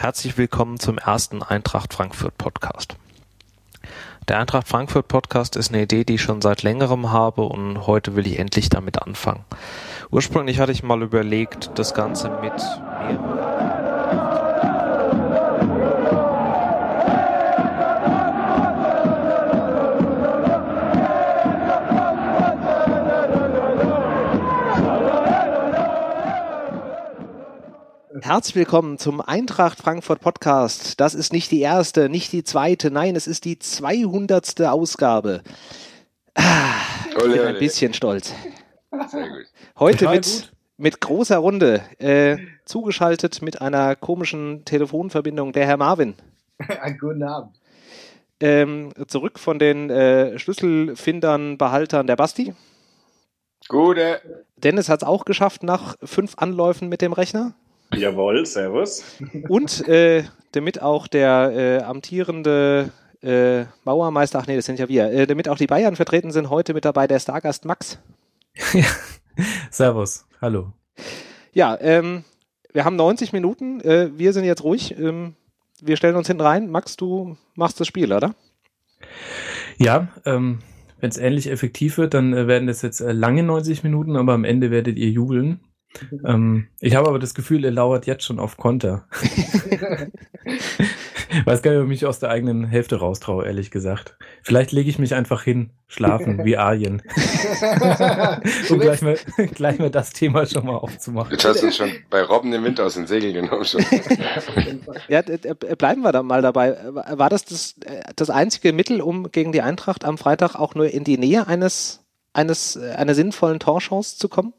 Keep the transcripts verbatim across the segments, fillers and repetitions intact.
Herzlich willkommen zum ersten Eintracht Frankfurt Podcast. Der Eintracht Frankfurt Podcast ist eine Idee, die ich schon seit längerem habe und heute will ich endlich damit anfangen. Ursprünglich hatte ich mal überlegt, das Ganze mit mehreren Herzlich willkommen zum Eintracht Frankfurt Podcast. Das ist nicht die erste, nicht die zweite, nein, es ist die zweihundertste Ausgabe. Ah, ich bin ein bisschen stolz. Sehr gut. Heute mit, mit großer Runde, äh, zugeschaltet mit einer komischen Telefonverbindung, der Herr Marvin. Einen guten Abend. Ähm, zurück von den äh, Schlüsselfindern, Behaltern der Basti. Gute. Dennis hat es auch geschafft nach fünf Anläufen mit dem Rechner. Jawohl, servus. Und äh, damit auch der äh, amtierende äh, Mauermeister, ach nee, das sind ja wir, äh, damit auch die Bayern vertreten sind, heute mit dabei der Stargast Max. Ja. Servus, hallo. Ja, ähm, wir haben neunzig Minuten, äh, wir sind jetzt ruhig, ähm, wir stellen uns hinten rein. Max, du machst das Spiel, oder? Ja, ähm, wenn es ähnlich effektiv wird, dann äh, werden das jetzt äh, lange neunzig Minuten, aber am Ende werdet ihr jubeln. Ähm, ich habe aber das Gefühl, er lauert jetzt schon auf Konter. Weiß gar nicht, ob ich mich aus der eigenen Hälfte raustraue, ehrlich gesagt. Vielleicht lege ich mich einfach hin, schlafen, wie Arjen. um gleich mal, gleich mal das Thema schon mal aufzumachen. Jetzt hast du uns schon bei Robben den Wind aus den Segeln genommen. Schon. Ja, bleiben wir da mal dabei. War das, das das einzige Mittel, um gegen die Eintracht am Freitag auch nur in die Nähe eines, eines einer sinnvollen Torchance zu kommen?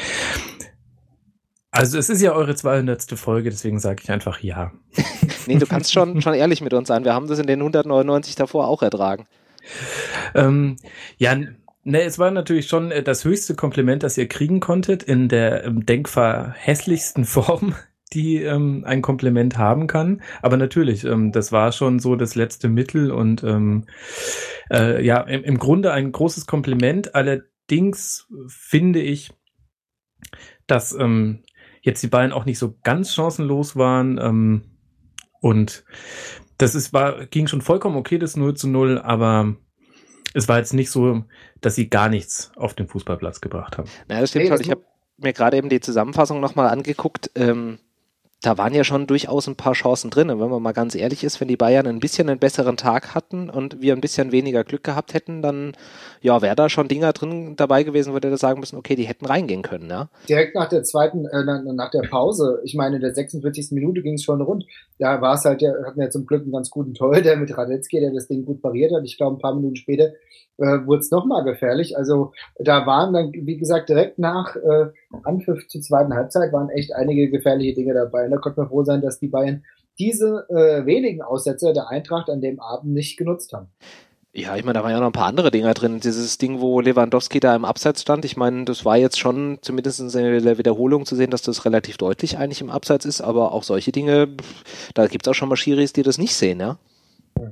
Also es ist ja eure zweihundertste Folge, deswegen sage ich einfach ja. Nee, du kannst schon, schon ehrlich mit uns sein. Wir haben das in den hundertneunundneunzig davor auch ertragen. Ähm, ja, ne, es war natürlich schon das höchste Kompliment, das ihr kriegen konntet, in der ähm, denkbar hässlichsten Form, die ähm, ein Kompliment haben kann. Aber natürlich, ähm, das war schon so das letzte Mittel und ähm, äh, ja, im, im Grunde ein großes Kompliment. Allerdings finde ich, dass ähm, jetzt die Bayern auch nicht so ganz chancenlos waren ähm, und das ist, war, ging schon vollkommen okay, das null zu null, aber es war jetzt nicht so, dass sie gar nichts auf den Fußballplatz gebracht haben. Naja, das stimmt hey, schon. Ich habe mir gerade eben die Zusammenfassung nochmal angeguckt. Ähm, da waren ja schon durchaus ein paar Chancen drin. Und wenn man mal ganz ehrlich ist, wenn die Bayern ein bisschen einen besseren Tag hatten und wir ein bisschen weniger Glück gehabt hätten, dann ja, wäre da schon Dinger drin dabei gewesen, würde er sagen müssen, okay, die hätten reingehen können, ja. Direkt nach der zweiten, äh, nach der Pause, ich meine, in der sechsundvierzigsten Minute ging es schon rund. Da war es halt, der hatten ja zum Glück einen ganz guten Torhüter mit Radetzky, der das Ding gut pariert hat. Ich glaube, ein paar Minuten später äh, wurde es nochmal gefährlich. Also da waren dann, wie gesagt, direkt nach äh, Anpfiff zur zweiten Halbzeit waren echt einige gefährliche Dinge dabei. Und da konnte man froh sein, dass die Bayern diese äh, wenigen Aussetzer der Eintracht an dem Abend nicht genutzt haben. Ja, ich meine, da waren ja noch ein paar andere Dinger drin. Dieses Ding, wo Lewandowski da im Abseits stand, ich meine, das war jetzt schon zumindest in der Wiederholung zu sehen, dass das relativ deutlich eigentlich im Abseits ist, aber auch solche Dinge, da gibt es auch schon mal Schiris, die das nicht sehen, ja? Ja.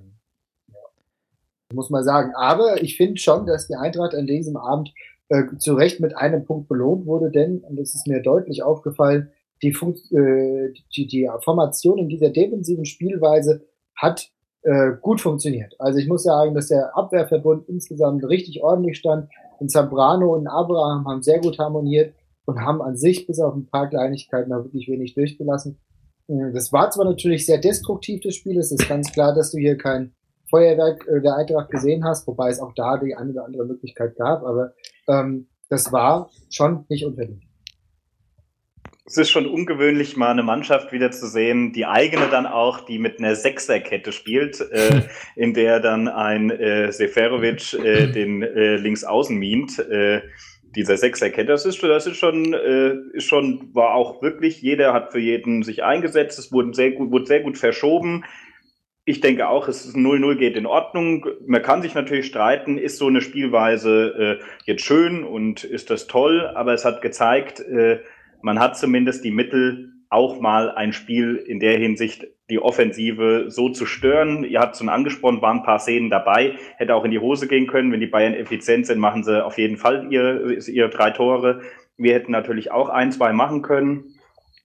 Muss man sagen. Aber ich finde schon, dass die Eintracht an diesem Abend äh, zu Recht mit einem Punkt belohnt wurde, denn, und das ist mir deutlich aufgefallen, die, Funkt, äh, die, die Formation in dieser defensiven Spielweise hat äh, gut funktioniert. Also ich muss sagen, dass der Abwehrverbund insgesamt richtig ordentlich stand. Und Zambrano und Abraham haben sehr gut harmoniert und haben an sich bis auf ein paar Kleinigkeiten auch wirklich wenig durchgelassen. Das war zwar natürlich sehr destruktiv, das Spiel. Es ist ganz klar, dass du hier kein Feuerwerk äh, der Eintracht gesehen hast, wobei es auch da die eine oder andere Möglichkeit gab, aber ähm, das war schon nicht unverdient. Es ist schon ungewöhnlich, mal eine Mannschaft wieder zu sehen, die eigene dann auch, die mit einer Sechserkette spielt, äh, in der dann ein äh, Seferovic äh, den äh, Linksaußen mimt, äh, dieser Sechserkette. Das ist, das ist schon, äh, ist schon, war auch wirklich, jeder hat für jeden sich eingesetzt, es wurde sehr gut, wurde sehr gut verschoben. Ich denke auch, es ist null null geht in Ordnung. Man kann sich natürlich streiten, ist so eine Spielweise äh, jetzt schön und ist das toll, aber es hat gezeigt, äh, man hat zumindest die Mittel, auch mal ein Spiel in der Hinsicht, die Offensive so zu stören. Ihr habt es schon angesprochen, waren ein paar Szenen dabei, hätte auch in die Hose gehen können. Wenn die Bayern effizient sind, machen sie auf jeden Fall ihre, ihre drei Tore. Wir hätten natürlich auch ein, zwei machen können.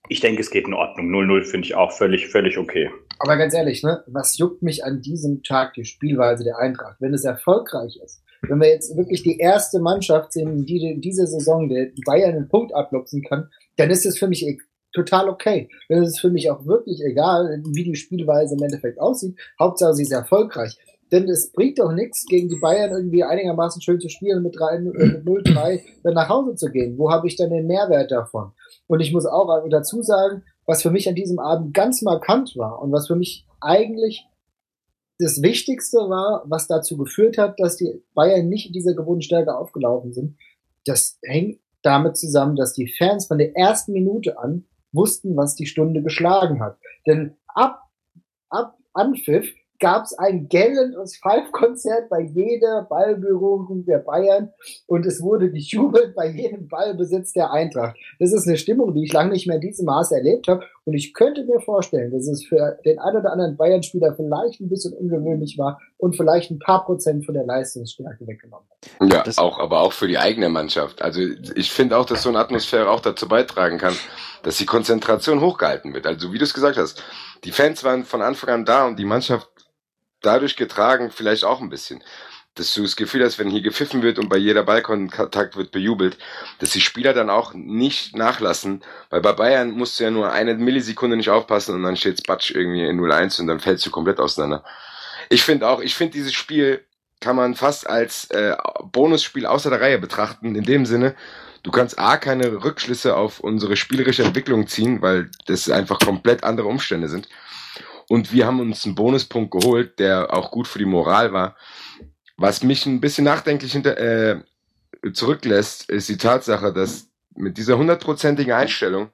Ich denke, es geht in Ordnung. null null finde ich auch völlig, völlig okay. Aber ganz ehrlich, ne, was juckt mich an diesem Tag die Spielweise der Eintracht? Wenn es erfolgreich ist, wenn wir jetzt wirklich die erste Mannschaft sind, die in dieser Saison der Bayern einen Punkt abluchsen kann, dann ist es für mich e- total okay. Dann ist es für mich auch wirklich egal, wie die Spielweise im Endeffekt aussieht. Hauptsache, sie ist erfolgreich. Denn es bringt doch nichts, gegen die Bayern irgendwie einigermaßen schön zu spielen und mit, drei, mit null drei dann nach Hause zu gehen. Wo habe ich dann den Mehrwert davon? Und ich muss auch dazu sagen, was für mich an diesem Abend ganz markant war und was für mich eigentlich das Wichtigste war, was dazu geführt hat, dass die Bayern nicht in dieser gewohnten Stärke aufgelaufen sind, das hängt damit zusammen, dass die Fans von der ersten Minute an wussten, was die Stunde geschlagen hat. Denn ab, ab Anpfiff gab es ein Gellen- und Pfeifkonzert bei jeder Ballberührung der Bayern und es wurde gejubelt bei jedem Ballbesitz der Eintracht. Das ist eine Stimmung, die ich lange nicht mehr in diesem Maße erlebt habe und ich könnte mir vorstellen, dass es für den einen oder anderen Bayern-Spieler vielleicht ein bisschen ungewöhnlich war und vielleicht ein paar Prozent von der Leistungsstärke weggenommen hat. Ja, das auch, aber auch für die eigene Mannschaft. Also ich finde auch, dass so eine Atmosphäre auch dazu beitragen kann, dass die Konzentration hochgehalten wird. Also wie du es gesagt hast, die Fans waren von Anfang an da und die Mannschaft dadurch getragen, vielleicht auch ein bisschen, dass du das Gefühl hast, wenn hier gepfiffen wird und bei jeder Ballkontakt wird bejubelt, dass die Spieler dann auch nicht nachlassen, weil bei Bayern musst du ja nur eine Millisekunde nicht aufpassen und dann steht's Batsch irgendwie in null eins und dann fällst du komplett auseinander. Ich finde auch, ich finde dieses Spiel kann man fast als äh, Bonusspiel außer der Reihe betrachten, in dem Sinne, du kannst A, keine Rückschlüsse auf unsere spielerische Entwicklung ziehen, weil das einfach komplett andere Umstände sind. Und wir haben uns einen Bonuspunkt geholt, der auch gut für die Moral war. Was mich ein bisschen nachdenklich hinter, äh, zurücklässt, ist die Tatsache, dass mit dieser hundertprozentigen Einstellung,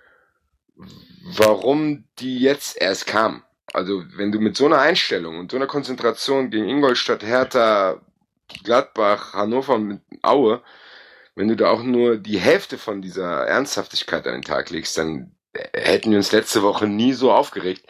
warum die jetzt erst kam. Also wenn du mit so einer Einstellung und so einer Konzentration gegen Ingolstadt, Hertha, Gladbach, Hannover und mit Aue, wenn du da auch nur die Hälfte von dieser Ernsthaftigkeit an den Tag legst, dann hätten wir uns letzte Woche nie so aufgeregt.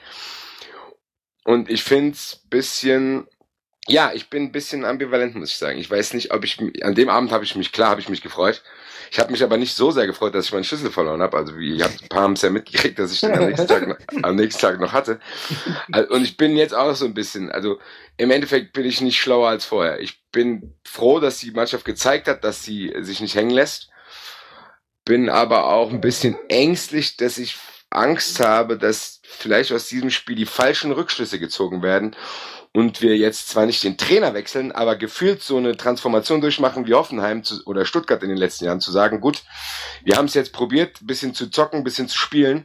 Und ich finde es ein bisschen, ja, ich bin ein bisschen ambivalent, muss ich sagen. Ich weiß nicht, ob ich, an dem Abend habe ich mich, klar habe ich mich gefreut. Ich habe mich aber nicht so sehr gefreut, dass ich meinen Schlüssel verloren habe. Also wie, ihr habt ein paar haben es ja mitgekriegt, dass ich den am nächsten Tag, noch, am nächsten Tag noch hatte. Und ich bin jetzt auch so ein bisschen, also im Endeffekt bin ich nicht schlauer als vorher. Ich bin froh, dass die Mannschaft gezeigt hat, dass sie sich nicht hängen lässt. Bin aber auch ein bisschen ängstlich, dass ich Angst habe, dass vielleicht aus diesem Spiel die falschen Rückschlüsse gezogen werden und wir jetzt zwar nicht den Trainer wechseln, aber gefühlt so eine Transformation durchmachen wie Hoffenheim zu, oder Stuttgart in den letzten Jahren, zu sagen, gut, wir haben es jetzt probiert, ein bisschen zu zocken, ein bisschen zu spielen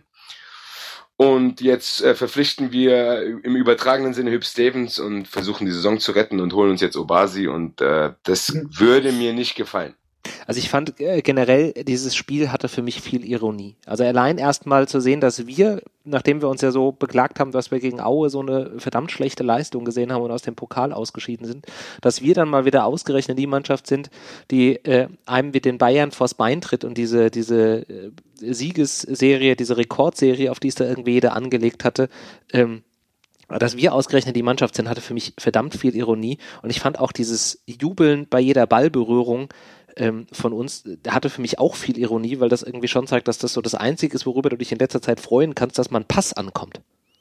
und jetzt äh, verpflichten wir im übertragenen Sinne Hüb Stevens und versuchen die Saison zu retten und holen uns jetzt Obasi und äh, das würde mir nicht gefallen. Also ich fand äh, generell, dieses Spiel hatte für mich viel Ironie. Also allein erstmal zu sehen, dass wir, nachdem wir uns ja so beklagt haben, dass wir gegen Aue so eine verdammt schlechte Leistung gesehen haben und aus dem Pokal ausgeschieden sind, dass wir dann mal wieder ausgerechnet die Mannschaft sind, die äh, einem mit den Bayern vors Bein tritt und diese, diese äh, Siegesserie, diese Rekordserie, auf die es da irgendwie jeder angelegt hatte, ähm, dass wir ausgerechnet die Mannschaft sind, hatte für mich verdammt viel Ironie und ich fand auch dieses Jubeln bei jeder Ballberührung ähm, von uns, hatte für mich auch viel Ironie, weil das irgendwie schon zeigt, dass das so das Einzige ist, worüber du dich in letzter Zeit freuen kannst, dass man Pass ankommt.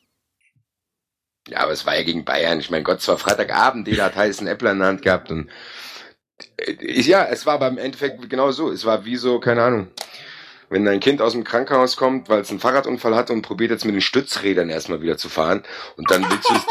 Ja, aber es war ja gegen Bayern. Ich meine, Gott, es war Freitagabend, jeder hat heißen Äppler in der Hand gehabt und äh, ja, es war aber im Endeffekt genau so. Es war wie so, keine Ahnung, wenn dein Kind aus dem Krankenhaus kommt, weil es einen Fahrradunfall hatte und probiert jetzt mit den Stützrädern erstmal wieder zu fahren und dann willst du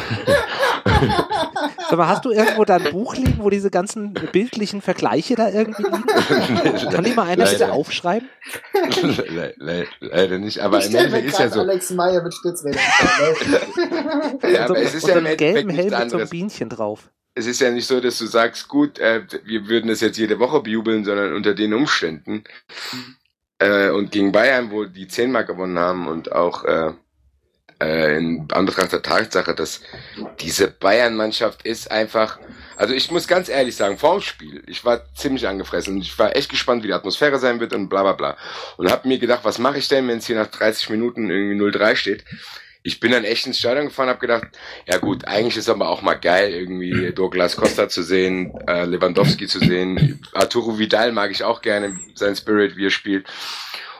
Sag mal, hast du irgendwo da ein Buch liegen, wo diese ganzen bildlichen Vergleiche da irgendwie liegen? Kann die mal einer bitte aufschreiben? Le- le- leider nicht, aber ich im Endeffekt ist ja so. Alex Meyer mit Stützrädern. Ja, aber es ist ja im Endeffekt gelben Helm nichts mit so einem anderes. Bienchen drauf. Es ist ja nicht so, dass du sagst, gut, äh, wir würden das jetzt jede Woche bejubeln, sondern unter den Umständen. Äh, und gegen Bayern, wo die zehnmal gewonnen haben und auch äh, äh, in Anbetracht der Tatsache, dass diese Bayern-Mannschaft ist einfach, also ich muss ganz ehrlich sagen, vorm Spiel, ich war ziemlich angefressen und ich war echt gespannt, wie die Atmosphäre sein wird und bla bla bla. Und hab mir gedacht, was mache ich denn, wenn es hier nach dreißig Minuten irgendwie null drei steht? Ich bin dann echt ins Stadion gefahren, hab gedacht, ja gut, eigentlich ist aber auch mal geil, irgendwie Douglas Costa zu sehen, äh, Lewandowski zu sehen, Arturo Vidal mag ich auch gerne, sein Spirit, wie er spielt.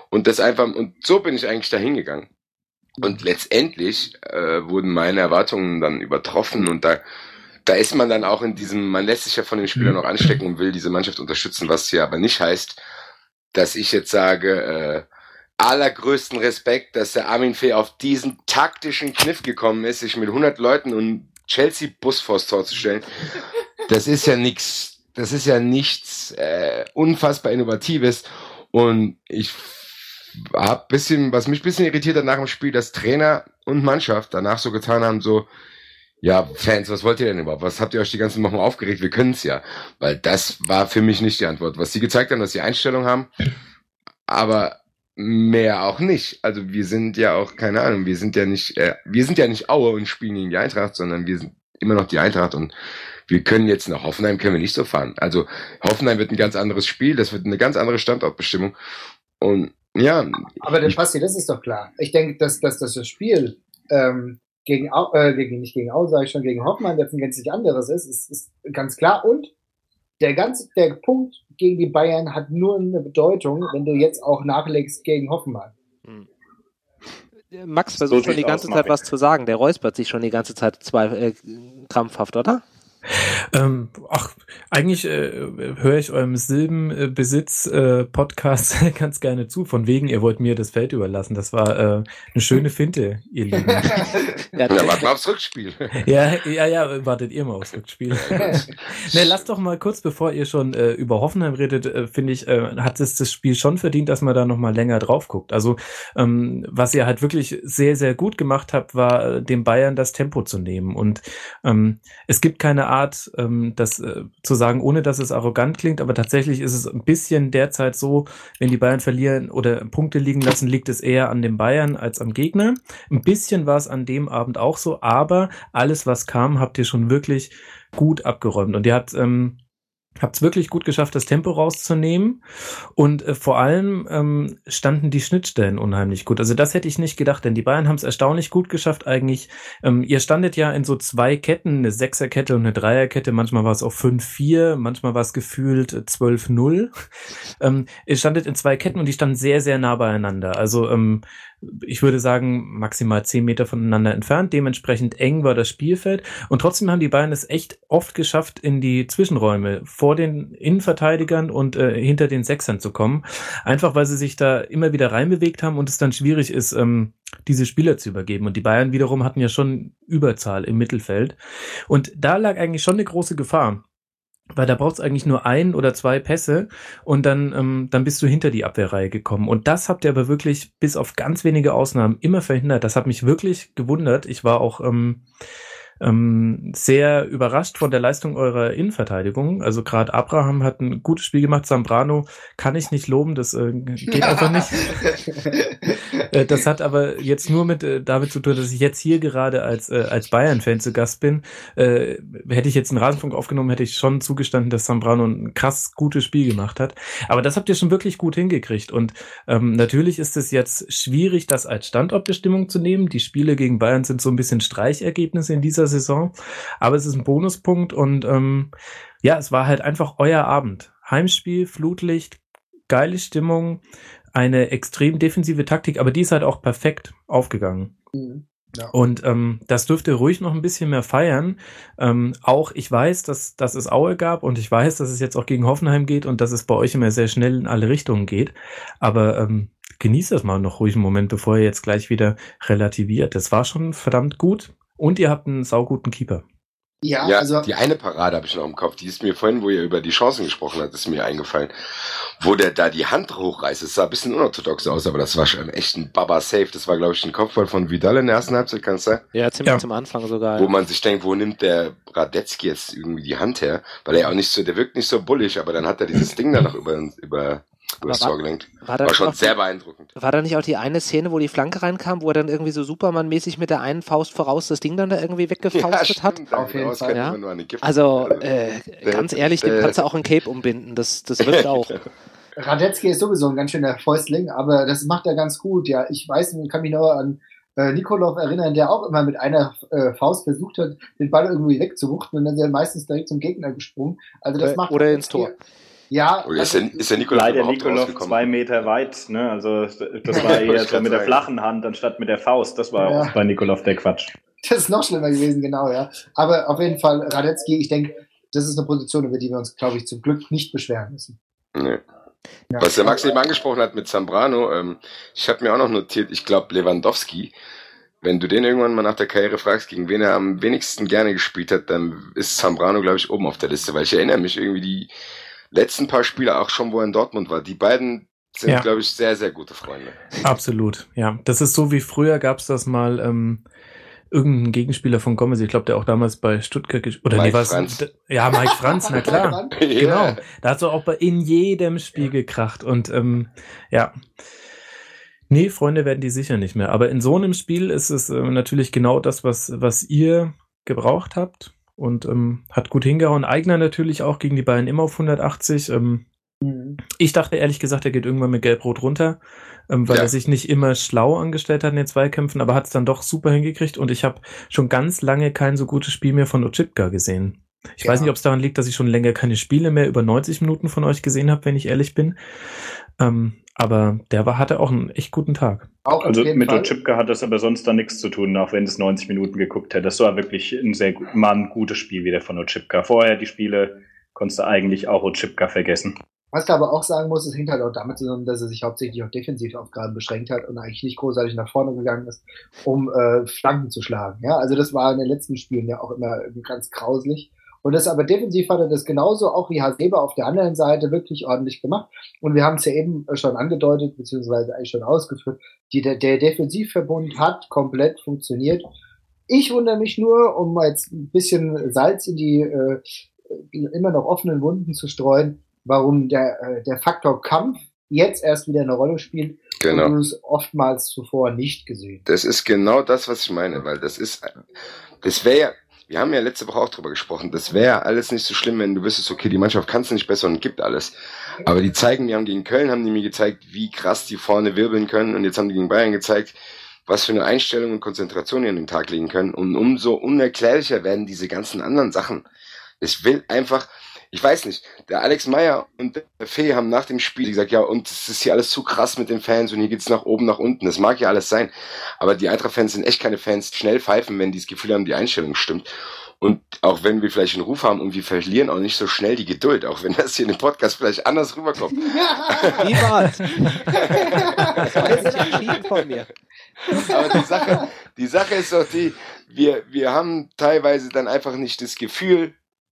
Und das einfach, und so bin ich eigentlich da hingegangen. Und letztendlich äh, wurden meine Erwartungen dann übertroffen und da da ist man dann auch in diesem, man lässt sich ja von den Spielern noch anstecken und will diese Mannschaft unterstützen, was hier aber nicht heißt, dass ich jetzt sage, äh, allergrößten Respekt, dass der Armin Fee auf diesen taktischen Kniff gekommen ist, sich mit hundert Leuten und Chelsea-Bus vors Tor zu stellen. Das ist ja nix, das ist ja nichts äh, unfassbar Innovatives und ich hab bisschen, was mich ein bisschen irritiert hat nach dem Spiel, dass Trainer und Mannschaft danach so getan haben, so, ja, Fans, was wollt ihr denn überhaupt? Was habt ihr euch die ganzen Wochen aufgeregt? Wir können's ja. Weil das war für mich nicht die Antwort. Was sie gezeigt haben, dass sie Einstellung haben, aber mehr auch nicht. Also wir sind ja auch, keine Ahnung, wir sind ja nicht, äh, wir sind ja nicht Aue und spielen gegen die Eintracht, sondern wir sind immer noch die Eintracht und wir können jetzt nach Hoffenheim, können wir nicht so fahren. Also Hoffenheim wird ein ganz anderes Spiel, das wird eine ganz andere Standortbestimmung und ja. Aber der Basti, das ist doch klar. Ich denke, dass, dass, dass das Spiel ähm, gegen, äh, gegen, nicht gegen Aue, sage ich schon, gegen Hoffenheim jetzt ein gänzlich anderes ist, ist, ist ganz klar. Und der ganze, der Punkt gegen die Bayern hat nur eine Bedeutung, wenn du jetzt auch nachlegst gegen Hoffenheim. Hm. Max versucht so schon die ganze Zeit was zu sagen. Der räuspert sich schon die ganze Zeit zwei, äh, krampfhaft, oder? Ähm, ach, eigentlich äh, höre ich eurem Silbenbesitz-Podcast äh, ganz gerne zu. Von wegen, ihr wollt mir das Feld überlassen. Das war äh, eine schöne Finte, ihr Lieben. Ja, ja, warten wir aufs Rückspiel. Ja, ja, ja, wartet ihr mal aufs Rückspiel. Ne, lasst doch mal kurz, bevor ihr schon äh, über Hoffenheim redet, äh, finde ich, äh, hat es das Spiel schon verdient, dass man da noch mal länger drauf guckt. Also, ähm, was ihr halt wirklich sehr, sehr gut gemacht habt, war, äh, dem Bayern das Tempo zu nehmen. Und ähm, es gibt keine Art, ähm, das äh, zu sagen, ohne dass es arrogant klingt, aber tatsächlich ist es ein bisschen derzeit so, wenn die Bayern verlieren oder Punkte liegen lassen, liegt es eher an den Bayern als am Gegner. Ein bisschen war es an dem Abend auch so, aber alles, was kam, habt ihr schon wirklich gut abgeräumt und ihr habt ähm, Habt's wirklich gut geschafft, das Tempo rauszunehmen und äh, vor allem ähm, standen die Schnittstellen unheimlich gut. Also das hätte ich nicht gedacht, denn die Bayern haben es erstaunlich gut geschafft eigentlich. Ähm, ihr standet ja in so zwei Ketten, eine Sechserkette und eine Dreierkette. Manchmal war es auch fünf vier, manchmal war es gefühlt zwölf null. Ähm, ihr standet in zwei Ketten und die standen sehr, sehr nah beieinander. Also ähm, ich würde sagen, maximal zehn Meter voneinander entfernt. Dementsprechend eng war das Spielfeld. Und trotzdem haben die Bayern es echt oft geschafft, in die Zwischenräume vor den Innenverteidigern und äh, hinter den Sechsern zu kommen. Einfach, weil sie sich da immer wieder reinbewegt haben und es dann schwierig ist, ähm, diese Spieler zu übergeben. Und die Bayern wiederum hatten ja schon Überzahl im Mittelfeld. Und da lag eigentlich schon eine große Gefahr. Weil da braucht's eigentlich nur ein oder zwei Pässe und dann ähm, dann bist du hinter die Abwehrreihe gekommen. Und das habt ihr aber wirklich bis auf ganz wenige Ausnahmen immer verhindert. Das hat mich wirklich gewundert. Ich war auch ähm, ähm, sehr überrascht von der Leistung eurer Innenverteidigung. Also gerade Abraham hat ein gutes Spiel gemacht. Zambrano kann ich nicht loben, das äh, geht einfach nicht. äh, das hat aber jetzt nur mit äh, damit zu tun, dass ich jetzt hier gerade als äh, als Bayern-Fan zu Gast bin. Äh, hätte ich jetzt einen Rasenfunk aufgenommen, hätte ich schon zugestanden, dass Zambrano ein krass gutes Spiel gemacht hat. Aber das habt ihr schon wirklich gut hingekriegt. Und ähm, natürlich ist es jetzt schwierig, das als Standortbestimmung zu nehmen. Die Spiele gegen Bayern sind so ein bisschen Streichergebnisse in dieser Saison, aber es ist ein Bonuspunkt und ähm, ja, es war halt einfach euer Abend. Heimspiel, Flutlicht, geile Stimmung, eine extrem defensive Taktik, aber die ist halt auch perfekt aufgegangen. Mhm. Ja. Und ähm, das dürft ihr ruhig noch ein bisschen mehr feiern. Ähm, auch ich weiß, dass, dass es Aue gab und ich weiß, dass es jetzt auch gegen Hoffenheim geht und dass es bei euch immer sehr schnell in alle Richtungen geht, aber ähm, genießt das mal noch ruhig einen Moment, bevor ihr jetzt gleich wieder relativiert. Das war schon verdammt gut. Und ihr habt einen sauguten Keeper. Ja, ja, also die eine Parade habe ich noch im Kopf. Die ist mir vorhin, wo ihr über die Chancen gesprochen habt, ist mir eingefallen. Wo der da die Hand hochreißt. Es sah ein bisschen unorthodox aus, aber das war schon echt ein Baba-Safe. Das war, glaube ich, ein Kopfball von Vidal in der ersten Halbzeit, kann es sein? Ja, ziemlich ja. Zum Anfang sogar. Wo ja. man sich denkt, wo nimmt der Radetzky jetzt irgendwie die Hand her? Weil er ja auch nicht so, der wirkt nicht so bullig, aber dann hat er dieses Ding da noch über, über über das Tor gelenkt. War, war schon sehr beeindruckend. War da nicht auch die eine Szene, wo die Flanke reinkam, wo er dann irgendwie so Superman-mäßig mit der einen Faust voraus das Ding dann da irgendwie weggefaustet ja, hat? Auf jeden Fall. Ja. Also, äh, ganz ehrlich, dem kannst du auch ein Cape umbinden. Das, das wirkt auch. Radetzky ist sowieso ein ganz schöner Fäustling, aber das macht er ganz gut. Ja, ich weiß, ich kann mich noch an äh, Nikolov erinnern, der auch immer mit einer äh, Faust versucht hat, den Ball irgendwie wegzuwuchten und dann ist er meistens direkt zum Gegner gesprungen. Also das oder, macht oder ins Tor. Ja. Oder ist der, ist der Nikolov Leider Nikolov zwei Meter weit, ne? Also das war eher so mit der flachen Hand anstatt mit der Faust. Das war ja. auch bei Nikolov der Quatsch. Das ist noch schlimmer gewesen, genau, ja. Aber auf jeden Fall Radetzky, ich denke, das ist eine Position, über die wir uns, glaube ich, zum Glück nicht beschweren müssen. Nee. Ja. Was der Max eben angesprochen hat mit Zambrano, ähm, ich habe mir auch noch notiert, ich glaube Lewandowski, wenn du den irgendwann mal nach der Karriere fragst, gegen wen er am wenigsten gerne gespielt hat, dann ist Zambrano, glaube ich, oben auf der Liste, weil ich erinnere mich irgendwie die letzten paar Spiele, auch schon wo er in Dortmund war, die beiden sind, ja. glaube ich, sehr, sehr gute Freunde. Absolut, ja. Das ist so wie früher gab es das mal, ähm, irgendein Gegenspieler von Gomez, ich glaube, der auch damals bei Stuttgart gespielt oder Mike nee, was? Franz. Ja, Mike Franz, na klar. yeah. Genau. Da hat so auch bei in jedem Spiel gekracht und ähm, ja. Nee, Freunde werden die sicher nicht mehr. Aber in so einem Spiel ist es äh, natürlich genau das, was, was ihr gebraucht habt und ähm, hat gut hingehauen. Eigner natürlich auch gegen die Bayern immer auf hundertachtzig. Ähm, mhm. Ich dachte ehrlich gesagt, er geht irgendwann mit Gelb-Rot runter, ähm, weil ja. er sich nicht immer schlau angestellt hat in den Zweikämpfen, aber hat es dann doch super hingekriegt und ich habe schon ganz lange kein so gutes Spiel mehr von Oczipka gesehen. Ich ja. weiß nicht, ob es daran liegt, dass ich schon länger keine Spiele mehr über neunzig Minuten von euch gesehen habe, wenn ich ehrlich bin. Ähm, aber der war, hatte auch einen echt guten Tag. Auch also mit Oczipka hat das aber sonst dann nichts zu tun, auch wenn es neunzig Minuten geguckt hätte. Das war wirklich ein sehr mal ein gutes Spiel wieder von Oczipka. Vorher die Spiele konntest du eigentlich auch Oczipka vergessen. Was du aber auch sagen muss, ist hinterher auch damit zu tun, dass er sich hauptsächlich auf Defensivaufgaben beschränkt hat und eigentlich nicht großartig nach vorne gegangen ist, um äh, Flanken zu schlagen. Ja, also das war in den letzten Spielen ja auch immer ganz grauslich. Und das aber defensiv hat er das genauso, auch wie Hasebe auf der anderen Seite, wirklich ordentlich gemacht. Und wir haben es ja eben schon angedeutet, beziehungsweise eigentlich schon ausgeführt, die, der, der Defensivverbund hat komplett funktioniert. Ich wundere mich nur, um jetzt ein bisschen Salz in die äh, immer noch offenen Wunden zu streuen, warum der, äh, der Faktor Kampf jetzt erst wieder eine Rolle spielt, genau. und du es oftmals zuvor nicht gesehen. Das ist genau das, was ich meine, weil das ist, das wäre ja, wir haben ja letzte Woche auch drüber gesprochen, das wäre alles nicht so schlimm, wenn du wüsstest, okay, die Mannschaft kann es nicht besser und gibt alles. Aber die zeigen, die haben gegen Köln, haben die mir gezeigt, wie krass die vorne wirbeln können und jetzt haben die gegen Bayern gezeigt, was für eine Einstellung und Konzentration die an den Tag legen können und umso unerklärlicher werden diese ganzen anderen Sachen. Es will einfach, ich weiß nicht, der Alex Meyer und der Fee haben nach dem Spiel gesagt, ja, und es ist hier alles zu krass mit den Fans und hier geht's nach oben, nach unten. Das mag ja alles sein, aber die Eintracht-Fans sind echt keine Fans, schnell pfeifen, wenn die das Gefühl haben, die Einstellung stimmt. Und auch wenn wir vielleicht einen Ruf haben und wir verlieren auch nicht so schnell die Geduld, auch wenn das hier in dem Podcast vielleicht anders rüberkommt. Niemals. Das war jetzt nicht entschieden von mir. Aber die Sache, die Sache ist doch die, wir, wir haben teilweise dann einfach nicht das Gefühl,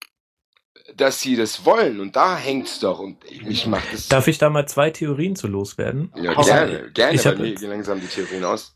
dass sie das wollen und da hängt's doch und mich macht es. Darf ich da mal zwei Theorien zu loswerden? Ja, gerne, gerne, ich weil mir gehen langsam die Theorien aus.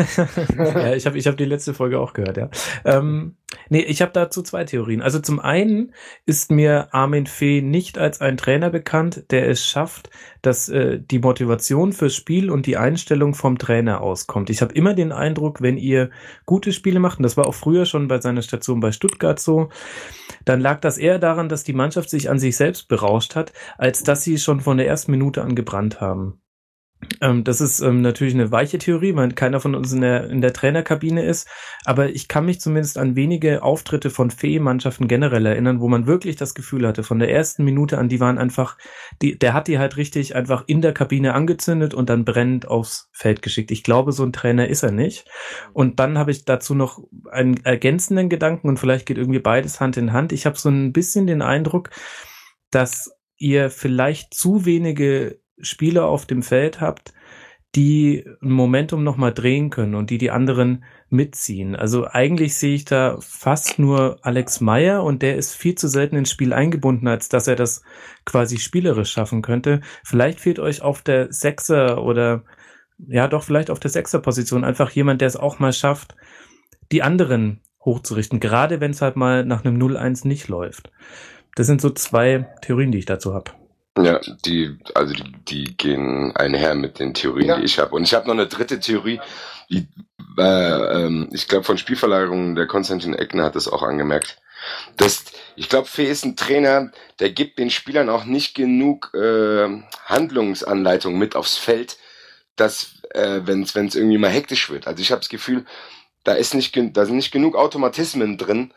ja, ich habe ich hab die letzte Folge auch gehört, ja. Ähm, nee, ich habe dazu zwei Theorien. Also zum einen ist mir Armin Fee nicht als ein Trainer bekannt, der es schafft, dass äh, die Motivation fürs Spiel und die Einstellung vom Trainer auskommt. Ich habe immer den Eindruck, wenn ihr gute Spiele macht, und das war auch früher schon bei seiner Station bei Stuttgart so, dann lag das eher daran, dass die Mannschaft sich an sich selbst berauscht hat, als dass sie schon von der ersten Minute an gebrannt haben. Ähm, das ist ähm, natürlich eine weiche Theorie, weil keiner von uns in der, in der Trainerkabine ist, aber ich kann mich zumindest an wenige Auftritte von Fee-Mannschaften generell erinnern, wo man wirklich das Gefühl hatte, von der ersten Minute an, die waren einfach, die, der hat die halt richtig einfach in der Kabine angezündet und dann brennend aufs Feld geschickt. Ich glaube, so ein Trainer ist er nicht. Und dann habe ich dazu noch einen ergänzenden Gedanken und vielleicht geht irgendwie beides Hand in Hand. Ich habe so ein bisschen den Eindruck, dass ihr vielleicht zu wenige Spieler auf dem Feld habt, die ein Momentum nochmal drehen können und die die anderen mitziehen. Also eigentlich sehe ich da fast nur Alex Meyer und der ist viel zu selten ins Spiel eingebunden, als dass er das quasi spielerisch schaffen könnte. Vielleicht fehlt euch auf der Sechser oder ja doch vielleicht auf der Sechser-Position einfach jemand, der es auch mal schafft, die anderen hochzurichten, gerade wenn es halt mal nach einem null eins nicht läuft. Das sind so zwei Theorien, die ich dazu habe. Ja, die, also die, die gehen einher mit den Theorien, ja. die ich habe. Und ich habe noch eine dritte Theorie, die, äh, ähm, ich glaube von Spielverlagerungen, der Konstantin Eckner hat das auch angemerkt. Das, ich glaube, Fee ist ein Trainer, der gibt den Spielern auch nicht genug äh, Handlungsanleitung mit aufs Feld, dass äh, wenn es irgendwie mal hektisch wird. Also ich habe das Gefühl, da ist nicht, da sind nicht genug Automatismen drin,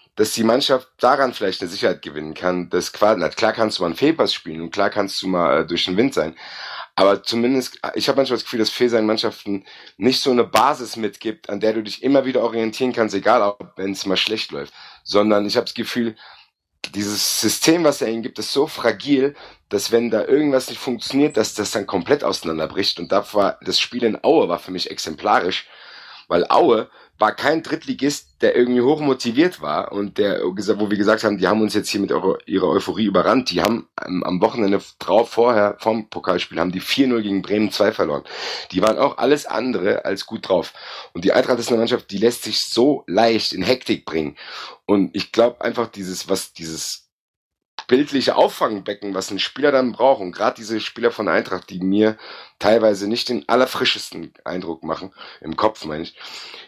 dass die Mannschaft daran vielleicht eine Sicherheit gewinnen kann, dass quasi, na, klar kannst du mal einen Fehlpass spielen und klar kannst du mal äh, durch den Wind sein, aber zumindest, ich habe manchmal das Gefühl, dass Fee seinen Mannschaften nicht so eine Basis mitgibt, an der du dich immer wieder orientieren kannst, egal ob wenn es mal schlecht läuft, sondern ich habe das Gefühl, dieses System, was er ihnen gibt, ist so fragil, dass wenn da irgendwas nicht funktioniert, dass das dann komplett auseinanderbricht. Und da war das Spiel in Aue war für mich exemplarisch, weil Aue war kein Drittligist, der irgendwie hochmotiviert war und der, wo wir gesagt haben, die haben uns jetzt hier mit eure, ihrer Euphorie überrannt. Die haben am, am Wochenende drauf, vorher, vom Pokalspiel, haben die vier null gegen Bremen zwei verloren. Die waren auch alles andere als gut drauf. Und die Eintracht ist eine Mannschaft, die lässt sich so leicht in Hektik bringen. Und ich glaube einfach dieses, was dieses bildliche Auffangbecken, was ein Spieler dann braucht, und gerade diese Spieler von der Eintracht, die mir teilweise nicht den allerfrischesten Eindruck machen, im Kopf meine ich,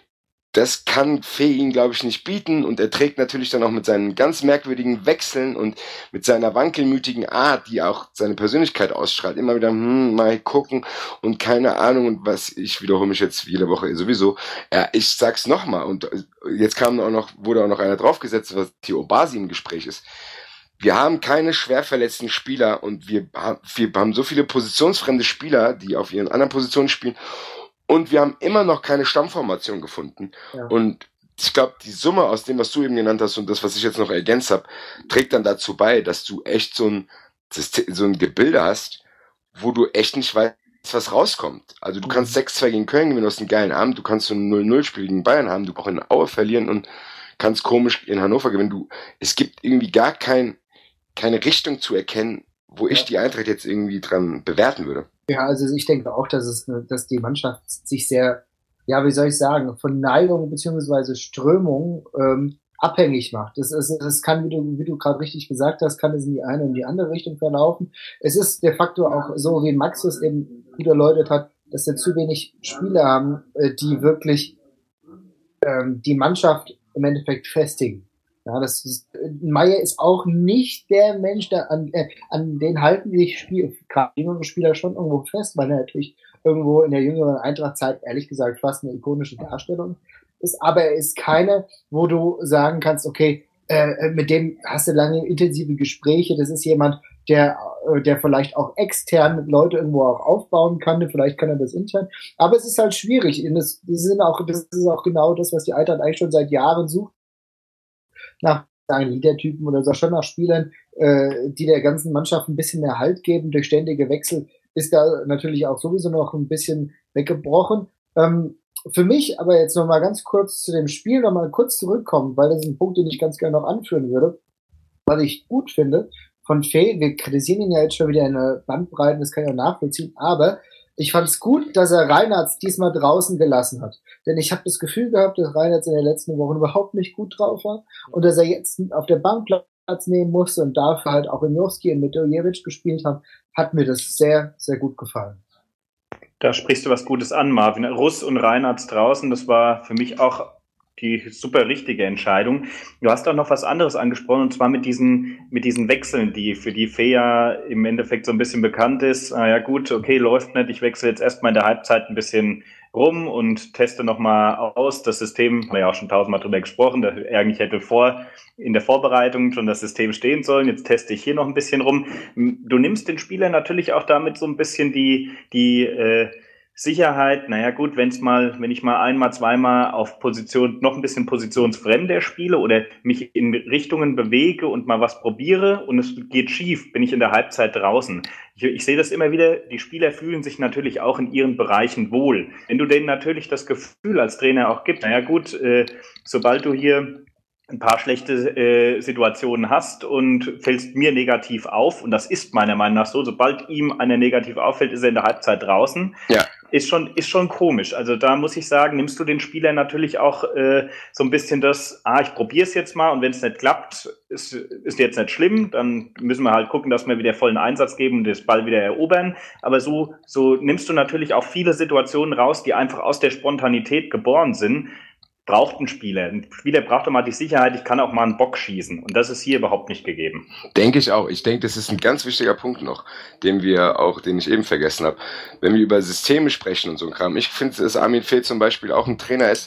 das kann Fee ihn, glaube ich, nicht bieten, und er trägt natürlich dann auch mit seinen ganz merkwürdigen Wechseln und mit seiner wankelmütigen Art, die auch seine Persönlichkeit ausstrahlt, immer wieder, hm, mal gucken und keine Ahnung, und was, ich wiederhole mich jetzt jede Woche sowieso, ja, ich sag's nochmal, und jetzt kam auch noch, wurde auch noch einer draufgesetzt, was Theo Basi im Gespräch ist. Wir haben keine schwer verletzten Spieler, und wir haben, wir haben so viele positionsfremde Spieler, die auf ihren anderen Positionen spielen, und wir haben immer noch keine Stammformation gefunden. Ja. Und ich glaube, die Summe aus dem, was du eben genannt hast, und das, was ich jetzt noch ergänzt habe, trägt dann dazu bei, dass du echt so ein, so ein Gebilde hast, wo du echt nicht weißt, was rauskommt. Also du kannst sechs zwei gegen Köln gewinnen, du hast einen geilen Abend, du kannst so ein null null Spiel gegen Bayern haben, du auch in Aue verlieren und kannst komisch in Hannover gewinnen. Du, es gibt irgendwie gar kein, keine Richtung zu erkennen, wo ich ja. die Eintracht jetzt irgendwie dran bewerten würde. Ja, also ich denke auch, dass es, dass die Mannschaft sich sehr, ja, wie soll ich sagen, von Neigung beziehungsweise Strömung ähm, abhängig macht. Das, das, das kann, wie du, wie du gerade richtig gesagt hast, kann es in die eine und in die andere Richtung verlaufen. Es ist de facto auch so, wie Max es eben gut erläutert hat, dass wir zu wenig Spieler haben, äh, die wirklich ähm, die Mannschaft im Endeffekt festigen. Ja, das ist, Meier ist auch nicht der Mensch, der an, äh, an den halten sich Spiel, gerade jüngere Spieler schon irgendwo fest, weil er natürlich irgendwo in der jüngeren Eintracht-Zeit, ehrlich gesagt, fast eine ikonische Darstellung ist, aber er ist keine, wo du sagen kannst, okay, äh, mit dem hast du lange intensive Gespräche, das ist jemand, der, äh, der vielleicht auch extern mit Leuten irgendwo auch aufbauen kann, vielleicht kann er das intern, aber es ist halt schwierig, und das, das sind auch, das ist auch genau das, was die Eintracht eigentlich schon seit Jahren sucht, nach sagen Leadertypen oder so, schon nach Spielern, äh, die der ganzen Mannschaft ein bisschen mehr Halt geben. Durch ständige Wechsel ist da natürlich auch sowieso noch ein bisschen weggebrochen. Ähm, für mich aber jetzt nochmal ganz kurz zu dem Spiel nochmal kurz zurückkommen, weil das ist ein Punkt, den ich ganz gerne noch anführen würde, was ich gut finde von Fee. Wir kritisieren ihn ja jetzt schon wieder in der Bandbreite, das kann ich auch nachvollziehen, aber ich fand es gut, dass er Reinhardt diesmal draußen gelassen hat. Denn ich habe das Gefühl gehabt, dass Reinhardt in den letzten Wochen überhaupt nicht gut drauf war und dass er jetzt auf der Bank Platz nehmen musste und dafür halt auch Injowski und Metojevic gespielt haben, hat mir das sehr, sehr gut gefallen. Da sprichst du was Gutes an, Marvin. Russ und Reinhardt draußen, das war für mich auch die super richtige Entscheidung. Du hast auch noch was anderes angesprochen, und zwar mit diesen, mit diesen Wechseln, die für die Fee ja im Endeffekt so ein bisschen bekannt ist. Ah ja gut, okay, läuft nicht, ich wechsle jetzt erstmal in der Halbzeit ein bisschen rum und teste nochmal aus. Das System, haben wir ja auch schon tausendmal drüber gesprochen, da eigentlich hätte vor, in der Vorbereitung schon das System stehen sollen. Jetzt teste ich hier noch ein bisschen rum. Du nimmst den Spieler natürlich auch damit so ein bisschen die, die, äh, Sicherheit, naja gut, wenn's mal, wenn ich mal einmal, zweimal auf Position, noch ein bisschen positionsfremder spiele oder mich in Richtungen bewege und mal was probiere und es geht schief, bin ich in der Halbzeit draußen. Ich, ich sehe das immer wieder, die Spieler fühlen sich natürlich auch in ihren Bereichen wohl. Wenn du denen natürlich das Gefühl als Trainer auch gibst, naja gut, äh, sobald du hier ein paar schlechte äh, Situationen hast und fällst mir negativ auf, und das ist meiner Meinung nach so, sobald ihm einer negativ auffällt, ist er in der Halbzeit draußen. Ja. Ist schon, ist schon komisch. Also da muss ich sagen, nimmst du den Spieler natürlich auch äh, so ein bisschen das, ah, ich probiere es jetzt mal, und wenn es nicht klappt, ist, ist jetzt nicht schlimm, dann müssen wir halt gucken, dass wir wieder vollen Einsatz geben und das Ball wieder erobern. Aber so, so nimmst du natürlich auch viele Situationen raus, die einfach aus der Spontanität geboren sind. Braucht ein Spieler. Ein Spieler braucht doch mal die Sicherheit, ich kann auch mal einen Bock schießen. Und das ist hier überhaupt nicht gegeben. Denke ich auch. Ich denke, das ist ein ganz wichtiger Punkt noch, den wir auch, den ich eben vergessen habe. Wenn wir über Systeme sprechen und so ein Kram. Ich finde, dass Armin Fee zum Beispiel auch ein Trainer ist,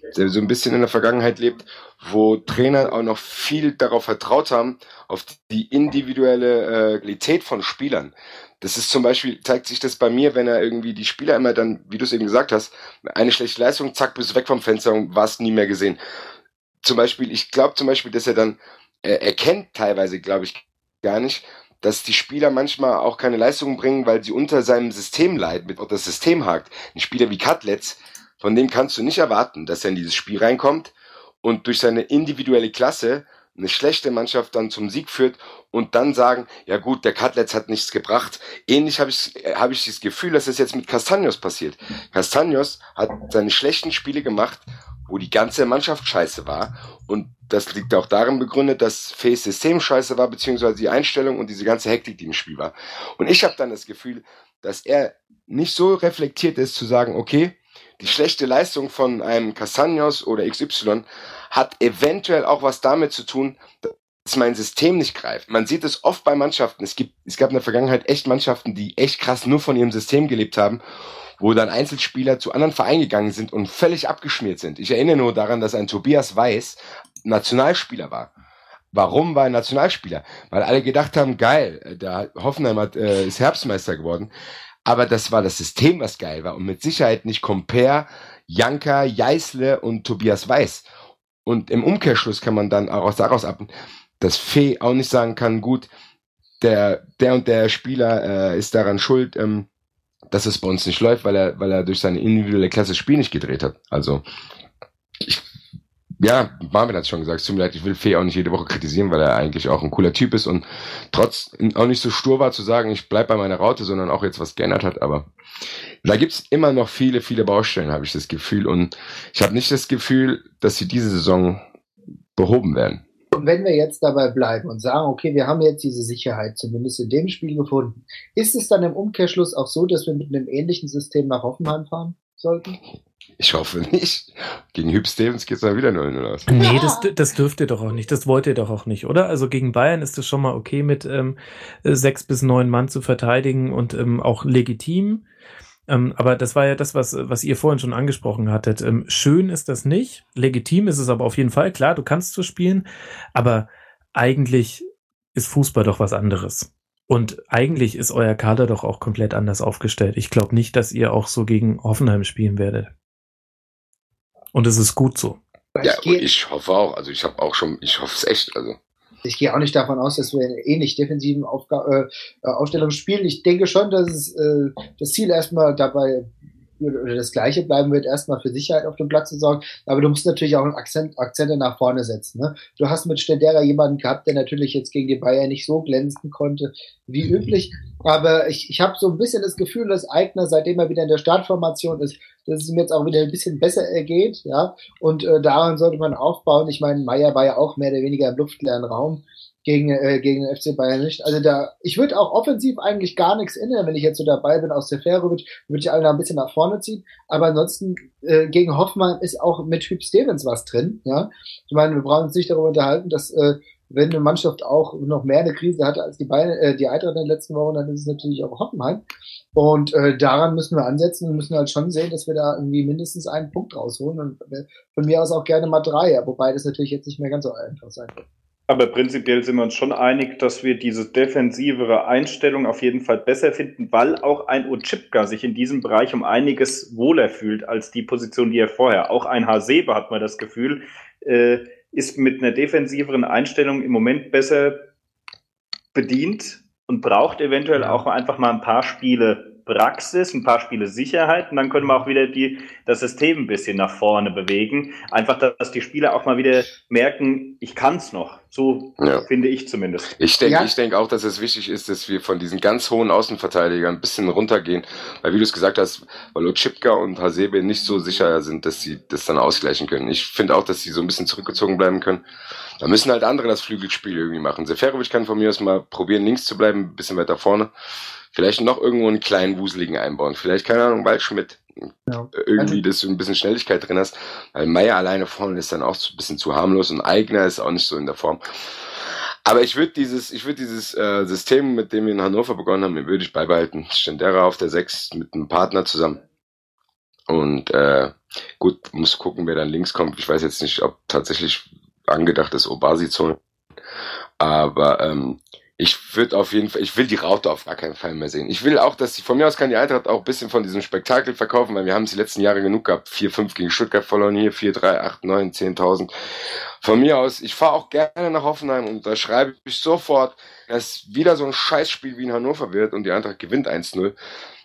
der so ein bisschen in der Vergangenheit lebt, wo Trainer auch noch viel darauf vertraut haben, auf die individuelle äh, Qualität von Spielern. Das ist zum Beispiel, zeigt sich das bei mir, wenn er irgendwie die Spieler immer dann, wie du es eben gesagt hast, eine schlechte Leistung, zack, bist du weg vom Fenster und warst nie mehr gesehen. Zum Beispiel, ich glaube zum Beispiel, dass er dann, äh, erkennt teilweise, glaube ich, gar nicht, dass die Spieler manchmal auch keine Leistungen bringen, weil sie unter seinem System leiden, mit das System hakt. Ein Spieler wie Cutlets, von dem kannst du nicht erwarten, dass er in dieses Spiel reinkommt und durch seine individuelle Klasse eine schlechte Mannschaft dann zum Sieg führt und dann sagen, ja gut, der Cutlets hat nichts gebracht. Ähnlich habe ich, hab ich das Gefühl, dass das jetzt mit Castaños passiert. Castaños hat seine schlechten Spiele gemacht, wo die ganze Mannschaft scheiße war, und das liegt auch darin begründet, dass Fays System scheiße war, beziehungsweise die Einstellung und diese ganze Hektik, die im Spiel war. Und ich habe dann das Gefühl, dass er nicht so reflektiert ist, zu sagen, okay, die schlechte Leistung von einem Castaños oder X Y hat eventuell auch was damit zu tun, dass mein System nicht greift. Man sieht es oft bei Mannschaften. Es gibt, es gab in der Vergangenheit echt Mannschaften, die echt krass nur von ihrem System gelebt haben, wo dann Einzelspieler zu anderen Vereinen gegangen sind und völlig abgeschmiert sind. Ich erinnere nur daran, dass ein Tobias Weiß Nationalspieler war. Warum war er Nationalspieler? Weil alle gedacht haben, geil, der Hoffenheim hat, äh, ist Herbstmeister geworden. Aber das war das System, was geil war. Und mit Sicherheit nicht Comper, Janka, Jeißle und Tobias Weiß. Und im Umkehrschluss kann man dann auch daraus ab, dass Fee auch nicht sagen kann, gut, der, der und der Spieler äh, ist daran schuld, ähm, dass es bei uns nicht läuft, weil er, weil er durch seine individuelle Klasse das Spiel nicht gedreht hat. Also, ich, ja, Marvin hat es schon gesagt, es tut mir leid, ich will Fee auch nicht jede Woche kritisieren, weil er eigentlich auch ein cooler Typ ist und trotz auch nicht so stur war zu sagen, ich bleib bei meiner Raute, sondern auch jetzt was geändert hat, aber da gibt's immer noch viele, viele Baustellen, habe ich das Gefühl, und ich habe nicht das Gefühl, dass sie diese Saison behoben werden. Und wenn wir jetzt dabei bleiben und sagen, okay, wir haben jetzt diese Sicherheit zumindest in dem Spiel gefunden, ist es dann im Umkehrschluss auch so, dass wir mit einem ähnlichen System nach Hoffenheim fahren sollten? Ich hoffe nicht. Gegen Hüb Stevens geht's dann wieder null null aus. Nee, das, das dürft ihr doch auch nicht. Das wollt ihr doch auch nicht, oder? Also gegen Bayern ist es schon mal okay, mit ähm, sechs bis neun Mann zu verteidigen und ähm, auch legitim. Ähm, aber das war ja das, was, was ihr vorhin schon angesprochen hattet. Ähm, schön ist das nicht. Legitim ist es aber auf jeden Fall. Klar, du kannst so spielen. Aber eigentlich ist Fußball doch was anderes. Und eigentlich ist euer Kader doch auch komplett anders aufgestellt. Ich glaube nicht, dass ihr auch so gegen Hoffenheim spielen werdet. Und es ist gut so. Ja, ich, ich hoffe auch. Also ich habe auch schon, ich hoffe es echt. Also ich gehe auch nicht davon aus, dass wir in ähnlich defensiven Aufga- äh, Aufstellungen spielen. Ich denke schon, dass es, äh, das Ziel erstmal dabei oder das Gleiche bleiben wird, erstmal für Sicherheit auf dem Platz zu sorgen. Aber du musst natürlich auch einen Akzent, Akzente nach vorne setzen. Ne? Du hast mit Stendera jemanden gehabt, der natürlich jetzt gegen die Bayern nicht so glänzen konnte wie üblich. Aber ich, ich habe so ein bisschen das Gefühl, dass Aigner, seitdem er wieder in der Startformation ist, dass es ihm jetzt auch wieder ein bisschen besser ergeht. Ja? Und äh, daran sollte man aufbauen. Ich meine, Meier war ja auch mehr oder weniger im luftleeren Raum gegen äh, gegen den F C Bayern nicht. Also da, ich würde auch offensiv eigentlich gar nichts ändern, wenn ich jetzt so dabei bin aus Seferovic, würde ich alle ein bisschen nach vorne ziehen. Aber ansonsten äh, gegen Hoffmann ist auch mit Hüb Stevens was drin. Ja, ich meine, wir brauchen uns nicht darüber unterhalten, dass äh, wenn eine Mannschaft auch noch mehr eine Krise hatte als die Bayern, äh, die Eintracht in den letzten Wochen, dann ist es natürlich auch Hoffenheim. Und äh, daran müssen wir ansetzen und müssen halt schon sehen, dass wir da irgendwie mindestens einen Punkt rausholen und äh, von mir aus auch gerne mal drei, ja, wobei das natürlich jetzt nicht mehr ganz so einfach sein wird. Aber prinzipiell sind wir uns schon einig, dass wir diese defensivere Einstellung auf jeden Fall besser finden, weil auch ein Otschipka sich in diesem Bereich um einiges wohler fühlt als die Position, die er vorher. Auch ein Hasebe, hat man das Gefühl, äh, ist mit einer defensiveren Einstellung im Moment besser bedient und braucht eventuell auch einfach mal ein paar Spiele Praxis, ein paar Spiele Sicherheit, und dann können wir auch wieder die, das System ein bisschen nach vorne bewegen. Einfach, dass die Spieler auch mal wieder merken, ich kann's noch. So ja. Finde ich zumindest. Ich denke ja. ich denke auch, dass es wichtig ist, dass wir von diesen ganz hohen Außenverteidigern ein bisschen runtergehen. Weil, wie du es gesagt hast, weil Otschipka und Hasebe nicht so sicher sind, dass sie das dann ausgleichen können. Ich finde auch, dass sie so ein bisschen zurückgezogen bleiben können. Da müssen halt andere das Flügelspiel irgendwie machen. Seferovic kann von mir aus mal probieren, links zu bleiben, ein bisschen weiter vorne. Vielleicht noch irgendwo einen kleinen Wuseligen einbauen. Vielleicht, keine Ahnung, Waldschmidt. Ja. Irgendwie, dass du ein bisschen Schnelligkeit drin hast. Weil Meier alleine vorne ist dann auch ein bisschen zu harmlos und Aigner ist auch nicht so in der Form. Aber ich würde dieses, ich würde dieses äh, System, mit dem wir in Hannover begonnen haben, würde ich beibehalten. Stendera auf der sechs mit einem Partner zusammen. Und äh, Gut, muss gucken, wer dann links kommt. Ich weiß jetzt nicht, ob tatsächlich angedacht ist Obasi-Zone. Aber ähm, ich würde auf jeden Fall, ich will die Raute auf gar keinen Fall mehr sehen. Ich will auch, dass die, von mir aus kann die Eintracht auch ein bisschen von diesem Spektakel verkaufen, weil wir haben es die letzten Jahre genug gehabt. vier fünf gegen Stuttgart verloren, hier vier drei, acht neun, zehntausend. Von mir aus, ich fahre auch gerne nach Hoffenheim und da schreibe ich sofort, dass wieder so ein Scheißspiel wie in Hannover wird und die Eintracht gewinnt eins null.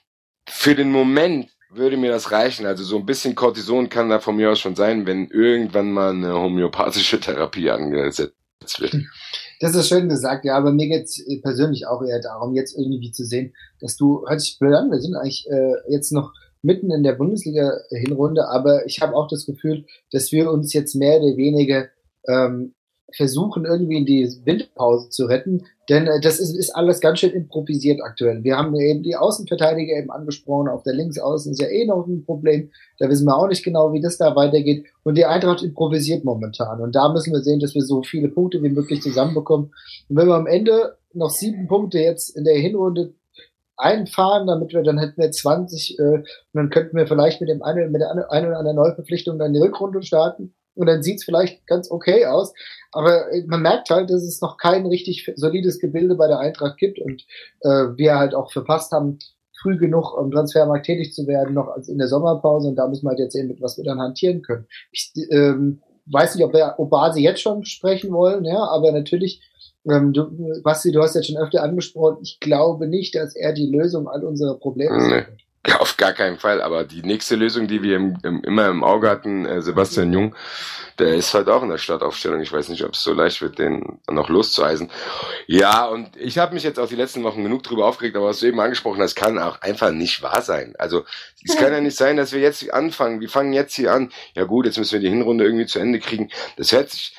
Für den Moment würde mir das reichen. Also so ein bisschen Cortison kann da von mir aus schon sein, wenn irgendwann mal eine homöopathische Therapie angesetzt wird. Das ist schön gesagt, ja, aber mir geht's persönlich auch eher darum, jetzt irgendwie zu sehen, dass du, hört sich blöd an, wir sind eigentlich äh, jetzt noch mitten in der Bundesliga-Hinrunde, aber ich habe auch das Gefühl, dass wir uns jetzt mehr oder weniger ähm, versuchen, irgendwie in die Winterpause zu retten, denn äh, das ist, ist alles ganz schön improvisiert aktuell. Wir haben eben die Außenverteidiger eben angesprochen, auf der Linksaußen ist ja eh noch ein Problem, da wissen wir auch nicht genau, wie das da weitergeht und die Eintracht improvisiert momentan und da müssen wir sehen, dass wir so viele Punkte wie möglich zusammenbekommen und wenn wir am Ende noch sieben Punkte jetzt in der Hinrunde einfahren, damit wir, dann hätten wir zwanzig äh, und dann könnten wir vielleicht mit dem einen, mit der einen oder anderen Neuverpflichtung dann die Rückrunde starten. Und dann sieht's vielleicht ganz okay aus. Aber man merkt halt, dass es noch kein richtig solides Gebilde bei der Eintracht gibt und äh, wir halt auch verpasst haben, früh genug am Transfermarkt tätig zu werden, noch als in der Sommerpause. Und da müssen wir halt jetzt sehen, mit was wir dann hantieren können. Ich ähm, weiß nicht, ob wir Obasi jetzt schon sprechen wollen, ja, aber natürlich, ähm, du, Basti, du hast jetzt schon öfter angesprochen, ich glaube nicht, dass er die Lösung all unserer Probleme nee. wird. Ja, auf gar keinen Fall, aber die nächste Lösung, die wir im, im, immer im Auge hatten, äh, Sebastian Jung, der ist halt auch in der Startaufstellung. Ich weiß nicht, ob es so leicht wird, den noch loszueisen. Ja, und ich habe mich jetzt auch die letzten Wochen genug drüber aufgeregt, aber was du eben angesprochen hast, kann auch einfach nicht wahr sein. Also es kann ja nicht sein, dass wir jetzt anfangen, wir fangen jetzt hier an, ja gut, jetzt müssen wir die Hinrunde irgendwie zu Ende kriegen. Das hört sich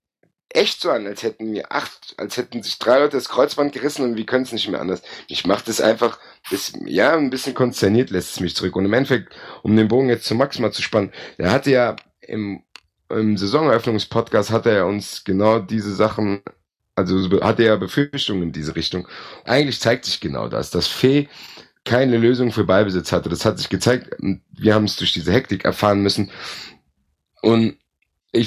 echt so an, als hätten wir acht, als hätten sich drei Leute das Kreuzband gerissen und wir können es nicht mehr anders. Ich mache das einfach, bis, ja, ein bisschen konsterniert lässt es mich zurück. Und im Endeffekt, um den Bogen jetzt zu Max mal zu spannen, der hatte ja im, im Saisoneröffnungspodcast hat er uns genau diese Sachen, also hatte er ja Befürchtungen in diese Richtung. Eigentlich zeigt sich genau das, dass Fee keine Lösung für Ballbesitz hatte. Das hat sich gezeigt, wir haben es durch diese Hektik erfahren müssen. Und ich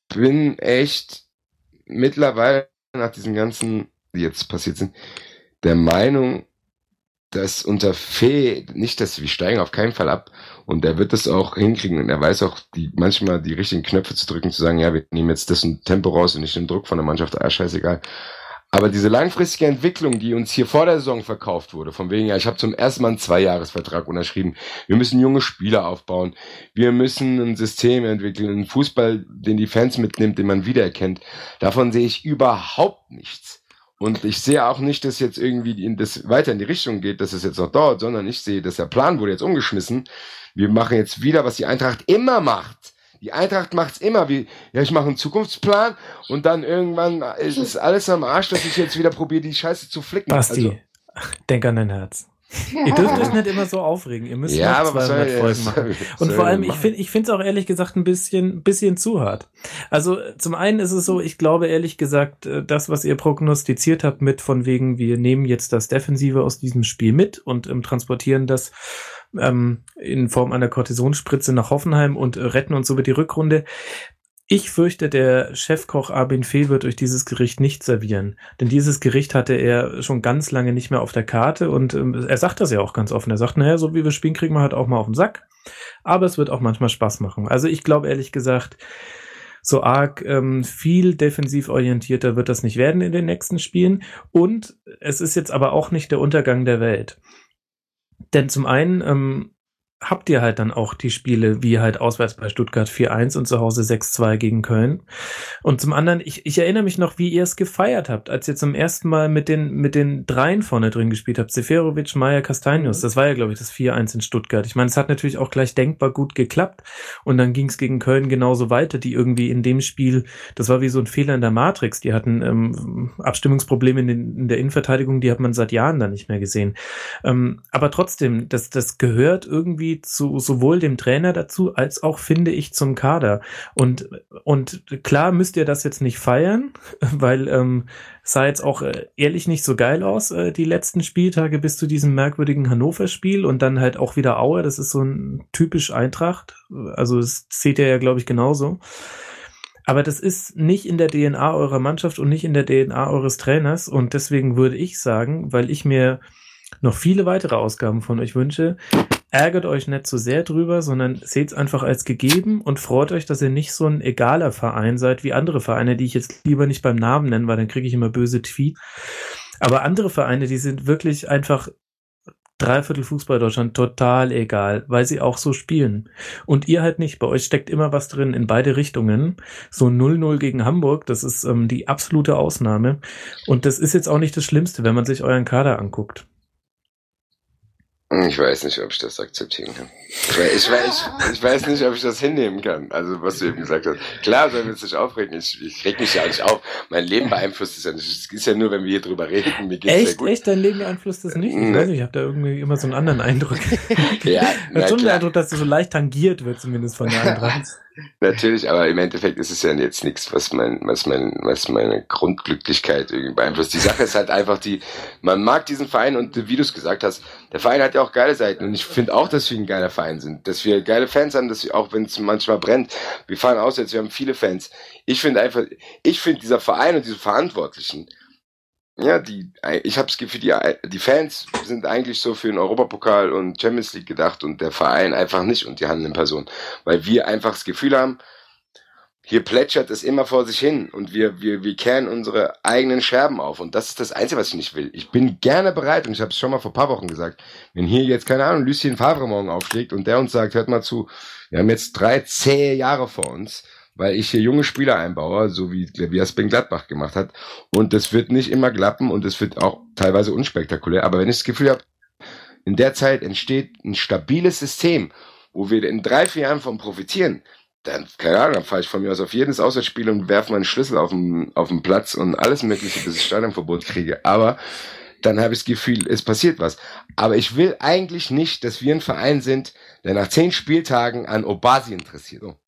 bin echt mittlerweile nach diesen ganzen, die jetzt passiert sind, der Meinung, dass unter Fee nicht, dass wir steigen auf keinen Fall ab und er wird das auch hinkriegen und er weiß auch, die manchmal die richtigen Knöpfe zu drücken, zu sagen, ja, wir nehmen jetzt das ein Tempo raus und nicht den Druck von der Mannschaft, ah, scheißegal. Aber diese langfristige Entwicklung, die uns hier vor der Saison verkauft wurde, von wegen, ja, ich habe zum ersten Mal einen Zweijahresvertrag unterschrieben, wir müssen junge Spieler aufbauen, wir müssen ein System entwickeln, einen Fußball, den die Fans mitnimmt, den man wiedererkennt, davon sehe ich überhaupt nichts. Und ich sehe auch nicht, dass jetzt irgendwie in das weiter in die Richtung geht, dass es jetzt noch dauert, sondern ich sehe, dass der Plan wurde jetzt umgeschmissen. Wir machen jetzt wieder, was die Eintracht immer macht. Die Eintracht macht's immer wie, ja, ich mache einen Zukunftsplan und dann irgendwann ist es alles am Arsch, dass ich jetzt wieder probiere, die Scheiße zu flicken. Basti, also, denk an dein Herz. Ihr dürft euch nicht immer so aufregen. Ihr müsst ja, noch zweihundert soll, Folgen machen. Und vor allem, ich finde, ich finde es auch ehrlich gesagt ein bisschen, bisschen zu hart. Also zum einen ist es so, ich glaube ehrlich gesagt, das, was ihr prognostiziert habt mit von wegen, wir nehmen jetzt das Defensive aus diesem Spiel mit und ähm, transportieren das ähm, in Form einer Kortisonspritze nach Hoffenheim und äh, retten uns somit die Rückrunde. Ich fürchte, der Chefkoch Armin Fee wird euch dieses Gericht nicht servieren. Denn dieses Gericht hatte er schon ganz lange nicht mehr auf der Karte und ähm, er sagt das ja auch ganz offen. Er sagt, naja, so wie wir spielen, kriegen wir halt auch mal auf den Sack. Aber es wird auch manchmal Spaß machen. Also ich glaube ehrlich gesagt, so arg ähm, viel defensiv orientierter wird das nicht werden in den nächsten Spielen. Und es ist jetzt aber auch nicht der Untergang der Welt. Denn zum einen ähm, habt ihr halt dann auch die Spiele wie halt auswärts bei Stuttgart vier eins und zu Hause sechs zwei gegen Köln. Und zum anderen, ich, ich erinnere mich noch, wie ihr es gefeiert habt, als ihr zum ersten Mal mit den mit den Dreien vorne drin gespielt habt. Seferovic, Meier, Castaños. Das war ja, glaube ich, das vier eins in Stuttgart. Ich meine, es hat natürlich auch gleich denkbar gut geklappt. Und dann ging es gegen Köln genauso weiter, die irgendwie in dem Spiel, das war wie so ein Fehler in der Matrix. Die hatten ähm, Abstimmungsprobleme in, den, in der Innenverteidigung, die hat man seit Jahren da nicht mehr gesehen. Ähm, aber trotzdem, das, das gehört irgendwie irgendwie zu sowohl dem Trainer dazu, als auch, finde ich, zum Kader. Und, und klar müsst ihr das jetzt nicht feiern, weil ähm, sah jetzt auch äh, ehrlich nicht so geil aus, äh, die letzten Spieltage bis zu diesem merkwürdigen Hannover-Spiel und dann halt auch wieder Aue. Das ist so ein typisch Eintracht. Also das seht ihr ja, glaube ich, genauso. Aber das ist nicht in der D N A eurer Mannschaft und nicht in der D N A eures Trainers. Und deswegen würde ich sagen, weil ich mir noch viele weitere Ausgaben von euch wünsche, ärgert euch nicht so sehr drüber, sondern seht es einfach als gegeben und freut euch, dass ihr nicht so ein egaler Verein seid wie andere Vereine, die ich jetzt lieber nicht beim Namen nenne, weil dann kriege ich immer böse Tweets. Aber andere Vereine, die sind wirklich einfach Dreiviertel Fußball Deutschland total egal, weil sie auch so spielen. Und ihr halt nicht. Bei euch steckt immer was drin in beide Richtungen. So null null gegen Hamburg, das ist ähm, die absolute Ausnahme. Und das ist jetzt auch nicht das Schlimmste, wenn man sich euren Kader anguckt. Ich weiß nicht, ob ich das akzeptieren kann. Ich weiß, ich, weiß, ich, ich weiß nicht, ob ich das hinnehmen kann. Also, was du eben gesagt hast. Klar, sollen wir uns nicht aufregen. Ich, ich reg mich ja auch nicht auf. Mein Leben beeinflusst es ja nicht. Es ist ja nur, wenn wir hier drüber reden. Mir geht's echt, sehr gut. Echt? Dein Leben beeinflusst das nicht? Ich nee. weiß nicht, ich habe da irgendwie immer so einen anderen Eindruck. Ja, ich habe schon den Eindruck, dass du so leicht tangiert wird, zumindest von der Eintracht. Natürlich, aber im Endeffekt ist es ja jetzt nichts, was mein, was mein, was meine Grundglücklichkeit irgendwie beeinflusst. Die Sache ist halt einfach die, man mag diesen Verein und wie du es gesagt hast, der Verein hat ja auch geile Seiten und ich finde auch, dass wir ein geiler Verein sind, dass wir geile Fans haben, dass wir, auch wenn es manchmal brennt, wir fahren aus jetzt, wir haben viele Fans. Ich finde einfach, ich finde dieser Verein und diese Verantwortlichen, ja, die, ich habe das Gefühl, die, die Fans sind eigentlich so für den Europapokal und Champions League gedacht und der Verein einfach nicht und die handelnden Personen, weil wir einfach das Gefühl haben, hier plätschert es immer vor sich hin und wir, wir, wir kehren unsere eigenen Scherben auf und das ist das Einzige, was ich nicht will. Ich bin gerne bereit und ich habe es schon mal vor ein paar Wochen gesagt, wenn hier jetzt, keine Ahnung, Lucien Favre morgen aufschlägt und der uns sagt, hört mal zu, wir haben jetzt drei zähe Jahre vor uns, weil ich hier junge Spieler einbaue, so wie, wie es Ben Gladbach gemacht hat. Und das wird nicht immer klappen und es wird auch teilweise unspektakulär. Aber wenn ich das Gefühl habe, in der Zeit entsteht ein stabiles System, wo wir in drei, vier Jahren von profitieren, dann, keine Ahnung, dann fahre ich von mir aus auf jedes Auswärtsspiel und werfe meinen Schlüssel auf den, auf den Platz und alles Mögliche, bis ich Stadionverbot kriege. Aber dann habe ich das Gefühl, es passiert was. Aber ich will eigentlich nicht, dass wir ein Verein sind, der nach zehn Spieltagen an Obasi interessiert. So.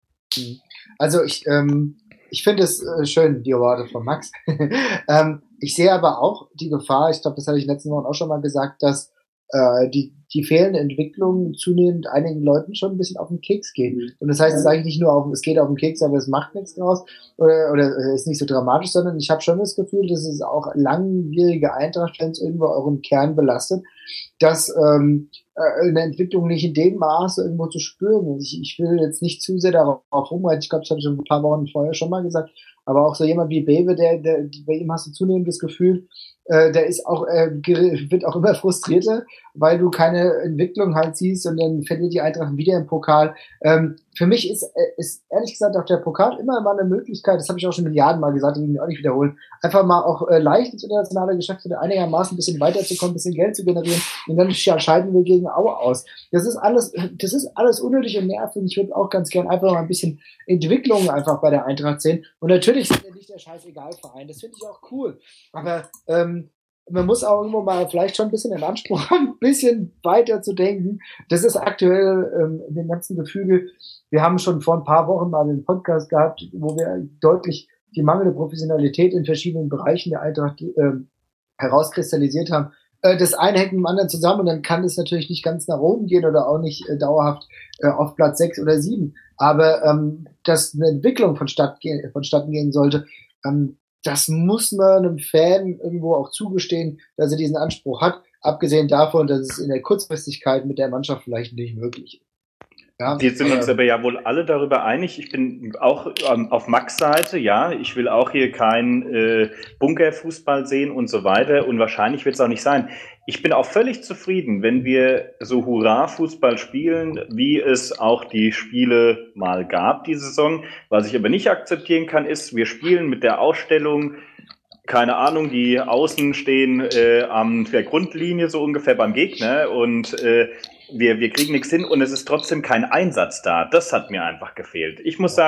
Also ich, ähm, ich finde es äh, schön, die Worte von Max. ähm, ich sehe aber auch die Gefahr, ich glaube, das hatte ich letzten Wochen auch schon mal gesagt, dass äh, die, die fehlende Entwicklung zunehmend einigen Leuten schon ein bisschen auf den Keks geht. Und das heißt, es ist eigentlich nicht nur auf, es geht auf den Keks, aber es macht nichts draus oder, oder ist nicht so dramatisch, sondern ich habe schon das Gefühl, dass es auch langjährige Eintracht-Fans irgendwo euren Kern belastet, dass ähm, eine Entwicklung nicht in dem Maße irgendwo zu spüren ist. Ich, ich will jetzt nicht zu sehr darauf rumreiten. Ich glaube, das habe ich schon ein paar Wochen vorher schon mal gesagt. Aber auch so jemand wie Bewe, der, der, bei ihm hast du zunehmend das Gefühl, äh, der ist auch, äh, wird auch immer frustrierter, weil du keine Entwicklung halt siehst und dann verliert die Eintracht wieder im Pokal. Ähm, für mich ist, äh, ist ehrlich gesagt auch der Pokal immer mal eine Möglichkeit, das habe ich auch schon Milliarden Mal gesagt, ich will mich auch nicht wiederholen, einfach mal auch äh, leicht ins internationale Geschäft einigermaßen ein bisschen weiterzukommen, ein bisschen Geld zu generieren und dann scheiden wir gegen Aue aus. Das ist alles, das ist alles unnötig und nervig. Ich würde auch ganz gern einfach mal ein bisschen Entwicklung einfach bei der Eintracht sehen. Und natürlich sind wir nicht der Scheißegal-Verein. Das finde ich auch cool. Aber ähm, man muss auch irgendwo mal vielleicht schon ein bisschen den Anspruch haben, ein bisschen weiter zu denken. Das ist aktuell ähm, in dem ganzen Gefüge. Wir haben schon vor ein paar Wochen mal einen Podcast gehabt, wo wir deutlich die mangelnde Professionalität in verschiedenen Bereichen der Eintracht äh, herauskristallisiert haben. Das eine hängt mit dem anderen zusammen und dann kann es natürlich nicht ganz nach oben gehen oder auch nicht äh, dauerhaft äh, auf Platz sechs oder sieben. Aber ähm, dass eine Entwicklung vonstatten gehen, vonstatten gehen sollte, ähm, das muss man einem Fan irgendwo auch zugestehen, dass er diesen Anspruch hat, abgesehen davon, dass es in der Kurzfristigkeit mit der Mannschaft vielleicht nicht möglich ist. Ja, wir sind uns aber ja wohl alle darüber einig. Ich bin auch ähm, auf Max' Seite, ja. Ich will auch hier keinen äh, Bunkerfußball sehen und so weiter. Und wahrscheinlich wird es auch nicht sein. Ich bin auch völlig zufrieden, wenn wir so Hurra-Fußball spielen, wie es auch die Spiele mal gab, die Saison. Was ich aber nicht akzeptieren kann, ist, wir spielen mit der Ausstellung, keine Ahnung, die Außen stehen äh, an der Grundlinie so ungefähr beim Gegner und äh, Wir, wir kriegen nichts hin und es ist trotzdem kein Einsatz da. Das hat mir einfach gefehlt. Ich muss sagen,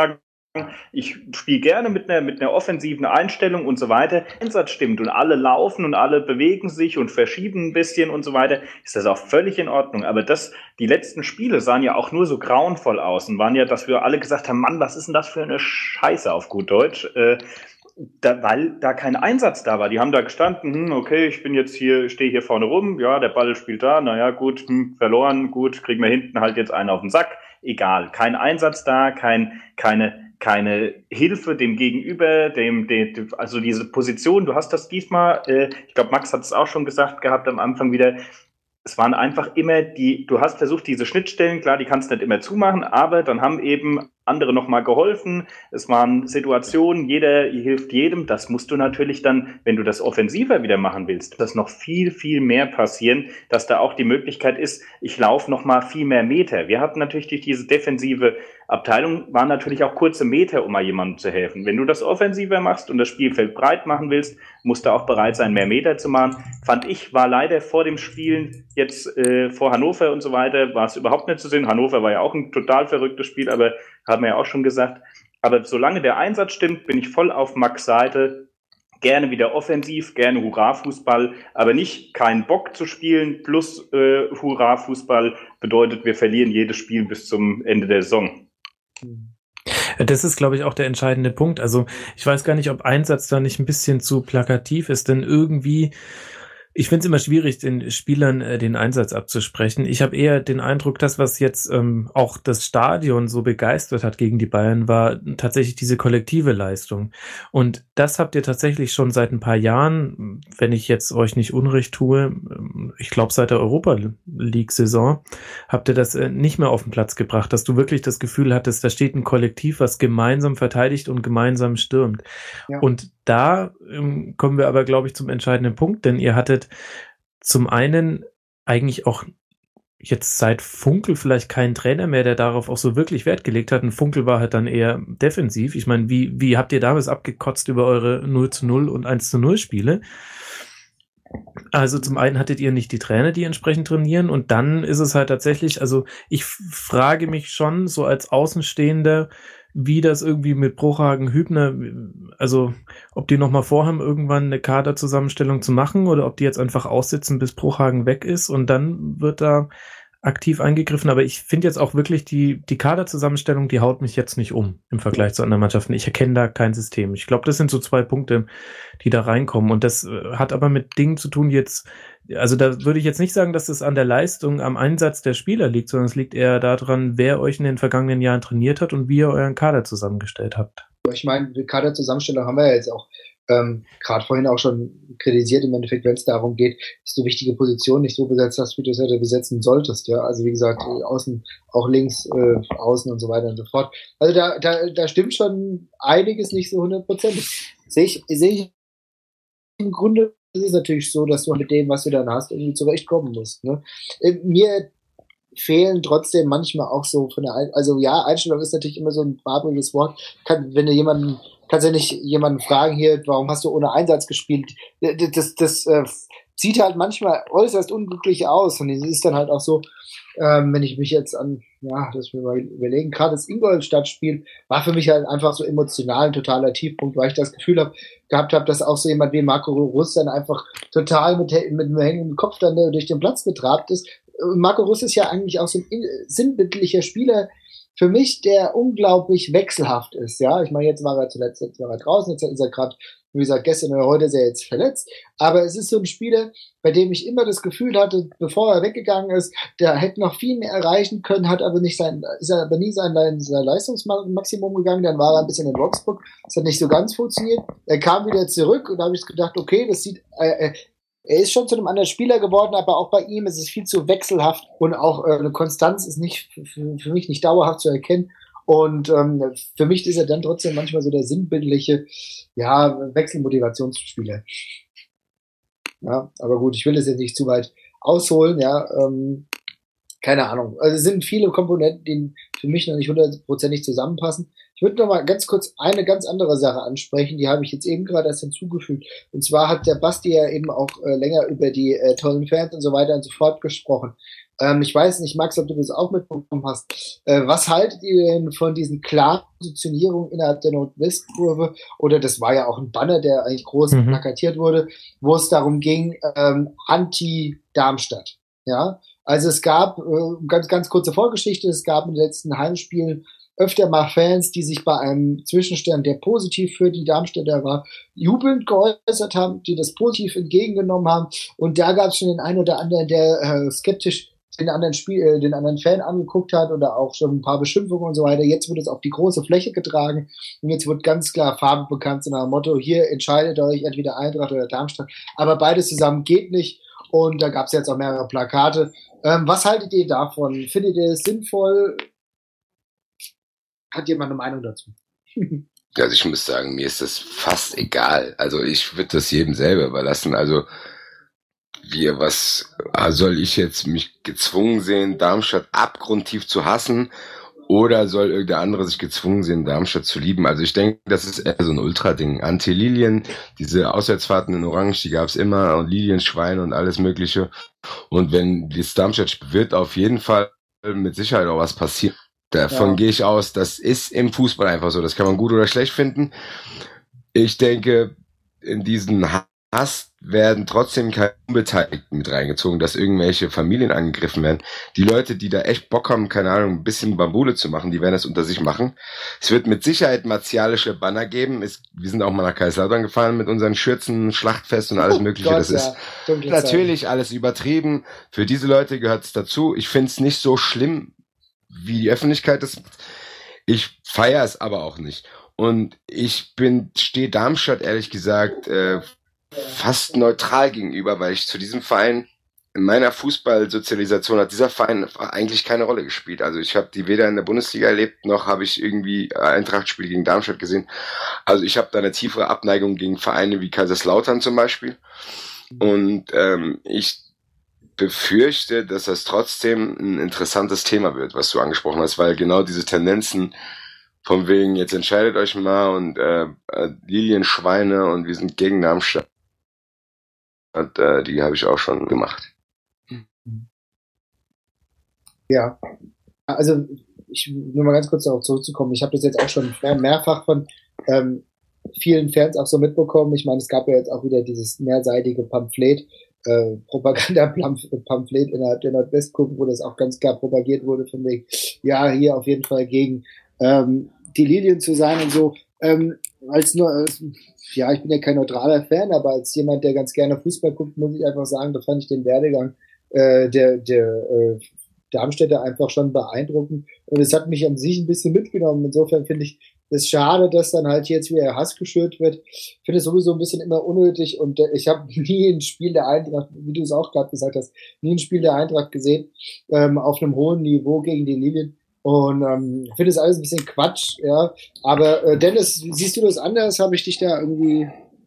ich spiele gerne mit einer, mit einer offensiven Einstellung und so weiter, Einsatz stimmt und alle laufen und alle bewegen sich und verschieben ein bisschen und so weiter, ist das auch völlig in Ordnung. Aber das, die letzten Spiele sahen ja auch nur so grauenvoll aus und waren ja, dass wir alle gesagt haben, Mann, was ist denn das für eine Scheiße auf gut Deutsch? Äh, Da, weil da kein Einsatz da war. Die haben da gestanden, hm, okay, ich bin jetzt hier, stehe hier vorne rum, ja, der Ball spielt da, naja, gut, hm, verloren, gut, kriegen wir hinten halt jetzt einen auf den Sack. Egal, kein Einsatz da, kein, keine, keine Hilfe dem Gegenüber, dem, dem, also diese Position, du hast das diesmal, äh, ich glaube, Max hat es auch schon gesagt gehabt am Anfang wieder, es waren einfach immer die, du hast versucht, diese Schnittstellen, klar, die kannst du nicht immer zumachen, aber dann haben eben andere nochmal geholfen. Es waren Situationen, jeder hilft jedem. Das musst du natürlich dann, wenn du das offensiver wieder machen willst, dass noch viel, viel mehr passieren, dass da auch die Möglichkeit ist, ich laufe nochmal viel mehr Meter. Wir hatten natürlich durch diese defensive Abteilung, waren natürlich auch kurze Meter, um mal jemandem zu helfen. Wenn du das offensiver machst und das Spielfeld breit machen willst, musst du auch bereit sein, mehr Meter zu machen. Fand ich, war leider vor dem Spielen jetzt äh, vor Hannover und so weiter, war es überhaupt nicht zu sehen. Hannover war ja auch ein total verrücktes Spiel, aber haben wir ja auch schon gesagt. Aber solange der Einsatz stimmt, bin ich voll auf Max' Seite. Gerne wieder offensiv, gerne Hurra-Fußball, aber nicht keinen Bock zu spielen plus äh, Hurra-Fußball bedeutet, wir verlieren jedes Spiel bis zum Ende der Saison. Das ist, glaube ich, auch der entscheidende Punkt. Also ich weiß gar nicht, ob Einsatz da nicht ein bisschen zu plakativ ist, denn irgendwie, ich finde es immer schwierig, den Spielern äh, den Einsatz abzusprechen. Ich habe eher den Eindruck, das, was jetzt ähm, auch das Stadion so begeistert hat gegen die Bayern, war tatsächlich diese kollektive Leistung. Und das habt ihr tatsächlich schon seit ein paar Jahren, wenn ich jetzt euch nicht Unrecht tue, ich glaube seit der Europa-League-Saison, habt ihr das äh, nicht mehr auf den Platz gebracht, dass du wirklich das Gefühl hattest, da steht ein Kollektiv, was gemeinsam verteidigt und gemeinsam stürmt. Ja. Und da ähm, kommen wir aber, glaube ich, zum entscheidenden Punkt, denn ihr hattet zum einen eigentlich auch jetzt seit Funkel vielleicht keinen Trainer mehr, der darauf auch so wirklich Wert gelegt hat. Und Funkel war halt dann eher defensiv. Ich meine, wie, wie habt ihr damals abgekotzt über eure null zu null und eins zu null Spiele? Also zum einen hattet ihr nicht die Trainer, die entsprechend trainieren, und dann ist es halt tatsächlich, also ich frage mich schon so als Außenstehender, wie das irgendwie mit Bruchhagen, Hübner, also ob die nochmal vorhaben, irgendwann eine Kaderzusammenstellung zu machen oder ob die jetzt einfach aussitzen, bis Bruchhagen weg ist und dann wird da aktiv eingegriffen. Aber ich finde jetzt auch wirklich die die Kaderzusammenstellung, die haut mich jetzt nicht um im Vergleich zu anderen Mannschaften. Ich erkenne da kein System. Ich glaube, das sind so zwei Punkte, die da reinkommen, und das hat aber mit Dingen zu tun jetzt, also da würde ich jetzt nicht sagen, dass es an der Leistung, am Einsatz der Spieler liegt, sondern es liegt eher daran, wer euch in den vergangenen Jahren trainiert hat und wie ihr euren Kader zusammengestellt habt. Ich meine, die Kaderzusammenstellung haben wir ja jetzt auch ähm, gerade vorhin auch schon kritisiert, im Endeffekt, wenn es darum geht, dass du wichtige Positionen nicht so besetzt hast, wie du es hätte besetzen solltest. Ja, also wie gesagt, außen, auch links, äh, außen und so weiter und so fort. Also da, da, da stimmt schon einiges nicht so hundertprozentig. Sehe ich, sehe ich im Grunde. Es ist natürlich so, dass du mit dem, was du dann hast, irgendwie zurechtkommen musst. Ne? Mir fehlen trotzdem manchmal auch so von der, Ein- also ja, Einstellung ist natürlich immer so ein farbiges Wort. Kann, wenn du jemanden, kannst ja nicht jemanden fragen hier, warum hast du ohne Einsatz gespielt? Das, das, das äh, sieht halt manchmal äußerst unglücklich aus, und es ist dann halt auch so, ähm, wenn ich mich jetzt an, ja, das wir mal überlegen, gerade das Ingolstadt-Spiel war für mich halt einfach so emotional ein totaler Tiefpunkt, weil ich das Gefühl habe, gehabt habe, dass auch so jemand wie Marco Russ dann einfach total mit, mit einem hängenden Kopf dann äh, durch den Platz getrabt ist. Und Marco Russ ist ja eigentlich auch so ein in, sinnbildlicher Spieler für mich, der unglaublich wechselhaft ist. Ja, ich meine, jetzt war er zuletzt, jetzt war er draußen, jetzt ist er gerade, wie gesagt, gestern oder heute ist er jetzt verletzt. Aber es ist so ein Spieler, bei dem ich immer das Gefühl hatte, bevor er weggegangen ist, der hätte noch viel mehr erreichen können, hat aber nicht sein, ist er aber nie sein, sein Leistungsmaximum gegangen. Dann war er ein bisschen in Wolfsburg. Das hat nicht so ganz funktioniert. Er kam wieder zurück und da habe ich gedacht, okay, das sieht, äh, er ist schon zu einem anderen Spieler geworden, aber auch bei ihm ist es viel zu wechselhaft, und auch äh, eine Konstanz ist nicht für, für mich nicht dauerhaft zu erkennen. Und ähm, für mich ist er dann trotzdem manchmal so der sinnbildliche, ja, Wechselmotivationsspieler. Ja, aber gut, ich will das jetzt nicht zu weit ausholen, ja, ähm, keine Ahnung. Also es sind viele Komponenten, die für mich noch nicht hundertprozentig zusammenpassen. Ich würde noch mal ganz kurz eine ganz andere Sache ansprechen, die habe ich jetzt eben gerade erst hinzugefügt. Und zwar hat der Basti ja eben auch äh, länger über die äh, tollen Fans und so weiter und so fort gesprochen. Ähm, ich weiß nicht, Max, ob du das auch mitbekommen hast. Äh, was haltet ihr denn von diesen klaren Positionierungen innerhalb der Nordwestkurve? Oder das war ja auch ein Banner, der eigentlich groß mhm. plakatiert wurde, wo es darum ging, ähm, Anti-Darmstadt. Ja, also es gab, äh, ganz, ganz kurze Vorgeschichte, es gab in den letzten Heimspielen öfter mal Fans, die sich bei einem Zwischenstand, der positiv für die Darmstädter war, jubelnd geäußert haben, die das positiv entgegengenommen haben. Und da gab es schon den einen oder anderen, der äh, skeptisch den anderen Spiel, äh, den anderen Fan angeguckt hat oder auch schon ein paar Beschimpfungen und so weiter. Jetzt wird es auf die große Fläche getragen und jetzt wird ganz klar Farbe bekannt, so nach dem Motto, hier entscheidet euch entweder Eintracht oder Darmstadt. Aber beides zusammen geht nicht. Und da gab es jetzt auch mehrere Plakate. Ähm, was haltet ihr davon? Findet ihr es sinnvoll? Hat jemand eine Meinung dazu? Also ich muss sagen, mir ist das fast egal. Also ich würde das jedem selber überlassen. Also wir, was soll ich jetzt mich gezwungen sehen, Darmstadt abgrundtief zu hassen? Oder soll irgendein andere sich gezwungen sehen, Darmstadt zu lieben? Also ich denke, das ist eher so ein Ultra-Ding. Anti-Lilien, diese Auswärtsfahrten in Orange, die gab's immer, und Lilienschweine und alles Mögliche. Und wenn das Darmstadt wird auf jeden Fall mit Sicherheit auch was passieren. Davon ja. gehe ich aus, das ist im Fußball einfach so. Das kann man gut oder schlecht finden. Ich denke, in diesen Hass werden trotzdem keine Unbeteiligten mit reingezogen, dass irgendwelche Familien angegriffen werden. Die Leute, die da echt Bock haben, keine Ahnung, ein bisschen Bambule zu machen, die werden das unter sich machen. Es wird mit Sicherheit martialische Banner geben. Es, wir sind auch mal nach Kaiserslautern gefahren mit unseren Schürzen, Schlachtfest und alles oh Mögliche. Gott, das ja. ist natürlich alles übertrieben. Für diese Leute gehört es dazu. Ich finde es nicht so schlimm, wie die Öffentlichkeit ist. Ich feiere es aber auch nicht. Und ich bin, stehe Darmstadt ehrlich gesagt äh, fast neutral gegenüber, weil ich zu diesem Verein in meiner Fußballsozialisation hat dieser Verein eigentlich keine Rolle gespielt. Also ich habe die weder in der Bundesliga erlebt, noch habe ich irgendwie Eintracht-Spiele gegen Darmstadt gesehen. Also ich habe da eine tiefere Abneigung gegen Vereine wie Kaiserslautern zum Beispiel. Und ähm, ich befürchte, dass das trotzdem ein interessantes Thema wird, was du angesprochen hast, weil genau diese Tendenzen von wegen, jetzt entscheidet euch mal und äh, Lilienschweine und wir sind gegen Darmstadt, und, äh, die habe ich auch schon gemacht. Ja, also ich nur mal ganz kurz darauf zurückzukommen. Ich habe das jetzt auch schon mehrfach von ähm, vielen Fans auch so mitbekommen. Ich meine, es gab ja jetzt auch wieder dieses mehrseitige Pamphlet, äh, Propaganda-Pamphlet innerhalb der Nordwestkurve, wo das auch ganz klar propagiert wurde von wegen, ja, hier auf jeden Fall gegen ähm, die Lilien zu sein und so. Ähm, als nur, als, ja, ich bin ja kein neutraler Fan, aber als jemand, der ganz gerne Fußball guckt, muss ich einfach sagen, da fand ich den Werdegang äh, der, der äh, Darmstädter einfach schon beeindruckend. Und es hat mich an sich ein bisschen mitgenommen. Insofern finde ich es schade, dass dann halt jetzt wieder Hass geschürt wird. Ich finde es sowieso ein bisschen immer unnötig. Und äh, ich habe nie ein Spiel der Eintracht, wie du es auch gerade gesagt hast, nie ein Spiel der Eintracht gesehen, ähm, auf einem hohen Niveau gegen die Lilien. Und ähm, ich finde es alles ein bisschen Quatsch, ja. Aber äh, Dennis, siehst du das anders? Habe ich dich da irgendwie...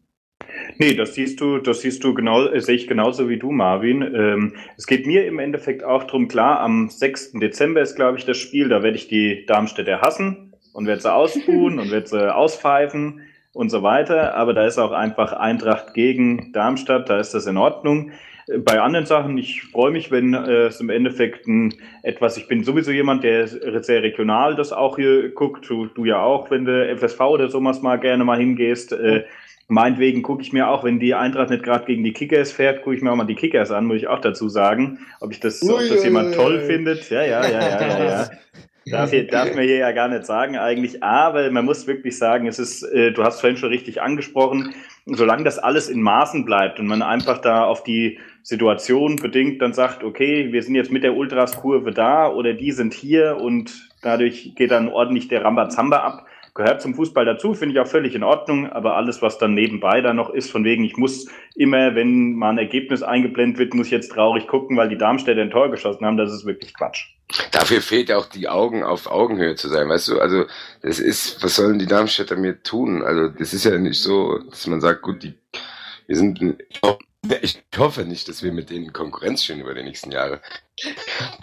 Nee, das siehst du, das siehst du genau, äh, sehe ich genauso wie du, Marvin. Ähm, es geht mir im Endeffekt auch drum, klar, am sechsten Dezember ist, glaube ich, das Spiel, da werde ich die Darmstädter hassen und werde sie ausbuhen und werde sie auspfeifen und so weiter. Aber da ist auch einfach Eintracht gegen Darmstadt, da ist das in Ordnung. Bei anderen Sachen, ich freue mich, wenn äh, es im Endeffekt ein, etwas, ich bin sowieso jemand, der sehr regional das auch hier guckt, du, du ja auch, wenn du F S V oder sowas mal gerne mal hingehst, äh, meinetwegen gucke ich mir auch, wenn die Eintracht nicht gerade gegen die Kickers fährt, gucke ich mir auch mal die Kickers an, muss ich auch dazu sagen, ob ich das, ob das jemand toll findet, ja, ja, ja, ja, ja, ja. Darf, hier, darf man hier ja gar nicht sagen eigentlich, aber man muss wirklich sagen, es ist, äh, du hast vorhin schon richtig angesprochen, solange das alles in Maßen bleibt und man einfach da auf die Situation bedingt dann sagt, okay, wir sind jetzt mit der Ultras-Kurve da oder die sind hier und dadurch geht dann ordentlich der Rambazamba ab, gehört zum Fußball dazu, finde ich auch völlig in Ordnung, aber alles, was dann nebenbei da noch ist, von wegen, ich muss immer, wenn mal ein Ergebnis eingeblendet wird, muss ich jetzt traurig gucken, weil die Darmstädter ein Tor geschossen haben, das ist wirklich Quatsch. Dafür fehlt auch die Augen auf Augenhöhe zu sein, weißt du, also das ist, was sollen die Darmstädter mir tun, also das ist ja nicht so, dass man sagt, gut, die, wir sind, ich hoffe nicht, dass wir mit denen in Konkurrenz stehen über die nächsten Jahre.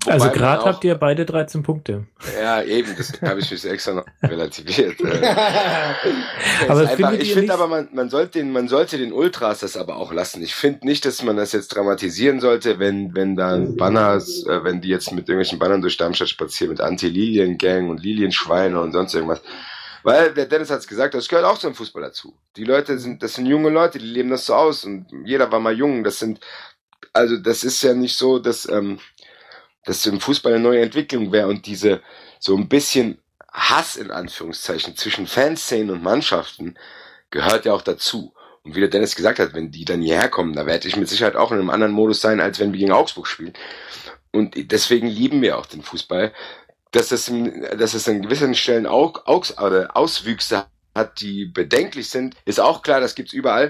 Also gerade habt ihr beide dreizehn Punkte. Ja, eben, das habe ich mich extra noch relativiert. aber einfach, ich finde aber, man, man, sollte den, man sollte den Ultras das aber auch lassen. Ich finde nicht, dass man das jetzt dramatisieren sollte, wenn, wenn da Banners, äh, wenn die jetzt mit irgendwelchen Bannern durch Darmstadt spazieren, mit Anti-Lilien-Gang und Lilienschweine und sonst irgendwas. Weil, der Dennis hat's gesagt, das gehört auch zum Fußball dazu. Die Leute sind, das sind junge Leute, die leben das so aus und jeder war mal jung. Das sind, also das ist ja nicht so, dass, ähm, dass im Fußball eine neue Entwicklung wäre und diese so ein bisschen Hass in Anführungszeichen zwischen Fanszenen und Mannschaften gehört ja auch dazu. Und wie der Dennis gesagt hat, wenn die dann hierher kommen, da werde ich mit Sicherheit auch in einem anderen Modus sein, als wenn wir gegen Augsburg spielen. Und deswegen lieben wir auch den Fußball, dass es, dass es an gewissen Stellen auch Auswüchse hat, die bedenklich sind, ist auch klar, das gibt's überall.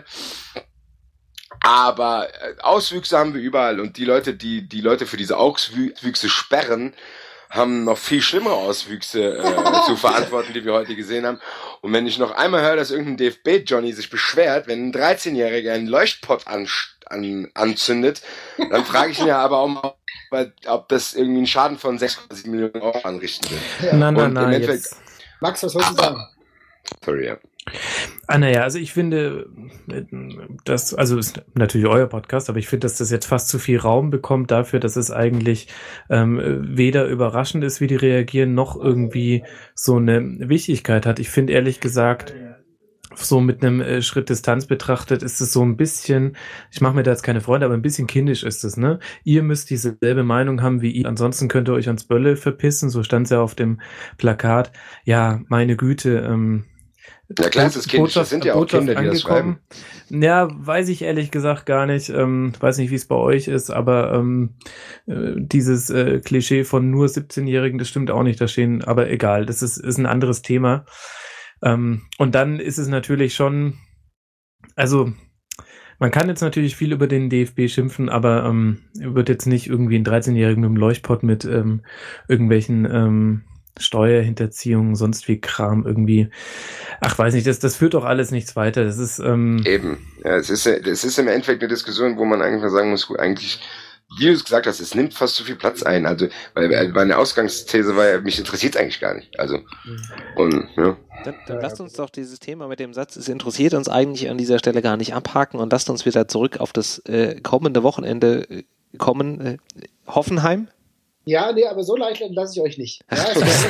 Aber Auswüchse haben wir überall und die Leute, die die Leute für diese Auswüchse sperren, haben noch viel schlimmere Auswüchse äh, zu verantworten, die wir heute gesehen haben. Und wenn ich noch einmal höre, dass irgendein D F B-Johnny sich beschwert, wenn ein dreizehnjähriger einen Leuchtpott an, an, anzündet, dann frage ich mich ja aber auch, ob das irgendwie einen Schaden von sechs Komma sieben Millionen Euro anrichten will. Ja. Nein, nein, nein. Jetzt. Max, was wolltest du sagen? Sorry, ja. Ah, naja, also ich finde, das, also ist natürlich euer Podcast, aber ich finde, dass das jetzt fast zu viel Raum bekommt dafür, dass es eigentlich ähm, weder überraschend ist, wie die reagieren, noch irgendwie so eine Wichtigkeit hat. Ich finde ehrlich gesagt, so mit einem äh, Schritt Distanz betrachtet, ist es so ein bisschen, ich mache mir da jetzt keine Freunde, aber ein bisschen kindisch ist es, ne? Ihr müsst dieselbe Meinung haben wie ihr, ansonsten könnt ihr euch ans Bölle verpissen, so stand es ja auf dem Plakat. Ja, meine Güte, ähm, ja klar, das Kind, das sind ja auch Kinder, die das schreiben. Ja, weiß ich ehrlich gesagt gar nicht. Ähm, weiß nicht, wie es bei euch ist, aber ähm, äh, dieses äh, Klischee von nur siebzehnjährigen, das stimmt auch nicht, da stehen, aber egal, das ist, ist ein anderes Thema. Ähm, und dann ist es natürlich schon, also man kann jetzt natürlich viel über den D F B schimpfen, aber ähm, wird jetzt nicht irgendwie einen dreizehnjährigen mit einem Leuchtpott mit ähm, irgendwelchen ähm, Steuerhinterziehung, sonst wie Kram irgendwie. Ach, weiß nicht, das, das führt doch alles nichts weiter. Das ist ähm eben. Ja, es ist, es ist im Endeffekt eine Diskussion, wo man eigentlich mal sagen muss, eigentlich, wie du es gesagt hast, es nimmt fast zu viel Platz ein. Also, weil meine Ausgangsthese war ja, mich interessiert es eigentlich gar nicht. Also, und, ja. Dann, dann lasst uns doch dieses Thema mit dem Satz, es interessiert uns eigentlich an dieser Stelle gar nicht abhaken und lasst uns wieder zurück auf das äh, kommende Wochenende kommen. Äh, Hoffenheim? Ja, nee, aber so leicht lasse ich euch nicht. Ja, also das ist,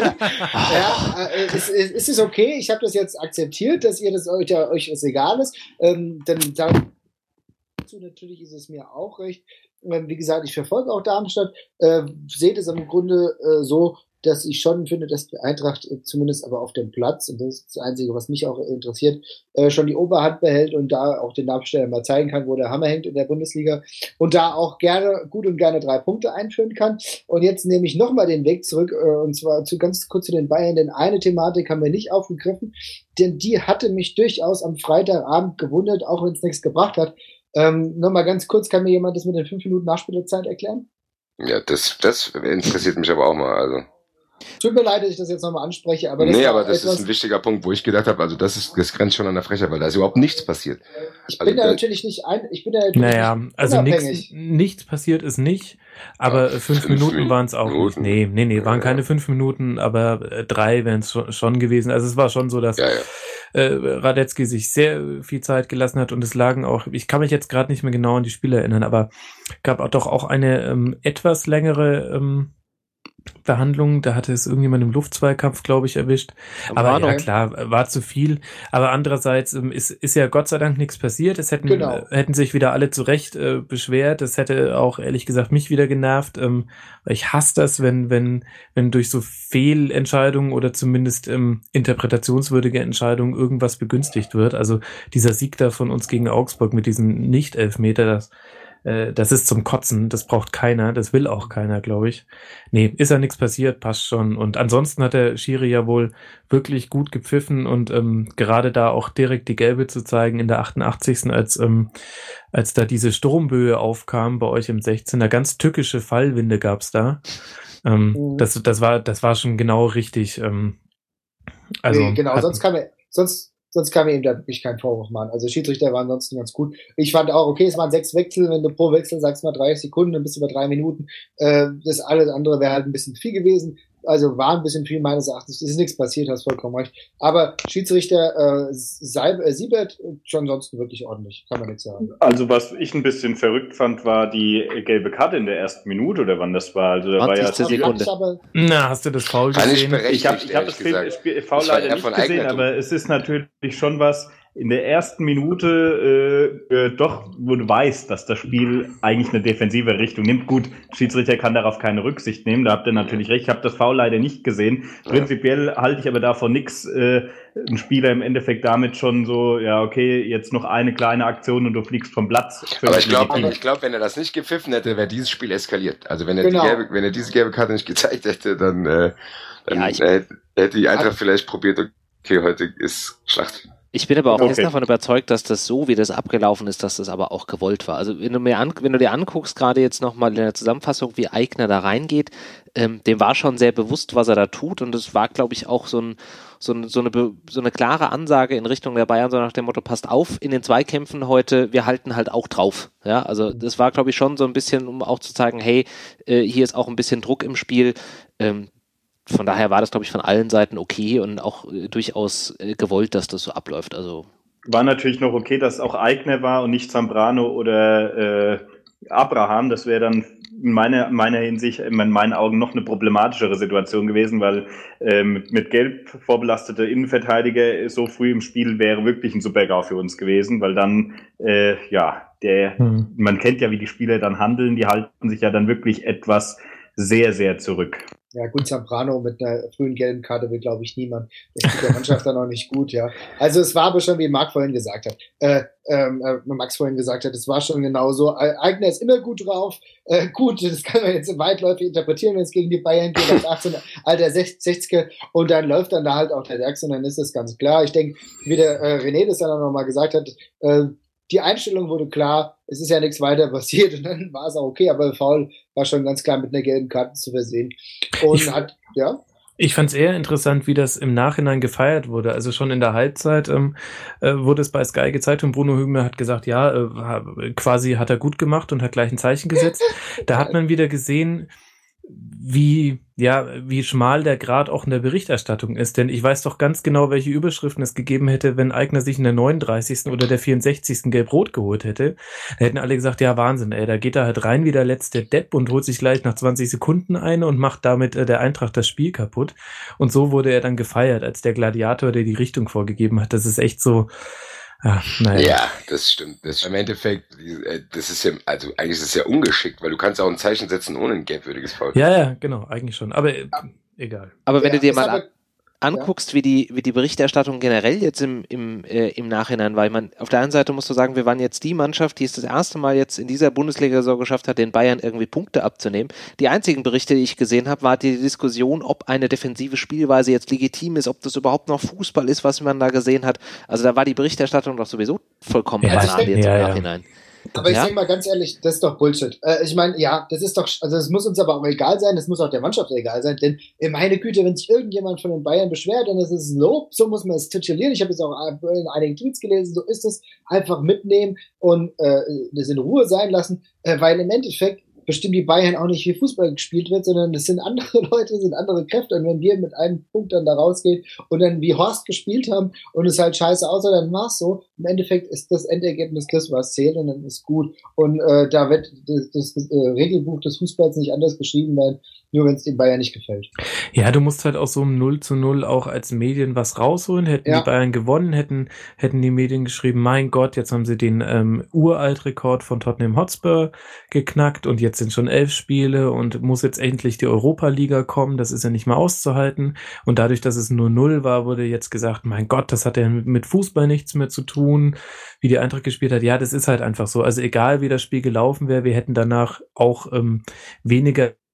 ja äh, es, es ist okay, ich habe das jetzt akzeptiert, dass ihr das euch, ja, euch das egal ist. Ähm, dann, dann natürlich ist es mir auch recht. Ähm, wie gesagt, ich verfolge auch Darmstadt, äh, seht es im Grunde äh, so, dass ich schon finde, dass die Eintracht äh, zumindest aber auf dem Platz, und das ist das Einzige, was mich auch interessiert, äh, schon die Oberhand behält und da auch den Darmstädter mal zeigen kann, wo der Hammer hängt in der Bundesliga und da auch gerne, gut und gerne drei Punkte einführen kann. Und jetzt nehme ich nochmal den Weg zurück, äh, und zwar zu ganz kurz zu den Bayern, denn eine Thematik haben wir nicht aufgegriffen, denn die hatte mich durchaus am Freitagabend gewundert, auch wenn es nichts gebracht hat. Ähm, nochmal ganz kurz, kann mir jemand das mit den fünf Minuten Nachspielzeit erklären? Ja, das, das interessiert mich aber auch mal, also. Tut mir leid, dass ich das jetzt nochmal anspreche, aber das, nee, aber das ist ein wichtiger Punkt, wo ich gedacht habe, also das ist, das grenzt schon an der Frechheit, weil da ist überhaupt nichts passiert. Ich also bin da natürlich nicht ein, ich bin da natürlich naja, nicht also nichts, nichts passiert ist nicht, aber ja, fünf, fünf Minuten waren es auch Minuten. nicht. Nee, nee, nee, waren ja, keine fünf Minuten, aber äh, drei wären es schon, schon gewesen. Also es war schon so, dass ja, ja. Äh, Radetzky sich sehr viel Zeit gelassen hat und es lagen auch, ich kann mich jetzt gerade nicht mehr genau an die Spiele erinnern, aber gab auch doch auch eine ähm, etwas längere ähm, Behandlung, da hatte es irgendjemand im Luftzweikampf, glaube ich, erwischt. Aber Warnung. Ja, klar, war zu viel. Aber andererseits ähm, ist, ist ja Gott sei Dank nichts passiert. Es hätten, genau. äh, hätten sich wieder alle zurecht äh, beschwert. Das hätte auch, ehrlich gesagt, mich wieder genervt. Ähm, weil ich hasse das, wenn, wenn, wenn durch so Fehlentscheidungen oder zumindest ähm, interpretationswürdige Entscheidungen irgendwas begünstigt wird. Also dieser Sieg da von uns gegen Augsburg mit diesem Nicht-Elfmeter, das Das ist zum Kotzen, das braucht keiner, das will auch keiner, glaube ich. Nee, ist ja nichts passiert, passt schon. Und ansonsten hat der Schiri ja wohl wirklich gut gepfiffen und ähm, gerade da auch direkt die Gelbe zu zeigen in der achtundachtzigsten als ähm, als da diese Sturmböe aufkam bei euch im sechzehner, ganz tückische Fallwinde gab's da. Ähm, mhm. Das das war das war schon genau richtig. Ähm, also nee, genau, hat, sonst kann man sonst sonst kann man ihm da wirklich keinen Vorwurf machen. Also Schiedsrichter waren ansonsten ganz gut. Ich fand auch, okay, es waren sechs Wechsel, wenn du pro Wechsel sagst mal dreißig Sekunden, dann bist du über drei Minuten. Äh, das alles andere wäre halt ein bisschen viel gewesen. Also war ein bisschen viel meines Erachtens. Es ist nichts passiert, hast vollkommen recht. Aber Schiedsrichter äh, Seib- äh, Siebert schon ansonsten wirklich ordentlich, kann man nicht sagen. Also was ich ein bisschen verrückt fand, war die gelbe Karte in der ersten Minute oder wann das war. Also da war ja Sekunde. Aber, Na, hast du das Foul gesehen? Ich habe ich hab das Spiel, Spiel Foul leider nicht gesehen, aber es ist natürlich schon was in der ersten Minute äh, äh, doch, wo du weißt, dass das Spiel eigentlich eine defensive Richtung nimmt. Gut, Schiedsrichter kann darauf keine Rücksicht nehmen, da habt ihr natürlich recht. Ich habe das Foul leider nicht gesehen. Prinzipiell halte ich aber davon nichts, äh, ein Spieler im Endeffekt damit schon so, ja okay, jetzt noch eine kleine Aktion und du fliegst vom Platz. Aber ich glaube, ich glaube, wenn er das nicht gepfiffen hätte, wäre dieses Spiel eskaliert. Also wenn er, genau. die gelbe, wenn er diese gelbe Karte nicht gezeigt hätte, dann, äh, dann ja, ich, äh, hätte die Eintracht vielleicht probiert, okay, heute ist Schlacht. Ich bin aber auch okay. jetzt davon überzeugt, dass das so, wie das abgelaufen ist, dass das aber auch gewollt war. Also wenn du mir an, wenn du dir anguckst, gerade jetzt nochmal in der Zusammenfassung, wie Aigner da reingeht, ähm, dem war schon sehr bewusst, was er da tut, und es war, glaube ich, auch so, ein, so, ein, so, eine, so eine klare Ansage in Richtung der Bayern, so nach dem Motto, passt auf in den Zweikämpfen heute, wir halten halt auch drauf. Ja, also das war, glaube ich, schon so ein bisschen, um auch zu zeigen, hey, äh, hier ist auch ein bisschen Druck im Spiel. Ähm, Von daher war das, glaube ich, von allen Seiten okay und auch äh, durchaus äh, gewollt, dass das so abläuft. Also war natürlich noch okay, dass es auch Aigner war und nicht Zambrano oder äh, Abraham. Das wäre dann in meiner, meiner Hinsicht, in meinen Augen, noch eine problematischere Situation gewesen, weil äh, mit, mit Gelb vorbelastete Innenverteidiger so früh im Spiel wäre wirklich ein Super-GAU für uns gewesen, weil dann, äh, ja, der, hm. man kennt ja, wie die Spieler dann handeln, die halten sich ja dann wirklich etwas sehr, sehr zurück. Ja gut, Zambrano mit einer frühen gelben Karte will, glaube ich, niemand. Das tut der Mannschaft dann auch nicht gut, ja. Also es war aber schon, wie Marc vorhin gesagt hat, äh, ähm, äh, Max vorhin gesagt hat, es war schon genauso. Aigner ist immer gut drauf. Äh, gut, das kann man jetzt weitläufig interpretieren, wenn es gegen die Bayern geht, als achtzehn, alter sechziger, und dann läuft dann da halt auch der Werks, und dann ist das ganz klar. Ich denke, wie der äh, René das dann auch nochmal gesagt hat, äh, die Einstellung wurde klar, es ist ja nichts weiter passiert, und dann war es auch okay, aber Foul war schon ganz klar mit einer gelben Karte zu versehen. Und ich, hat, ja. Ich fand es eher interessant, wie das im Nachhinein gefeiert wurde. Also schon in der Halbzeit ähm, äh, wurde es bei Sky gezeigt und Bruno Hübner hat gesagt, ja, äh, quasi hat er gut gemacht und hat gleich ein Zeichen gesetzt. Da hat man wieder gesehen, wie, ja, wie schmal der Grad auch in der Berichterstattung ist. Denn ich weiß doch ganz genau, welche Überschriften es gegeben hätte, wenn Aigner sich in der neununddreißigsten oder der vierundsechzigsten Gelb-Rot geholt hätte. Da hätten alle gesagt, ja, Wahnsinn, ey, da geht er halt rein wie der letzte Depp und holt sich gleich nach zwanzig Sekunden eine und macht damit äh, der Eintracht das Spiel kaputt. Und so wurde er dann gefeiert als der Gladiator, der die Richtung vorgegeben hat. Das ist echt so, ach, naja. Ja, das stimmt. Das Im Endeffekt, das ist ja, also eigentlich ist es ja ungeschickt, weil du kannst auch ein Zeichen setzen ohne ein gelbwürdiges Foul. Ja, ja, genau, eigentlich schon. Aber äh, egal. Aber wenn ja, du dir mal aber, anguckst, ja. wie die wie die Berichterstattung generell jetzt im im äh, im Nachhinein war, ich meine, auf der einen Seite musst du sagen, wir waren jetzt die Mannschaft, die es das erste Mal jetzt in dieser Bundesliga so geschafft hat, den Bayern irgendwie Punkte abzunehmen. Die einzigen Berichte, die ich gesehen habe, war die Diskussion, ob eine defensive Spielweise jetzt legitim ist, ob das überhaupt noch Fußball ist, was man da gesehen hat. Also da war die Berichterstattung doch sowieso vollkommen ja, banal jetzt ja, im ja. Nachhinein. Aber ich ja? sag mal ganz ehrlich, das ist doch Bullshit. Äh, ich meine, ja, das ist doch, also es muss uns aber auch egal sein, das muss auch der Mannschaft egal sein, denn äh, meine Güte, wenn sich irgendjemand von den Bayern beschwert, dann ist es ein Lob, so muss man es titulieren. Ich habe jetzt auch in einigen Tweets gelesen, so ist es, einfach mitnehmen und äh, das in Ruhe sein lassen, äh, weil im Endeffekt bestimmen die Bayern auch nicht, wie Fußball gespielt wird, sondern es sind andere Leute, sind andere Kräfte, und wenn wir mit einem Punkt dann da rausgehen und dann wie Horst gespielt haben und es halt scheiße aussah, dann war's so. Im Endeffekt ist das Endergebnis das, was zählt, und dann ist gut. Und äh, da wird das, das, das äh, Regelbuch des Fußballs nicht anders geschrieben werden, nur wenn es den Bayern nicht gefällt. Ja, du musst halt aus so einem null zu null auch als Medien was rausholen. Hätten ja. die Bayern gewonnen, hätten hätten die Medien geschrieben, mein Gott, jetzt haben sie den ähm, Uralt-Rekord von Tottenham Hotspur geknackt und jetzt sind schon elf Spiele und muss jetzt endlich die Europa-Liga kommen. Das ist ja nicht mehr auszuhalten. Und dadurch, dass es nur null war, wurde jetzt gesagt, mein Gott, das hat ja mit Fußball nichts mehr zu tun, wie die Eintracht gespielt hat. Ja, das ist halt einfach so. Also egal, wie das Spiel gelaufen wäre, wir hätten danach auch ähm, weniger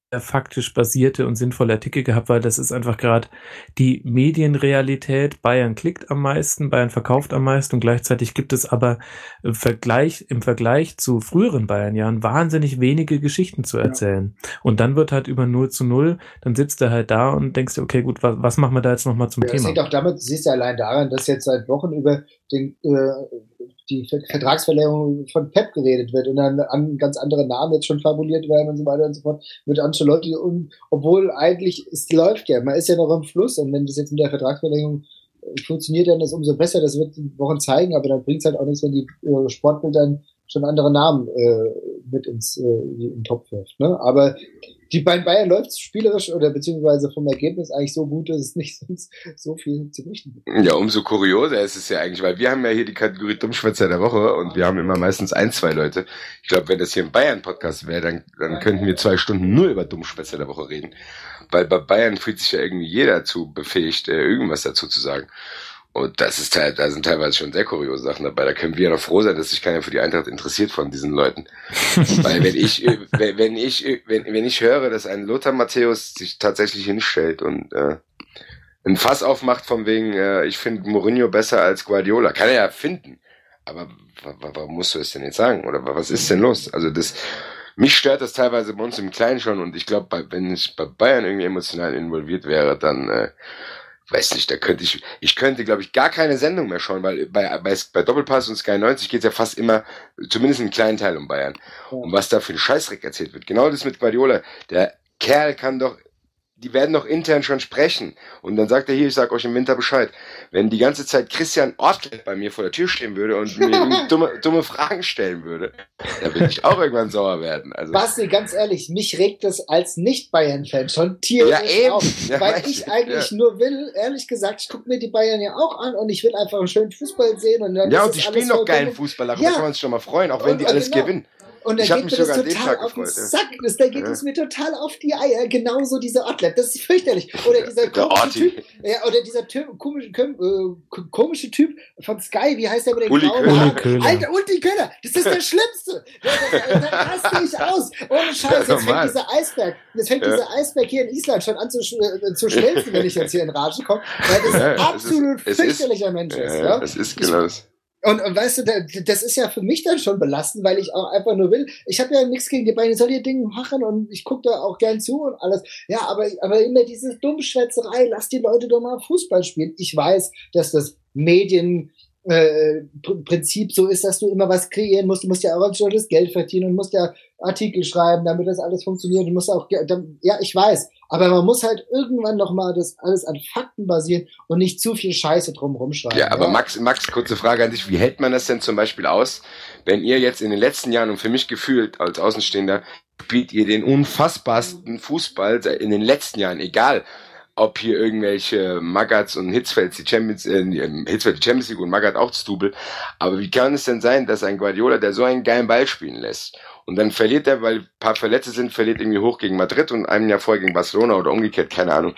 faktisch basierte und sinnvolle Artikel gehabt, weil das ist einfach gerade die Medienrealität. Bayern klickt am meisten, Bayern verkauft am meisten und gleichzeitig gibt es aber im Vergleich, im Vergleich zu früheren Bayern-Jahren wahnsinnig wenige Geschichten zu erzählen. Ja. Und dann wird halt über null zu null, dann sitzt er halt da und denkst dir, okay, gut, was, was machen wir da jetzt nochmal zum ja, Thema? Das hängt auch damit, du siehst ja allein daran, dass jetzt seit Wochen über den äh, die Vertragsverlängerung von Pep geredet wird und dann an ganz andere Namen jetzt schon fabuliert werden und so weiter und so fort mit Ancelotti, und obwohl eigentlich es läuft ja, man ist ja noch im Fluss, und wenn das jetzt mit der Vertragsverlängerung funktioniert, dann ist umso besser, das wird die Wochen zeigen, aber dann bringt es halt auch nichts, wenn die äh, Sportbild dann schon andere Namen äh, mit ins äh, in den Topf wirft, ne? Aber die bei Bayern läuft spielerisch oder beziehungsweise vom Ergebnis eigentlich so gut, dass es nicht sonst so viel zu berichten gibt. Ja, umso kurioser ist es ja eigentlich, weil wir haben ja hier die Kategorie Dummschwätzer der Woche und wir haben immer meistens ein, zwei Leute. Ich glaube, wenn das hier ein Bayern-Podcast wäre, dann, dann könnten wir zwei Stunden nur über Dummschwätzer der Woche reden. Weil bei Bayern fühlt sich ja irgendwie jeder dazu befähigt, irgendwas dazu zu sagen. Und das ist halt, da sind teilweise schon sehr kuriose Sachen dabei. Da können wir ja noch froh sein, dass sich keiner für die Eintracht interessiert von diesen Leuten. Weil wenn ich, wenn ich, wenn, wenn ich höre, dass ein Lothar Matthäus sich tatsächlich hinstellt und äh, ein Fass aufmacht von wegen, äh, ich finde Mourinho besser als Guardiola, kann er ja finden. Aber warum musst du es denn jetzt sagen? Oder was ist denn los? Also das, mich stört das teilweise bei uns im Kleinen schon, und ich glaube, wenn ich bei Bayern irgendwie emotional involviert wäre, dann äh, weiß nicht, da könnte ich, ich könnte, glaube ich, gar keine Sendung mehr schauen, weil bei, bei, bei Doppelpass und Sky neunzig geht es ja fast immer, zumindest einen kleinen Teil um Bayern. Ja. Und was da für ein Scheißdreck erzählt wird. Genau das mit Guardiola. Der Kerl kann doch, die werden doch intern schon sprechen. Und dann sagt er hier, ich sag euch im Winter Bescheid. Wenn die ganze Zeit Christian Ortl bei mir vor der Tür stehen würde und mir dumme, dumme Fragen stellen würde, dann würde ich auch irgendwann sauer werden. Also Basti, ganz ehrlich, mich regt das als Nicht-Bayern-Fan schon tierisch ja, auf. Ja, weil ich ich, eigentlich ja. nur will, ehrlich gesagt, ich gucke mir die Bayern ja auch an und ich will einfach einen schönen Fußball sehen. Und dann ja, und die spielen noch geilen Fußball, darüber ja. kann man sich schon mal freuen, auch wenn und, die alles genau. gewinnen. Und dann geht mir das total auf den Sack. Das, da geht es ja. mir total auf die Eier. Genauso dieser Ortlab. Das ist fürchterlich. Oder dieser komische Typ. Ja, oder dieser typ, komische, äh, komische Typ von Sky. Wie heißt der mit dem Uli grauen Köhler. Alter, Uli Köhler. Das ist der Schlimmste. Da raste ich aus. Ohne Scheiß. Jetzt fängt dieser Eisberg. Jetzt fängt ja. dieser Eisberg hier in Island schon an zu, äh, zu schmelzen, wenn ich jetzt hier in Rage komme. Weil das ja, ein absolut ist, fürchterlicher ist, Mensch ja, ist. Ja? Das ist genau das. Und, und weißt du, das ist ja für mich dann schon belastend, weil ich auch einfach nur will, ich habe ja nichts gegen die Bayern, ich soll ihr Ding machen und ich gucke da auch gern zu und alles. Ja, aber, aber immer diese Dummschwätzerei, lass die Leute doch mal Fußball spielen. Ich weiß, dass das Medien äh, Prinzip so ist, dass du immer was kreieren musst. Du musst ja auch schon das Geld verdienen und musst ja Artikel schreiben, damit das alles funktioniert. Du musst auch, ja, ich weiß, aber man muss halt irgendwann nochmal das alles an Fakten basieren und nicht zu viel Scheiße drumherum schreiben. Ja, aber ja. Max, Max, kurze Frage an dich. Wie hält man das denn zum Beispiel aus, wenn ihr jetzt in den letzten Jahren, und für mich gefühlt als Außenstehender, spielt ihr den unfassbarsten Fußball in den letzten Jahren, egal ob hier irgendwelche Magats und Hitzfeld die Champions, äh, Hitzfeld die Champions League und Magath auch Stubel. Aber wie kann es denn sein, dass ein Guardiola, der so einen geilen Ball spielen lässt, und dann verliert er, weil ein paar Verletzte sind, verliert irgendwie hoch gegen Madrid und ein Jahr vorher gegen Barcelona oder umgekehrt, keine Ahnung.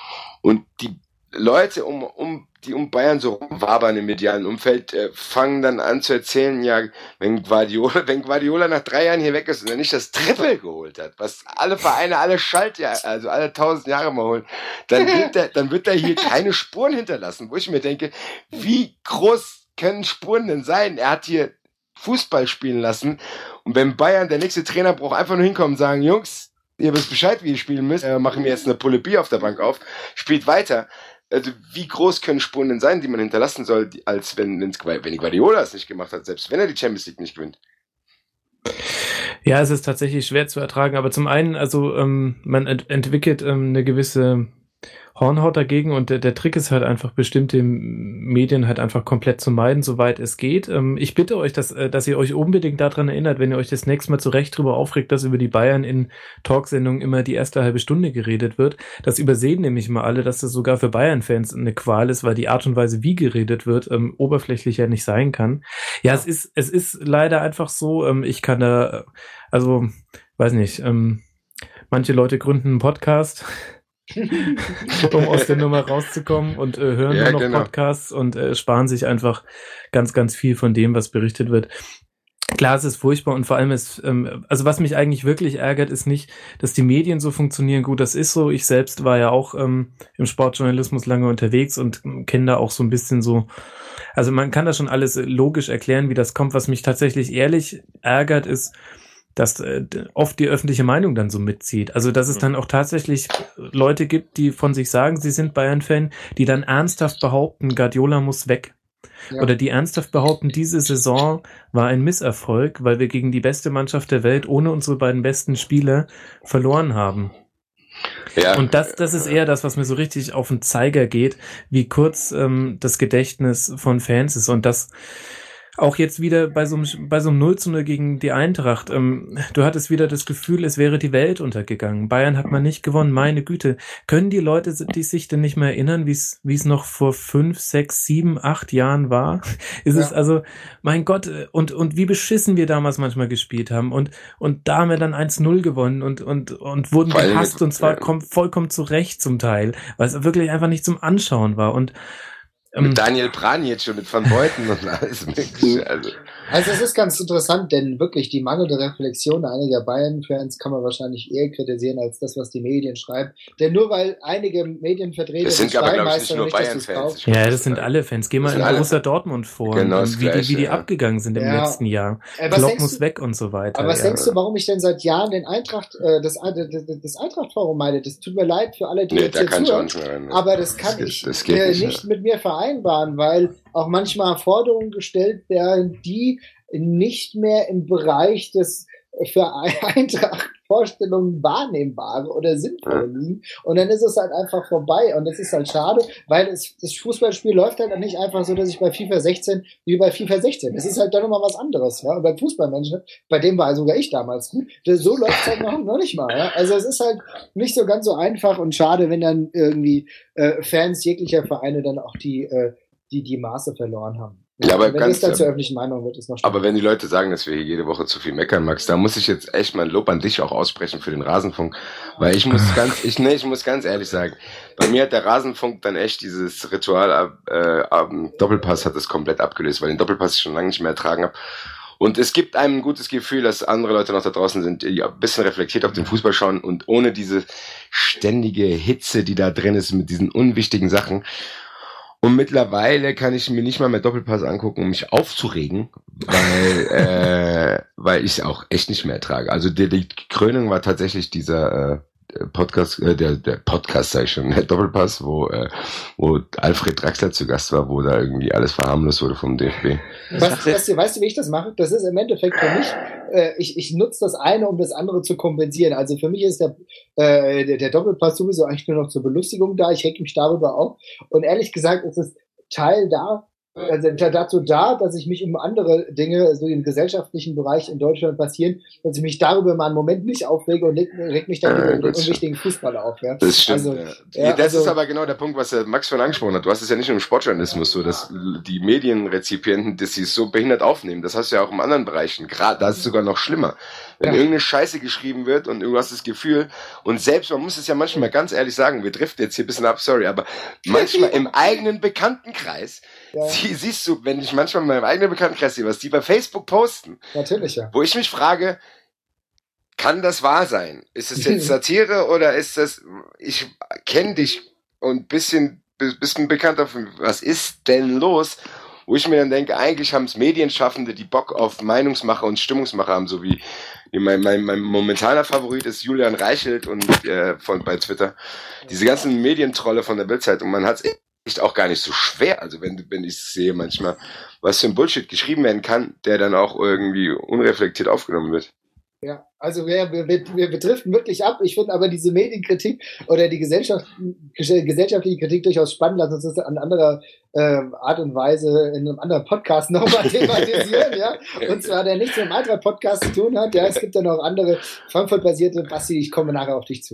Und die Leute um, um, die um Bayern so rumwabern im medialen Umfeld, äh, fangen dann an zu erzählen, ja, wenn Guardiola, wenn Guardiola nach drei Jahren hier weg ist und er nicht das Triple geholt hat, was alle Vereine, alle Schaltjahre, also alle tausend Jahre mal holen, dann wird er, dann wird er hier keine Spuren hinterlassen, wo ich mir denke, wie groß können Spuren denn sein? Er hat hier Fußball spielen lassen, und wenn Bayern, der nächste Trainer, braucht einfach nur hinkommen und sagen, Jungs, ihr wisst Bescheid, wie ihr spielen müsst, äh, machen wir jetzt eine Pulle Bier auf der Bank auf, spielt weiter. Also wie groß können Spuren denn sein, die man hinterlassen soll, als wenn, wenn Guardiola es nicht gemacht hat, selbst wenn er die Champions League nicht gewinnt? Ja, es ist tatsächlich schwer zu ertragen, aber zum einen, also ähm, man ent- entwickelt ähm, eine gewisse Hornhaut dagegen, und der, der Trick ist halt einfach, bestimmte Medien halt einfach komplett zu meiden, soweit es geht. Ähm, ich bitte euch, dass, äh, dass ihr euch unbedingt daran erinnert, wenn ihr euch das nächste Mal zu Recht drüber aufregt, dass über die Bayern in Talksendungen immer die erste halbe Stunde geredet wird. Das übersehen nämlich mal alle, dass das sogar für Bayern-Fans eine Qual ist, weil die Art und Weise, wie geredet wird, ähm, oberflächlicher nicht sein kann. Ja, es ist, es ist leider einfach so, ähm, ich kann da, also, weiß nicht, ähm, manche Leute gründen einen Podcast, um aus der Nummer rauszukommen, und äh, hören ja, nur noch genau. Podcasts und äh, sparen sich einfach ganz, ganz viel von dem, was berichtet wird. Klar, es ist furchtbar und vor allem ist, ähm, also was mich eigentlich wirklich ärgert, ist nicht, dass die Medien so funktionieren. Gut, das ist so. Ich selbst war ja auch ähm, im Sportjournalismus lange unterwegs und ähm, kenne da auch so ein bisschen so, also man kann da schon alles logisch erklären, wie das kommt. Was mich tatsächlich ehrlich ärgert, ist, dass äh, oft die öffentliche Meinung dann so mitzieht. Also dass es dann auch tatsächlich Leute gibt, die von sich sagen, sie sind Bayern-Fan, die dann ernsthaft behaupten, Guardiola muss weg. Ja. Oder die ernsthaft behaupten, diese Saison war ein Misserfolg, weil wir gegen die beste Mannschaft der Welt ohne unsere beiden besten Spieler verloren haben. Ja. Und das, das ist eher das, was mir so richtig auf den Zeiger geht, wie kurz ähm, das Gedächtnis von Fans ist. Und das auch jetzt wieder bei so einem, bei so einem null zu null gegen die Eintracht. Ähm, du hattest wieder das Gefühl, es wäre die Welt untergegangen. Bayern hat man nicht gewonnen, meine Güte. Können die Leute die sich denn nicht mehr erinnern, wie es wie es noch vor fünf, sechs, sieben, acht Jahren war? Ist ja. es also, mein Gott, und und wie beschissen wir damals manchmal gespielt haben. Und und da haben wir dann eins null gewonnen und und und wurden gehasst und zwar kommt vollkommen zurecht zum Teil, weil es wirklich einfach nicht zum Anschauen war. Und mit Daniel Pranjic und mit Van Beuten und alles mögliche. Also. also es ist ganz interessant, denn wirklich die mangelnde Reflexion einiger Bayern-Fans kann man wahrscheinlich eher kritisieren als das, was die Medien schreiben. Denn nur weil einige Medienvertreter das sind aber, glaube ich, nicht nur Bayern-Fans. Ja, das sind alle Fans. Geh mal in Borussia Dortmund vor, genau wie, Gleiche, die, wie die ja. abgegangen sind im ja. letzten Jahr. Äh, Klopp muss du, weg und so weiter. Aber was ja. denkst du, warum ich denn seit Jahren den Eintracht, äh, das, das, das Eintracht-Forum meine? Das tut mir leid für alle, die nee, jetzt da hier kann zuhören. Ich auch nicht mehr rein, aber das kann das ich das äh, nicht, nicht ja. mit mir vereinbaren, weil auch manchmal Forderungen gestellt werden, die nicht mehr im Bereich des für Eintracht Vorstellungen wahrnehmbare oder sinnvoll liegen. Und dann ist es halt einfach vorbei. Und das ist halt schade, weil es, das Fußballspiel läuft halt nicht einfach so, dass ich bei FIFA sechzehn wie bei FIFA sechzehn. Es ist halt dann nochmal was anderes. Ja? Und beim Fußballmenschen, bei dem war sogar ich damals gut, so läuft es halt noch, noch nicht mal. Ja? Also es ist halt nicht so ganz so einfach und schade, wenn dann irgendwie äh, Fans jeglicher Vereine dann auch die, äh, die, die Maße verloren haben. Ja, aber wenn ganz, es dann zur öffentlichen Meinung wird, ist noch schlimmer. Aber wenn die Leute sagen, dass wir hier jede Woche zu viel meckern, Max, da muss ich jetzt echt mein Lob an dich auch aussprechen für den Rasenfunk, weil ich muss ganz, ich ne, ich muss ganz ehrlich sagen, bei mir hat der Rasenfunk dann echt dieses Ritual, äh, am Doppelpass hat es komplett abgelöst, weil den Doppelpass ich schon lange nicht mehr ertragen habe. Und es gibt einem ein gutes Gefühl, dass andere Leute noch da draußen sind, die ein bisschen reflektiert auf den Fußball schauen und ohne diese ständige Hitze, die da drin ist mit diesen unwichtigen Sachen. Und mittlerweile kann ich mir nicht mal mehr Doppelpass angucken, um mich aufzuregen, weil äh, weil ich es auch echt nicht mehr ertrage. Also die, die Krönung war tatsächlich dieser äh, Podcast, äh, der der Podcast, sag ich schon, der Doppelpass, wo äh, wo Alfred Draxler zu Gast war, wo da irgendwie alles verharmlost wurde vom D F B. Was, weißt, du, weißt du, wie ich das mache? Das ist im Endeffekt für mich, äh, ich, ich nutze das eine, um das andere zu kompensieren. Also für mich ist der, äh, der, der Doppelpass sowieso eigentlich nur noch zur Belustigung da. Ich hecke mich darüber auf. Und ehrlich gesagt ist es Teil da, also dazu da, dass ich mich um andere Dinge, so im gesellschaftlichen Bereich in Deutschland passieren, dass ich mich darüber mal einen Moment nicht aufrege und reg mich dann über den unwichtigen Fußball auf. Ja? Das stimmt. Also, ja. Ja, das also, ist aber genau der Punkt, was der Max von angesprochen hat. Du hast es ja nicht nur im Sportjournalismus so, dass die Medienrezipienten, dass sie es so behindert aufnehmen. Das hast du ja auch in anderen Bereichen. Gerade, da ist es sogar noch schlimmer. Wenn ja. irgendeine Scheiße geschrieben wird und du hast das Gefühl, und selbst, man muss es ja manchmal ganz ehrlich sagen, wir driften jetzt hier ein bisschen ab, sorry, aber manchmal im eigenen Bekanntenkreis, ja. sie, siehst du, wenn ich manchmal in meinem eigenen Bekanntenkreis sehe, was die bei Facebook posten, natürlich, ja. wo ich mich frage, kann das wahr sein? Ist es jetzt Satire oder ist das, ich kenne dich und bisschen, bist ein Bekannter von, was ist denn los? Wo ich mir dann denke, eigentlich haben es Medienschaffende, die Bock auf Meinungsmacher und Stimmungsmacher haben, so wie mein, mein, mein momentaner Favorit ist Julian Reichelt und äh, von bei Twitter. Diese ganzen Medientrolle von der Bildzeitung, man hat es echt auch gar nicht so schwer. Also wenn, wenn ich sehe manchmal, was für ein Bullshit geschrieben werden kann, der dann auch irgendwie unreflektiert aufgenommen wird. Ja, also wir, wir, wir betriften wirklich ab. Ich finde aber diese Medienkritik oder die Gesellschaft, gesellschaftliche Kritik durchaus spannend. Lass uns das an anderer äh, Art und Weise in einem anderen Podcast nochmal thematisieren, ja. Und zwar, der nichts mit dem Eintracht-Podcast zu tun hat. Ja, es gibt ja noch andere Frankfurt-basierte. Basti, ich komme nachher auf dich zu.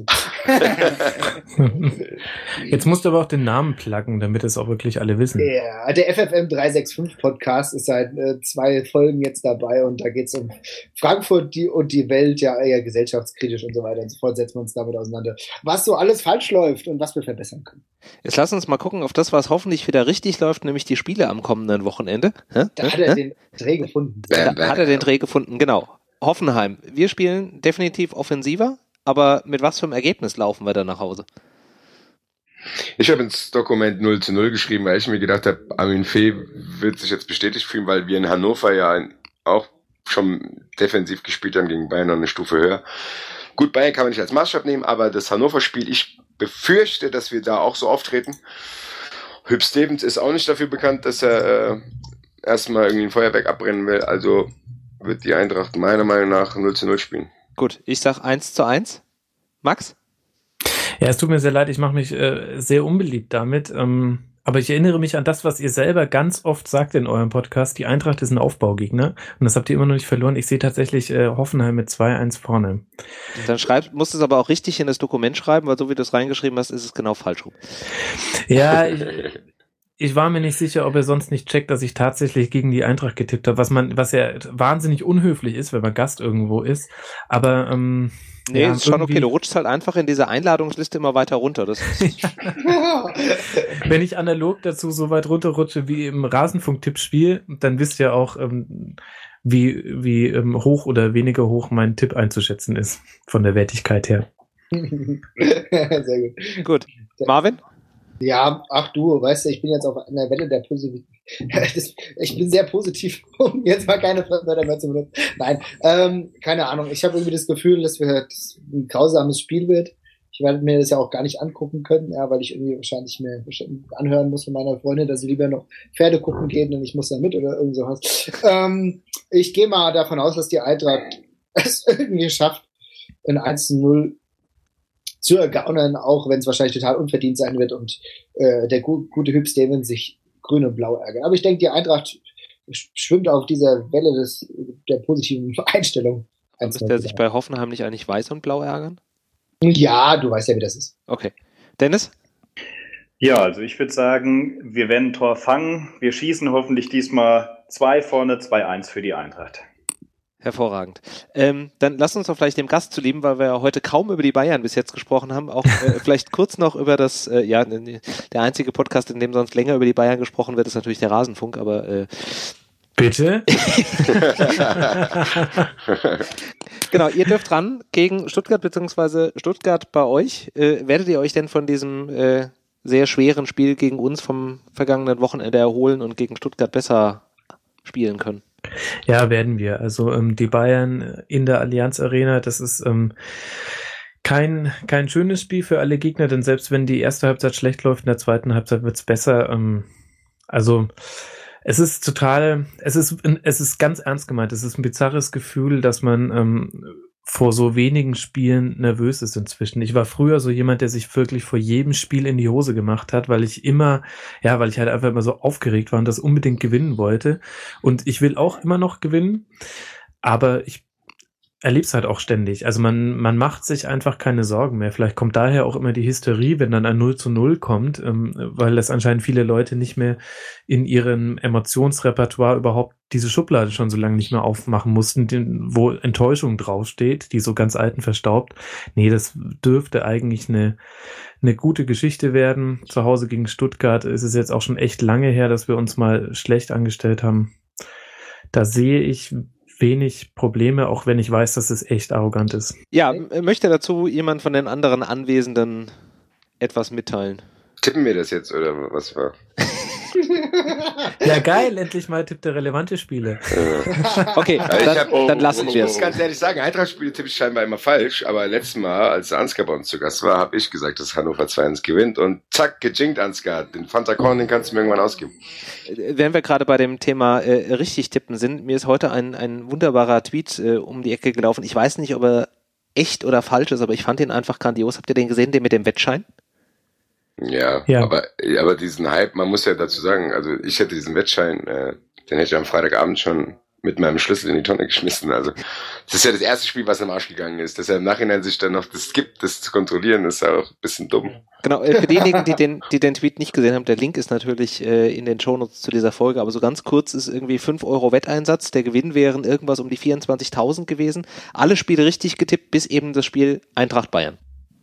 Jetzt musst du aber auch den Namen pluggen, damit es auch wirklich alle wissen. Ja, der F F M drei sechs fünf Podcast ist seit äh, zwei Folgen jetzt dabei und da geht es um Frankfurt die, und die Welt Bild ja eher gesellschaftskritisch und so weiter und so fort, setzen wir uns damit auseinander. Was so alles falsch läuft und was wir verbessern können. Jetzt lass uns mal gucken auf das, was hoffentlich wieder richtig läuft, nämlich die Spiele am kommenden Wochenende. Hä? Da Hä? hat er Hä? den Dreh gefunden. Da hat er den Dreh gefunden, genau. Hoffenheim. Wir spielen definitiv offensiver, aber mit was für einem Ergebnis laufen wir da nach Hause? Ich habe ins Dokument null zu null geschrieben, weil ich mir gedacht habe, Armin Fee wird sich jetzt bestätigt fühlen, weil wir in Hannover ja auch schon defensiv gespielt haben gegen Bayern noch eine Stufe höher. Gut, Bayern kann man nicht als Maßstab nehmen, aber das Hannover-Spiel, ich befürchte, dass wir da auch so auftreten. Hüb Stevens ist auch nicht dafür bekannt, dass er äh, erstmal irgendwie ein Feuerwerk abbrennen will, also wird die Eintracht meiner Meinung nach null zu null spielen. Gut, ich sag eins zu eins. Max? Ja, es tut mir sehr leid, ich mache mich äh, sehr unbeliebt damit, ähm, aber ich erinnere mich an das, was ihr selber ganz oft sagt in eurem Podcast, die Eintracht ist ein Aufbaugegner und das habt ihr immer noch nicht verloren. Ich sehe tatsächlich äh, Hoffenheim mit zwei eins vorne. Dann schreib, musst du es aber auch richtig in das Dokument schreiben, weil so wie du es reingeschrieben hast, ist es genau falsch rum. Ja, ich, ich war mir nicht sicher, ob er sonst nicht checkt, dass ich tatsächlich gegen die Eintracht getippt habe, was man, was ja wahnsinnig unhöflich ist, wenn man Gast irgendwo ist, aber ähm, nee, ja, ist schon okay. Du rutschst halt einfach in dieser Einladungsliste immer weiter runter. Das ist wenn ich analog dazu so weit runterrutsche wie im Rasenfunk-Tippspiel, dann wisst ihr auch, ähm, wie, wie ähm, hoch oder weniger hoch mein Tipp einzuschätzen ist, von der Wertigkeit her. Sehr gut. Gut. Marvin? Ja, ach du, weißt du, ich bin jetzt auf einer Welle der Positivität. Ich bin sehr positiv, um jetzt mal keine Fremdwörter mehr zu benutzen. Nein, ähm, keine Ahnung. Ich habe irgendwie das Gefühl, dass wir das ein grausames Spiel wird. Ich werde mir das ja auch gar nicht angucken können, ja, weil ich irgendwie wahrscheinlich mir anhören muss von meiner Freundin, dass sie lieber noch Pferde gucken geht und ich muss da mit oder irgend sowas. Ähm, ich gehe mal davon aus, dass die Eintracht es irgendwie schafft, in eins zu null zu ergaunern, auch wenn es wahrscheinlich total unverdient sein wird und äh, der gu- gute Hüb Stevens sich grün und blau ärgert. Aber ich denke, die Eintracht schwimmt auf dieser Welle des, der positiven Einstellung. Müsste er sich bei Hoffenheim nicht eigentlich weiß und blau ärgern? Ja, du weißt ja, wie das ist. Okay. Dennis? Ja, also ich würde sagen, wir werden ein Tor fangen. Wir schießen hoffentlich diesmal zwei vorne, zwei eins für die Eintracht. Hervorragend. Ähm, dann lass uns doch vielleicht dem Gast zulieben, weil wir ja heute kaum über die Bayern bis jetzt gesprochen haben, auch äh, vielleicht kurz noch über das, äh, ja, der einzige Podcast, in dem sonst länger über die Bayern gesprochen wird, ist natürlich der Rasenfunk, aber äh, bitte? Genau, ihr dürft ran gegen Stuttgart, beziehungsweise Stuttgart bei euch. Äh, werdet ihr euch denn von diesem äh, sehr schweren Spiel gegen uns vom vergangenen Wochenende erholen und gegen Stuttgart besser spielen können? Ja, werden wir. Also ähm, die Bayern in der Allianz Arena, das ist ähm, kein kein schönes Spiel für alle Gegner, denn selbst wenn die erste Halbzeit schlecht läuft, in der zweiten Halbzeit wird's besser. Ähm, also es ist total, es ist es ist ganz ernst gemeint. Es ist ein bizarres Gefühl, dass man ähm, vor so wenigen Spielen nervös ist inzwischen. Ich war früher so jemand, der sich wirklich vor jedem Spiel in die Hose gemacht hat, weil ich immer, ja, weil ich halt einfach immer so aufgeregt war und das unbedingt gewinnen wollte. Und ich will auch immer noch gewinnen, aber ich erlebe es halt auch ständig. Also man man macht sich einfach keine Sorgen mehr. Vielleicht kommt daher auch immer die Hysterie, wenn dann ein null zu null kommt, ähm, weil das anscheinend viele Leute nicht mehr in ihrem Emotionsrepertoire überhaupt diese Schublade schon so lange nicht mehr aufmachen mussten, wo Enttäuschung draufsteht, die so ganz alten verstaubt. Nee, das dürfte eigentlich eine eine gute Geschichte werden. Zu Hause gegen Stuttgart ist es jetzt auch schon echt lange her, dass wir uns mal schlecht angestellt haben. Da sehe ich wenig Probleme, auch wenn ich weiß, dass es echt arrogant ist. Ja, möchte dazu jemand von den anderen Anwesenden etwas mitteilen? Tippen wir das jetzt, oder was war? Ja, geil, endlich mal tippt er relevante Spiele. Okay, dann, ich hab, oh, dann lassen oh, wir Ich es. muss ganz ehrlich sagen, Eintracht-Spiele tippe ich scheinbar immer falsch, aber letztes Mal, als Ansgar bei uns zu Gast war, habe ich gesagt, dass Hannover zwei eins gewinnt und zack, gejinkt, Ansgar. Den Fanta Korn, den kannst du mir irgendwann ausgeben. Wenn wir gerade bei dem Thema äh, richtig tippen sind, mir ist heute ein, ein wunderbarer Tweet äh, um die Ecke gelaufen. Ich weiß nicht, ob er echt oder falsch ist, aber ich fand ihn einfach grandios. Habt ihr den gesehen, den mit dem Wettschein? Ja, ja, aber aber diesen Hype, man muss ja dazu sagen, also ich hätte diesen Wettschein, äh, den hätte ich am Freitagabend schon mit meinem Schlüssel in die Tonne geschmissen. Also das ist ja das erste Spiel, was im Arsch gegangen ist. Dass er im Nachhinein sich dann noch das gibt, das zu kontrollieren, ist ja auch ein bisschen dumm. Genau, für diejenigen, die den, die den Tweet nicht gesehen haben, der Link ist natürlich äh, in den Shownotes zu dieser Folge, aber so ganz kurz ist irgendwie fünf Euro Wetteinsatz, der Gewinn wären irgendwas um die vierundzwanzigtausend gewesen. Alle Spiele richtig getippt, bis eben das Spiel Eintracht Bayern.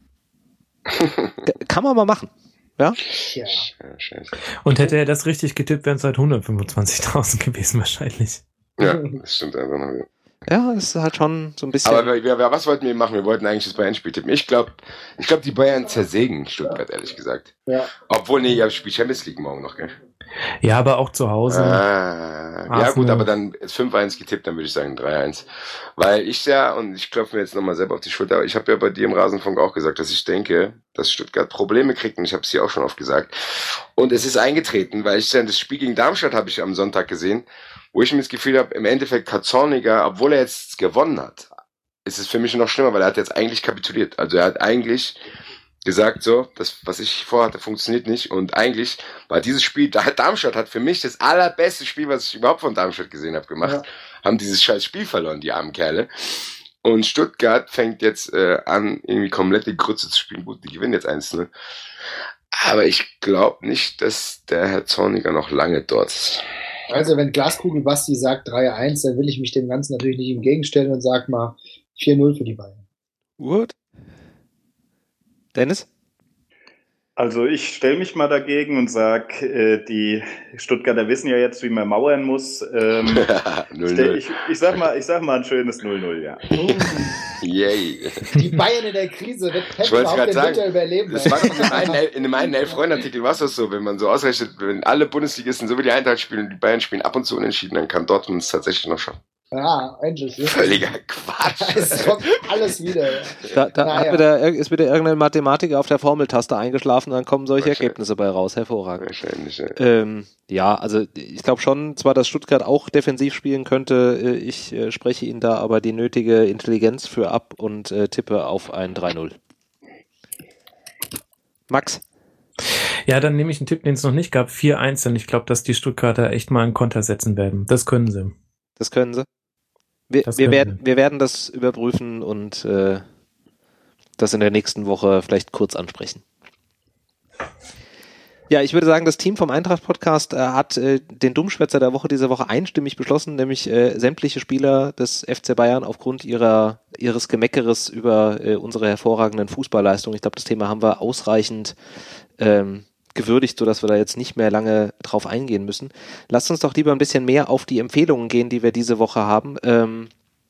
Kann man mal machen. Ja? Ja. Und hätte er das richtig getippt, wären es halt hundertfünfundzwanzigtausend gewesen wahrscheinlich. Ja, das stimmt einfach noch. Ja, das ist halt schon so ein bisschen... Aber wir, wir, was wollten wir machen? Wir wollten eigentlich das Bayern-Spiel tippen. Ich glaube, ich glaub, die Bayern zersägen Stuttgart, ehrlich gesagt. Ja. Obwohl, nee, ihr spielt Champions League morgen noch, gell? Ja, aber auch zu Hause. Ah, ja gut, aber dann ist fünf eins getippt, dann würde ich sagen drei eins. Weil ich ja, und ich klopfe mir jetzt nochmal selber auf die Schulter, aber ich habe ja bei dir im Rasenfunk auch gesagt, dass ich denke, dass Stuttgart Probleme kriegt, und ich habe es hier auch schon oft gesagt. Und es ist eingetreten, weil ich dann das Spiel gegen Darmstadt habe ich am Sonntag gesehen, wo ich mir das Gefühl habe, im Endeffekt hat Zorniger, obwohl er jetzt gewonnen hat, ist es für mich noch schlimmer, weil er hat jetzt eigentlich kapituliert. Also er hat eigentlich gesagt, so, das, was ich vorhatte, funktioniert nicht. Und eigentlich war dieses Spiel, da hat Darmstadt hat für mich das allerbeste Spiel, was ich überhaupt von Darmstadt gesehen habe, gemacht. Ja. Haben dieses scheiß Spiel verloren, die armen Kerle. Und Stuttgart fängt jetzt äh, an, irgendwie komplette Grütze zu spielen. Gut, die gewinnen jetzt eins, ne? Aber ich glaube nicht, dass der Herr Zorniger noch lange dort ist. Also wenn Glaskugel Basti sagt drei eins, dann will ich mich dem Ganzen natürlich nicht entgegenstellen und sag mal vier null für die Bayern. Gut. Dennis? Also ich stelle mich mal dagegen und sag, äh, die Stuttgarter wissen ja jetzt, wie man mauern muss. Ähm, null null. Ich, ich, sag mal, ich sag mal ein schönes null null, ja. Yay. Die Bayern in der Krise, wird Pep auf den Winter überleben. Das war in dem einen, in dem einen Elf-Freunde-Artikel war es das so, wenn man so ausrechnet, wenn alle Bundesligisten so wie die Eintracht spielen und die Bayern spielen ab und zu unentschieden, dann kann Dortmund es tatsächlich noch schaffen. Ja, endlich. Völliger Quatsch. Es kommt alles wieder. Da, da naja. hat wieder, ist wieder irgendein Mathematiker auf der Formeltaste eingeschlafen, dann kommen solche Ergebnisse bei raus. Hervorragend. Wahrscheinlich, ja. Ähm, ja, also ich glaube schon, zwar, dass Stuttgart auch defensiv spielen könnte, ich äh, spreche Ihnen da aber die nötige Intelligenz für ab und äh, tippe auf ein drei null. Max? Ja, dann nehme ich einen Tipp, den es noch nicht gab, vier eins, denn ich glaube, dass die Stuttgarter echt mal einen Konter setzen werden. Das können sie. Das können sie. Wir, wir, werden, wir werden das überprüfen und äh, das in der nächsten Woche vielleicht kurz ansprechen. Ja, ich würde sagen, das Team vom Eintracht-Podcast äh, hat äh, den Dummschwätzer der Woche diese Woche einstimmig beschlossen, nämlich äh, sämtliche Spieler des F C Bayern aufgrund ihrer ihres Gemeckeres über äh, unsere hervorragenden Fußballleistungen. Ich glaube, das Thema haben wir ausreichend ähm, gewürdigt, sodass wir da jetzt nicht mehr lange drauf eingehen müssen. Lasst uns doch lieber ein bisschen mehr auf die Empfehlungen gehen, die wir diese Woche haben, ähm,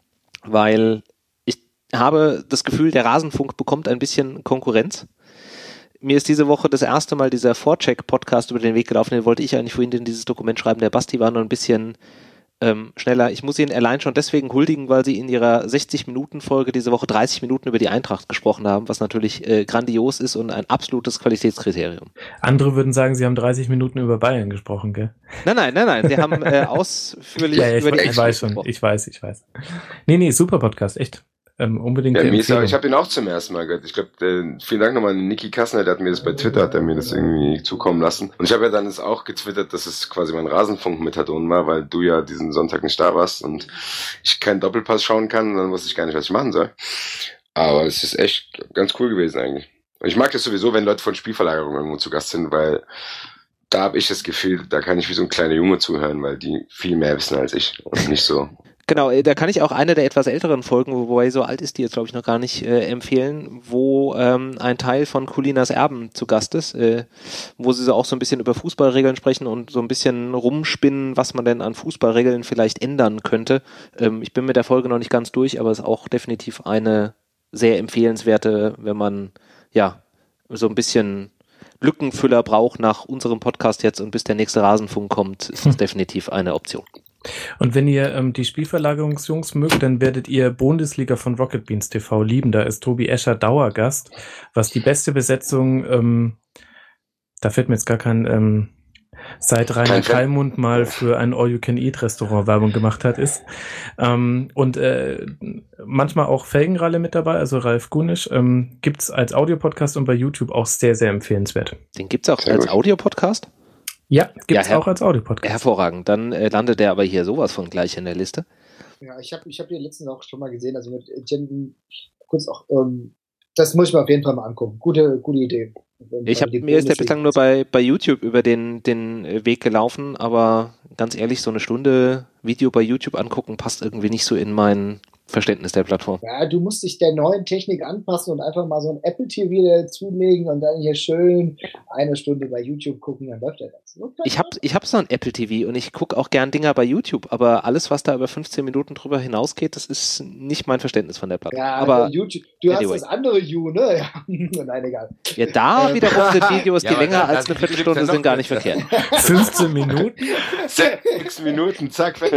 weil ich habe das Gefühl, der Rasenfunk bekommt ein bisschen Konkurrenz. Mir ist diese Woche das erste Mal dieser Vorcheck-Podcast über den Weg gelaufen, den wollte ich eigentlich vorhin in dieses Dokument schreiben. Der Basti war noch ein bisschen ähm, schneller. Ich muss ihn allein schon deswegen huldigen, weil sie in ihrer sechzig-Minuten-Folge diese Woche dreißig Minuten über die Eintracht gesprochen haben, was natürlich äh, grandios ist und ein absolutes Qualitätskriterium. Andere würden sagen, sie haben dreißig Minuten über Bayern gesprochen, gell? Nein, nein, nein, nein. Sie haben äh, ausführlich ja, ja, ich, über die ich weiß schon, gesprochen. ich weiß, ich weiß. Nee, nee, super Podcast, echt. Ähm, unbedingt. Ja, mir ist auch, ich habe den auch zum ersten Mal gehört. Ich glaube, äh, vielen Dank nochmal an Niki Kassner, der hat mir das bei Twitter, hat er mir das irgendwie zukommen lassen. Und ich habe ja dann es auch getwittert, dass es quasi mein Rasenfunk-Methadon war, weil du ja diesen Sonntag nicht da warst und ich keinen Doppelpass schauen kann und dann wusste ich gar nicht, was ich machen soll. Aber es ist echt ganz cool gewesen eigentlich. Und ich mag das sowieso, wenn Leute von Spielverlagerung irgendwo zu Gast sind, weil da habe ich das Gefühl, da kann ich wie so ein kleiner Junge zuhören, weil die viel mehr wissen als ich und nicht so. Genau, da kann ich auch eine der etwas älteren Folgen, wobei so alt ist die jetzt glaube ich noch gar nicht, äh, empfehlen, wo ähm, ein Teil von Colinas Erben zu Gast ist, äh, wo sie so auch so ein bisschen über Fußballregeln sprechen und so ein bisschen rumspinnen, was man denn an Fußballregeln vielleicht ändern könnte. Ähm, ich bin mit der Folge noch nicht ganz durch, aber es ist auch definitiv eine sehr empfehlenswerte, wenn man ja so ein bisschen Lückenfüller braucht nach unserem Podcast jetzt und bis der nächste Rasenfunk kommt, ist das definitiv eine Option. Und wenn ihr ähm, die Spielverlagerungsjungs mögt, dann werdet ihr Bundesliga von Rocket Beans T V lieben. Da ist Tobi Escher Dauergast, was die beste Besetzung, ähm, da fällt mir jetzt gar kein, ähm, seit Rainer Kallmund mal für ein All-You-Can-Eat-Restaurant Werbung gemacht hat, ist. Ähm, und äh, manchmal auch Felgenralle mit dabei, also Ralf Gunisch, ähm, gibt's als Audiopodcast und bei YouTube auch sehr, sehr empfehlenswert. Den gibt's auch als Audiopodcast? Ja, gibt's ja, auch als Audio-Podcast. Hervorragend. Dann äh, landet der aber hier sowas von gleich in der Liste. Ja, ich habe ich hab den letztens auch schon mal gesehen, also mit Jen, kurz auch, ähm, das muss ich mir auf jeden Fall mal angucken. Gute, gute Idee. Ich habe mir ist der bislang nur bei, bei YouTube über den, den Weg gelaufen, aber ganz ehrlich, so eine Stunde Video bei YouTube angucken passt irgendwie nicht so in mein Verständnis der Plattform. Ja, du musst dich der neuen Technik anpassen und einfach mal so ein Apple T V dazulegen und dann hier schön eine Stunde bei YouTube gucken, dann läuft der das. Ich habe ich hab so ein Apple T V und ich gucke auch gern Dinger bei YouTube, aber alles, was da über fünfzehn Minuten drüber hinausgeht, das ist nicht mein Verständnis von der Plattform. Ja, aber YouTube, du anyway. hast das andere You, ne? Ja. Nein, egal. Ja, da Ähm. wiederum sind Videos, die Ja, länger aber als eine Viertelstunde sind, gar nicht verkehrt. fünfzehn Minuten? Sechs Minuten, zack. Tut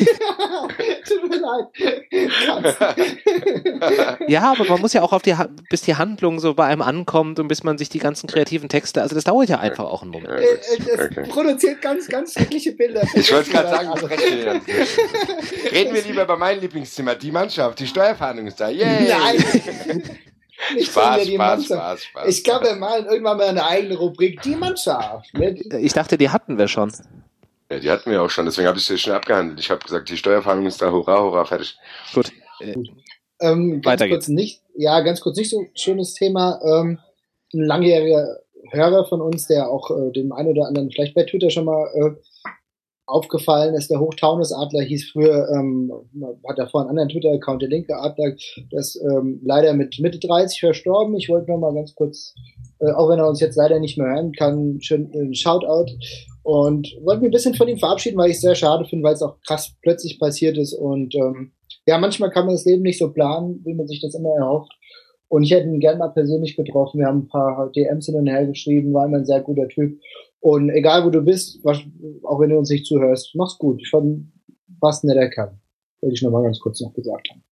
mir leid. Ja, aber man muss ja auch auf die, bis die Handlung so bei einem ankommt und bis man sich die ganzen kreativen Texte, also das dauert ja einfach auch einen Moment. Äh, äh, Es Okay. produziert ganz, ganz schreckliche Bilder. Ich wollte gerade sagen, Also- wir sprechen hier. Reden wir lieber über mein Lieblingszimmer, die Mannschaft, die Steuerfahndung ist da. Yay! Nein! Nicht Spaß, von mir, die Spaß, Mannschaft. Spaß, Spaß. Ich glaube, wir malen irgendwann mal eine eigene Rubrik, die Mannschaft. Mit Ich dachte, die hatten wir schon. Ja, die hatten wir auch schon, deswegen habe ich sie schon abgehandelt. Ich habe gesagt, die Steuerfahndung ist da, hurra, hurra, fertig. Gut. Äh, Ähm, ganz Weiter kurz nicht, ja, ganz kurz nicht so schönes Thema. Ähm, ein langjähriger Hörer von uns, der auch äh, dem einen oder anderen vielleicht bei Twitter schon mal äh, aufgefallen ist, der Hochtaunusadler hieß früher, ähm, hat er vorhin einen anderen Twitter-Account, der linke Adler, der ist ähm, leider mit Mitte dreißig verstorben. Ich wollte noch mal ganz kurz, äh, auch wenn er uns jetzt leider nicht mehr hören kann, schön ein Shoutout und wollte mich ein bisschen von ihm verabschieden, weil ich es sehr schade finde, weil es auch krass plötzlich passiert ist und ähm, ja, manchmal kann man das Leben nicht so planen, wie man sich das immer erhofft. Und ich hätte ihn gerne mal persönlich getroffen. Wir haben ein paar D Ms hin und her geschrieben, war immer ein sehr guter Typ. Und egal, wo du bist, was, auch wenn du uns nicht zuhörst, mach's gut. Ich fand, was ein netter Kerl. Wollte ich noch mal ganz kurz noch gesagt haben.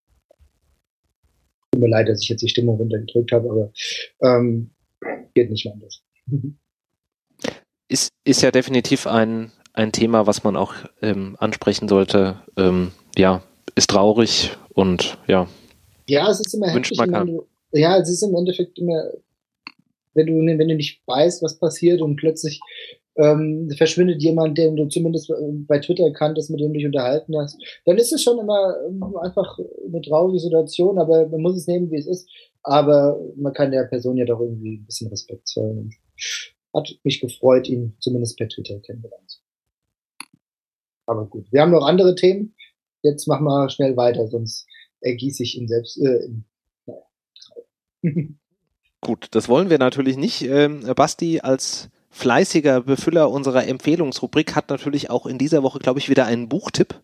Tut mir leid, dass ich jetzt die Stimmung runtergedrückt habe, aber ähm, geht nicht mehr anders. Ist, ist ja definitiv ein, ein Thema, was man auch ähm, ansprechen sollte. Ähm, ja, ist traurig und ja. Ja, es ist immer Wünscht heftig, man wenn kann. du, ja, es ist im Endeffekt immer, wenn du, wenn du nicht weißt, was passiert und plötzlich ähm, verschwindet jemand, den du zumindest bei Twitter kanntest, mit dem du dich unterhalten hast, dann ist es schon immer ähm, einfach eine traurige Situation, aber man muss es nehmen, wie es ist. Aber man kann der Person ja doch irgendwie ein bisschen Respekt zollen. Hat mich gefreut, ihn zumindest per Twitter kennengelernt. Aber gut, wir haben noch andere Themen. Jetzt machen wir schnell weiter, sonst ergieße ich ihn selbst. Äh, in, naja. Gut, das wollen wir natürlich nicht. Ähm, Basti als fleißiger Befüller unserer Empfehlungsrubrik hat natürlich auch in dieser Woche, glaube ich, wieder einen Buchtipp.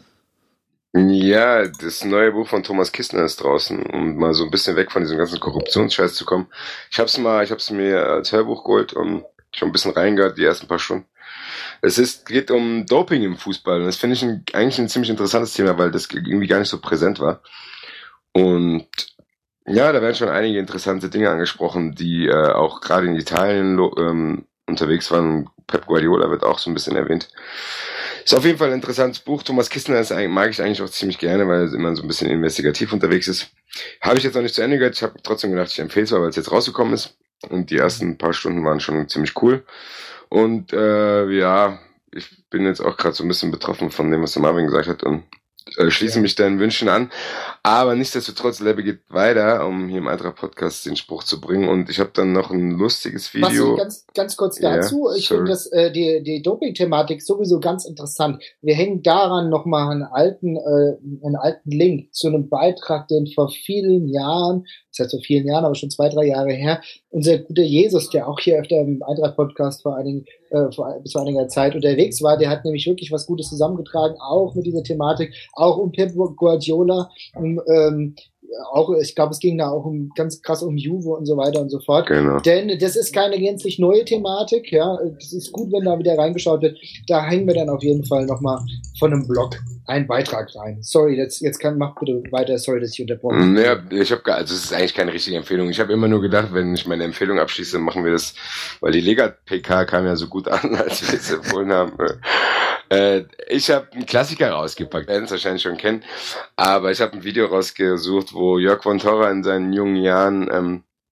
Ja, das neue Buch von Thomas Kistner ist draußen, um mal so ein bisschen weg von diesem ganzen Korruptionsscheiß zu kommen. Ich hab's mal, ich hab's mir als Hörbuch geholt und schon ein bisschen reingehört, die ersten paar Stunden. Es ist, geht um Doping im Fußball und das finde ich ein, eigentlich ein ziemlich interessantes Thema, weil das irgendwie gar nicht so präsent war. Und ja, da werden schon einige interessante Dinge angesprochen, die äh, auch gerade in Italien lo- ähm, unterwegs waren. Pep Guardiola wird auch so ein bisschen erwähnt. Ist auf jeden Fall ein interessantes Buch. Thomas Kistner ist, mag ich eigentlich auch ziemlich gerne, weil er immer so ein bisschen investigativ unterwegs ist. Habe ich jetzt noch nicht zu Ende gehört. Ich habe trotzdem gedacht, ich empfehle es mal, weil es jetzt rausgekommen ist. Und die ersten paar Stunden waren schon ziemlich cool. Und äh, ja, ich bin jetzt auch gerade so ein bisschen betroffen von dem, was der Marvin gesagt hat und äh, schließe Ja. mich deinen Wünschen an. Aber nichtsdestotrotz, Lebe geht weiter, um hier im Eintracht-Podcast den Spruch zu bringen. Und ich habe dann noch ein lustiges Video. Was, ganz, ganz kurz Ja, dazu. Ich sorry. finde das, äh, die, die Doping-Thematik sowieso ganz interessant. Wir hängen daran nochmal einen alten, äh, einen alten Link zu einem Beitrag, den vor vielen Jahren, das heißt vor vielen Jahren, aber schon zwei, drei Jahre her, unser guter Jesus, der auch hier öfter im Eintracht-Podcast vor einigen, äh, vor, bis vor einiger Zeit unterwegs war, der hat nämlich wirklich was Gutes zusammengetragen, auch mit dieser Thematik, auch um Pep Guardiola, um, ähm, auch, ich glaube, es ging da auch um ganz krass um Juve und so weiter und so fort. Genau. Denn das ist keine gänzlich neue Thematik, ja. Es ist gut, wenn da wieder reingeschaut wird. Da hängen wir dann auf jeden Fall nochmal von einem Blog einen Beitrag rein. Sorry, jetzt, jetzt kann, mach bitte weiter. Sorry, dass ich unterbrochen Ja, habe. ich habe also es ist eigentlich keine richtige Empfehlung. Ich habe immer nur gedacht, wenn ich meine Empfehlung abschließe, machen wir das, weil die Lega-P K kam ja so gut an, als wir es empfohlen haben. Äh, ich habe einen Klassiker rausgepackt, werden es wahrscheinlich schon kennen, aber ich habe ein Video rausgesucht, wo Jörg von Torra in seinen jungen Jahren ähm,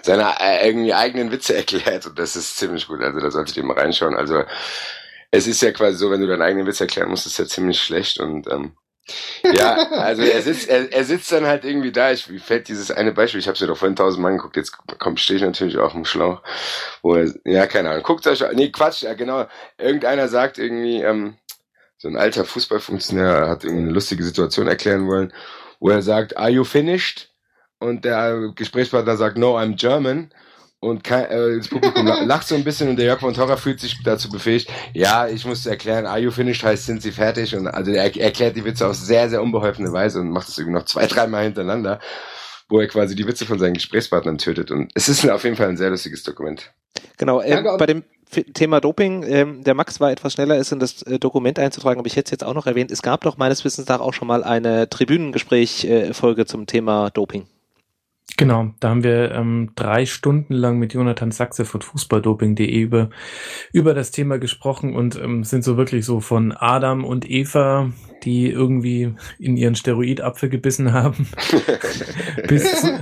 seine äh, irgendwie eigenen Witze erklärt und das ist ziemlich gut, also da solltet ihr mal reinschauen. Also es ist ja quasi so, wenn du deinen eigenen Witz erklären musst, ist ja ziemlich schlecht und ähm, ja, also er sitzt, er, er sitzt dann halt irgendwie da. Ich, mir fällt dieses eine Beispiel, ich habe es mir doch vorhin tausendmal geguckt, jetzt kommt, stehe ich natürlich auch im Schlauch, wo er, ja, keine Ahnung, guckt euch, nee, Quatsch, ja, genau, irgendeiner sagt irgendwie, ähm, so ein alter Fußballfunktionär hat irgendwie eine lustige Situation erklären wollen, wo er sagt, are you finished? Und der Gesprächspartner sagt, no, I'm German. Und kein, äh, das Publikum lacht so ein bisschen und der Jörg von Torra fühlt sich dazu befähigt, ja, ich muss erklären, are you finished heißt, sind sie fertig? Und also er erklärt die Witze auf sehr, sehr unbeholfene Weise und macht das irgendwie noch zwei, dreimal hintereinander, wo er quasi die Witze von seinen Gesprächspartnern tötet. Und es ist auf jeden Fall ein sehr lustiges Dokument. Genau, äh, bei dem Thema Doping, ähm, der Max war etwas schneller, ist in das äh, Dokument einzutragen, aber ich hätte es jetzt auch noch erwähnt, es gab doch meines Wissens nach auch schon mal eine Tribünengespräch-Folge äh, zum Thema Doping. Genau, da haben wir ähm, drei Stunden lang mit Jonathan Sachse von fußballdoping punkt de über über das Thema gesprochen und ähm, sind so wirklich so von Adam und Eva, die irgendwie in ihren Steroidapfel gebissen haben, bis, zu,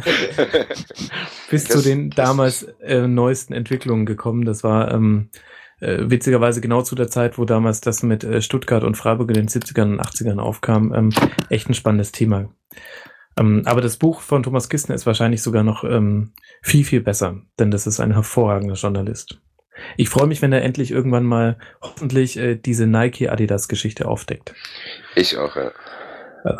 bis zu den damals äh, neuesten Entwicklungen gekommen. Das war ähm, äh, witzigerweise genau zu der Zeit, wo damals das mit äh, Stuttgart und Freiburg in den siebzigern und achtzigern aufkam. Ähm, echt ein spannendes Thema. Ähm, aber das Buch von Thomas Kistner ist wahrscheinlich sogar noch ähm, viel, viel besser, denn das ist ein hervorragender Journalist. Ich freue mich, wenn er endlich irgendwann mal hoffentlich äh, diese Nike-Adidas-Geschichte aufdeckt. Ich auch, ja. Ja.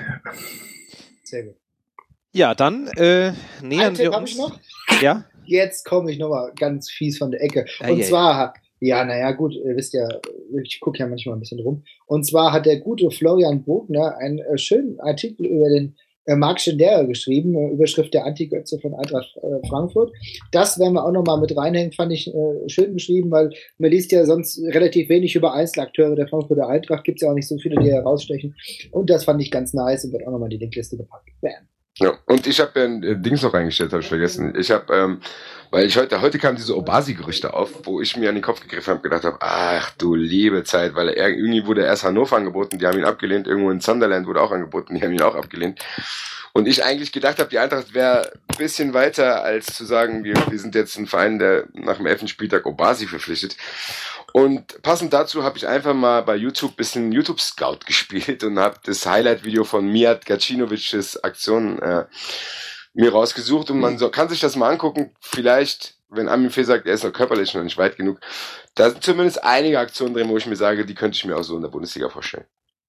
Sehr gut. Ja, dann äh, nähern wir uns. Ich noch? Ja? Jetzt komme ich nochmal ganz fies von der Ecke. Und ah, yeah, zwar, ja, naja, gut, ihr wisst ja, ich gucke ja manchmal ein bisschen rum. Und zwar hat der gute Florian Bogner einen äh, schönen Artikel über den äh, Marc Schendera geschrieben, äh, Überschrift der Antigötze von Eintracht äh, Frankfurt. Das werden wir auch nochmal mit reinhängen, fand ich äh, schön geschrieben, weil man liest ja sonst relativ wenig über Einzelakteure der Frankfurter Eintracht, gibt es ja auch nicht so viele, die herausstechen. Und das fand ich ganz nice und wird auch nochmal in die Linkliste gepackt. Bam. Ja, und ich habe ja ein äh, Dings noch reingestellt, habe ich vergessen. Ich habe, ähm, weil ich heute, heute kamen diese Obasi-Gerüchte auf, wo ich mir an den Kopf gegriffen habe, gedacht habe, ach du liebe Zeit, weil er, irgendwie wurde erst Hannover angeboten, die haben ihn abgelehnt, irgendwo in Sunderland wurde auch angeboten, die haben ihn auch abgelehnt. Und ich eigentlich gedacht habe, die Eintracht wäre ein bisschen weiter, als zu sagen, wir, wir sind jetzt ein Verein, der nach dem elften Spieltag Obasi verpflichtet. Und passend dazu habe ich einfach mal bei YouTube ein bisschen YouTube Scout gespielt und habe das Highlight-Video von Mijat Gacinovics Aktion äh, mir rausgesucht und man so, kann sich das mal angucken. Vielleicht, wenn Armin Fee sagt, er ist noch körperlich noch nicht weit genug, da sind zumindest einige Aktionen drin, wo ich mir sage, die könnte ich mir auch so in der Bundesliga vorstellen.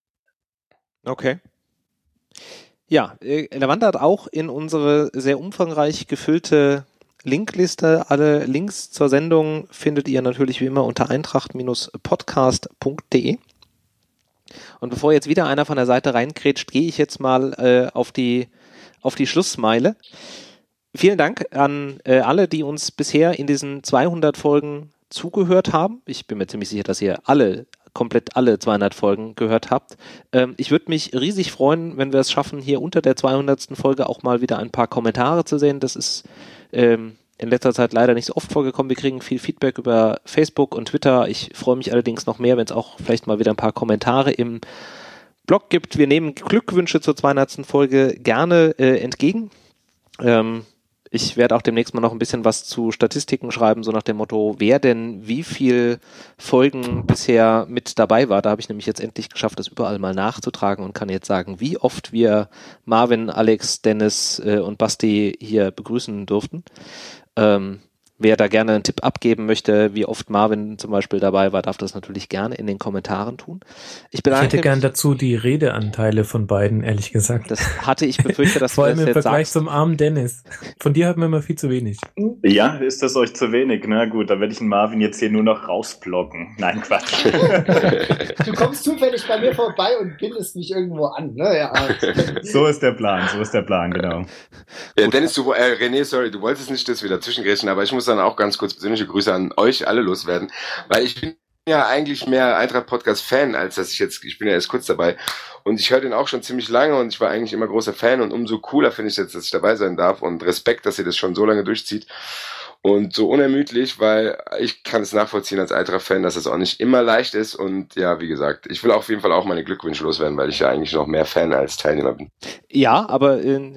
Okay. Ja, er wandert auch in unsere sehr umfangreich gefüllte Linkliste. Alle Links zur Sendung findet ihr natürlich wie immer unter eintracht Podcast punkt de. Und bevor jetzt wieder einer von der Seite reinkrätscht, gehe ich jetzt mal äh, auf die auf die Schlussmeile. Vielen Dank an äh, alle, die uns bisher in diesen zweihundert Folgen zugehört haben. Ich bin mir ziemlich sicher, dass ihr alle komplett alle zweihundert Folgen gehört habt. Ähm, ich würde mich riesig freuen, wenn wir es schaffen, hier unter der zweihundertsten Folge auch mal wieder ein paar Kommentare zu sehen. Das ist ähm, in letzter Zeit leider nicht so oft vorgekommen. Wir kriegen viel Feedback über Facebook und Twitter. Ich freue mich allerdings noch mehr, wenn es auch vielleicht mal wieder ein paar Kommentare im Blog gibt. Wir nehmen Glückwünsche zur zweihundertsten Folge gerne äh, entgegen. Ähm, Ich werde auch demnächst mal noch ein bisschen was zu Statistiken schreiben, so nach dem Motto, wer denn wie viel Folgen bisher mit dabei war. Da habe ich nämlich jetzt endlich geschafft, das überall mal nachzutragen und kann jetzt sagen, wie oft wir Marvin, Alex, Dennis äh, und Basti hier begrüßen durften. Ähm, wer da gerne einen Tipp abgeben möchte, wie oft Marvin zum Beispiel dabei war, darf das natürlich gerne in den Kommentaren tun. Ich, ich hätte gern dazu die Redeanteile von beiden, ehrlich gesagt. Das hatte ich befürchtet, dass Vor allem du das im jetzt Vergleich sagst. zum armen Dennis. Von dir hat man immer viel zu wenig. Ja, ist das euch zu wenig? Na gut, dann werde ich den Marvin jetzt hier nur noch rausblocken. Nein, Quatsch. Du kommst zufällig bei mir vorbei und bindest mich irgendwo an, ne? Ja. So ist der Plan, so ist der Plan, genau. Ja, Dennis, du, äh, René, sorry, du wolltest nicht, dass wir dazwischengrätschen, aber ich muss dann auch ganz kurz persönliche Grüße an euch alle loswerden, weil ich bin ja eigentlich mehr Eintracht-Podcast-Fan, als dass ich jetzt, ich bin ja erst kurz dabei und ich höre den auch schon ziemlich lange und ich war eigentlich immer großer Fan und umso cooler finde ich jetzt, dass ich dabei sein darf und Respekt, dass ihr das schon so lange durchzieht und so unermüdlich, weil ich kann es nachvollziehen als Eintracht-Fan, dass es auch nicht immer leicht ist und ja, wie gesagt, ich will auf jeden Fall auch meine Glückwünsche loswerden, weil ich ja eigentlich noch mehr Fan als Teilnehmer bin. Ja, aber äh,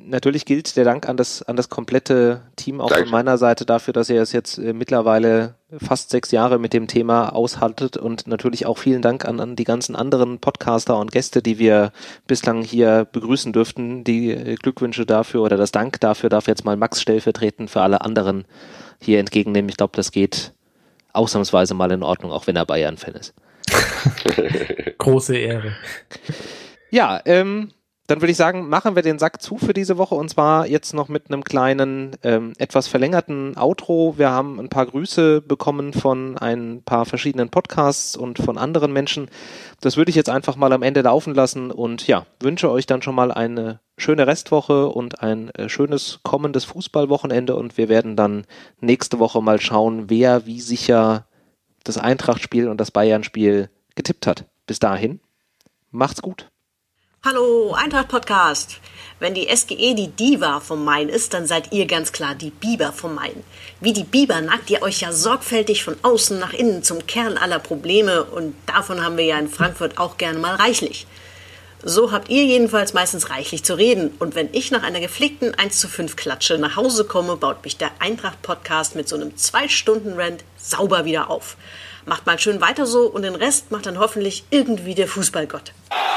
natürlich gilt der Dank an das, an das komplette Team, auch Danke. Von meiner Seite dafür, dass ihr es jetzt äh, mittlerweile fast sechs Jahre mit dem Thema aushaltet und natürlich auch vielen Dank an, an die ganzen anderen Podcaster und Gäste, die wir bislang hier begrüßen dürften. Die äh, Glückwünsche dafür oder das Dank dafür darf jetzt mal Max stellvertretend für alle anderen hier entgegennehmen. Ich glaube, das geht ausnahmsweise mal in Ordnung, auch wenn er Bayern-Fan ist. Große Ehre. Ja, ähm, dann würde ich sagen, machen wir den Sack zu für diese Woche und zwar jetzt noch mit einem kleinen, ähm, etwas verlängerten Outro. Wir haben ein paar Grüße bekommen von ein paar verschiedenen Podcasts und von anderen Menschen. Das würde ich jetzt einfach mal am Ende laufen lassen und ja, wünsche euch dann schon mal eine schöne Restwoche und ein äh, schönes kommendes Fußballwochenende und wir werden dann nächste Woche mal schauen, wer wie sicher das Eintracht-Spiel und das Bayern-Spiel getippt hat. Bis dahin, macht's gut. Hallo, Eintracht-Podcast. Wenn die S G E die Diva vom Main ist, dann seid ihr ganz klar die Biber vom Main. Wie die Biber nagt ihr euch ja sorgfältig von außen nach innen zum Kern aller Probleme und davon haben wir ja in Frankfurt auch gerne mal reichlich. So habt ihr jedenfalls meistens reichlich zu reden und wenn ich nach einer gepflegten eins zu fünf Klatsche nach Hause komme, baut mich der Eintracht-Podcast mit so einem zwei Stunden Rant sauber wieder auf. Macht mal schön weiter so und den Rest macht dann hoffentlich irgendwie der Fußballgott.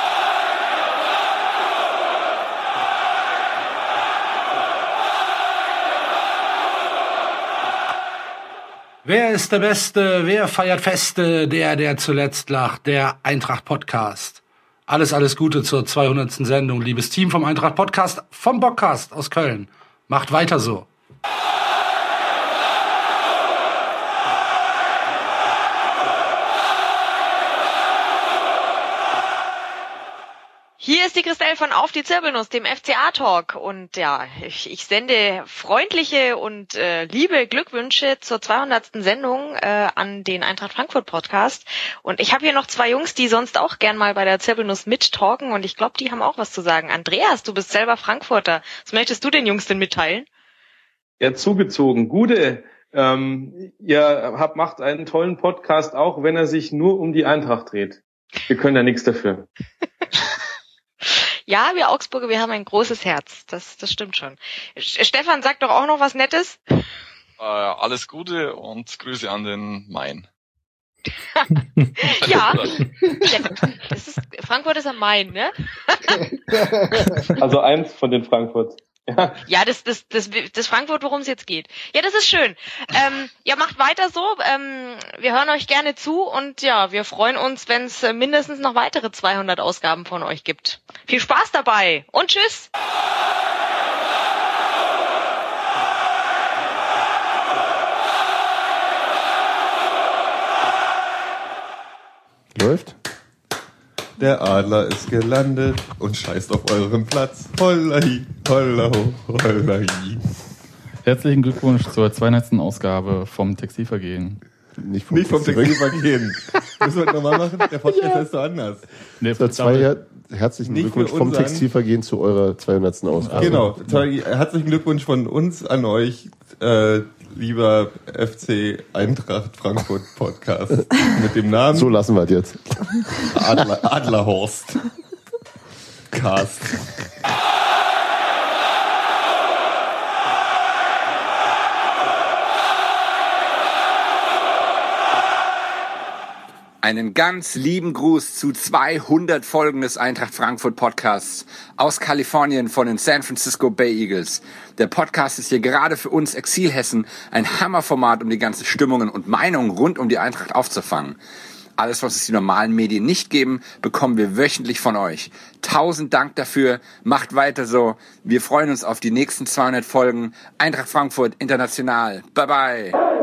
Wer ist der Beste? Wer feiert Feste? Der, der zuletzt lacht. Der Eintracht-Podcast. Alles, alles Gute zur zweihundertsten Sendung, liebes Team vom Eintracht-Podcast, vom Bockcast aus Köln. Macht weiter so. Hier ist die Christelle von Auf die Zirbelnuss, dem F C A-Talk. Und ja, ich, ich sende freundliche und äh, liebe Glückwünsche zur zweihundertsten Sendung äh, an den Eintracht Frankfurt Podcast. Und ich habe hier noch zwei Jungs, die sonst auch gern mal bei der Zirbelnuss mittalken. Und ich glaube, die haben auch was zu sagen. Andreas, du bist selber Frankfurter. Was möchtest du den Jungs denn mitteilen? Ja, zugezogen. Gute. Ähm, ihr habt, macht einen tollen Podcast, auch wenn er sich nur um die Eintracht dreht. Wir können da nichts dafür. Ja, wir Augsburger, wir haben ein großes Herz. Das, das stimmt schon. Stefan, sag doch auch noch was Nettes. Äh, alles Gute und Grüße an den Main. Ja, das ist, Frankfurt ist am Main, ne? Also eins von den Frankfurt. Ja, ja das, das, das, das Frankfurt, worum es jetzt geht. Ja, das ist schön. Ähm, ja, macht weiter so. Ähm, wir hören euch gerne zu und ja, wir freuen uns, wenn es mindestens noch weitere zweihundert Ausgaben von euch gibt. Viel Spaß dabei und tschüss! Läuft? Der Adler ist gelandet und scheißt auf euren Platz. Hollahi, hollaho, hollahi. Herzlichen Glückwunsch zur zweihundertsten Ausgabe vom Textilvergehen. Nicht vom, Nicht vom Textilvergehen. Müssen wir das nochmal machen? Der Podcast ja. Ist so anders. Nee, zwei her- herzlichen Nicht Glückwunsch vom Textilvergehen zu eurer zweihundertsten Ausgabe. Genau. Herzlichen Glückwunsch von uns an euch, äh, lieber F C Eintracht Frankfurt Podcast mit dem Namen. So lassen wir es jetzt. Adler, Adlerhorst Cast. Einen ganz lieben Gruß zu zweihundert Folgen des Eintracht Frankfurt Podcasts aus Kalifornien von den San Francisco Bay Eagles. Der Podcast ist hier gerade für uns Exilhessen ein Hammerformat, um die ganzen Stimmungen und Meinungen rund um die Eintracht aufzufangen. Alles, was es die normalen Medien nicht geben, bekommen wir wöchentlich von euch. Tausend Dank dafür. Macht weiter so. Wir freuen uns auf die nächsten zweihundert Folgen. Eintracht Frankfurt international. Bye bye.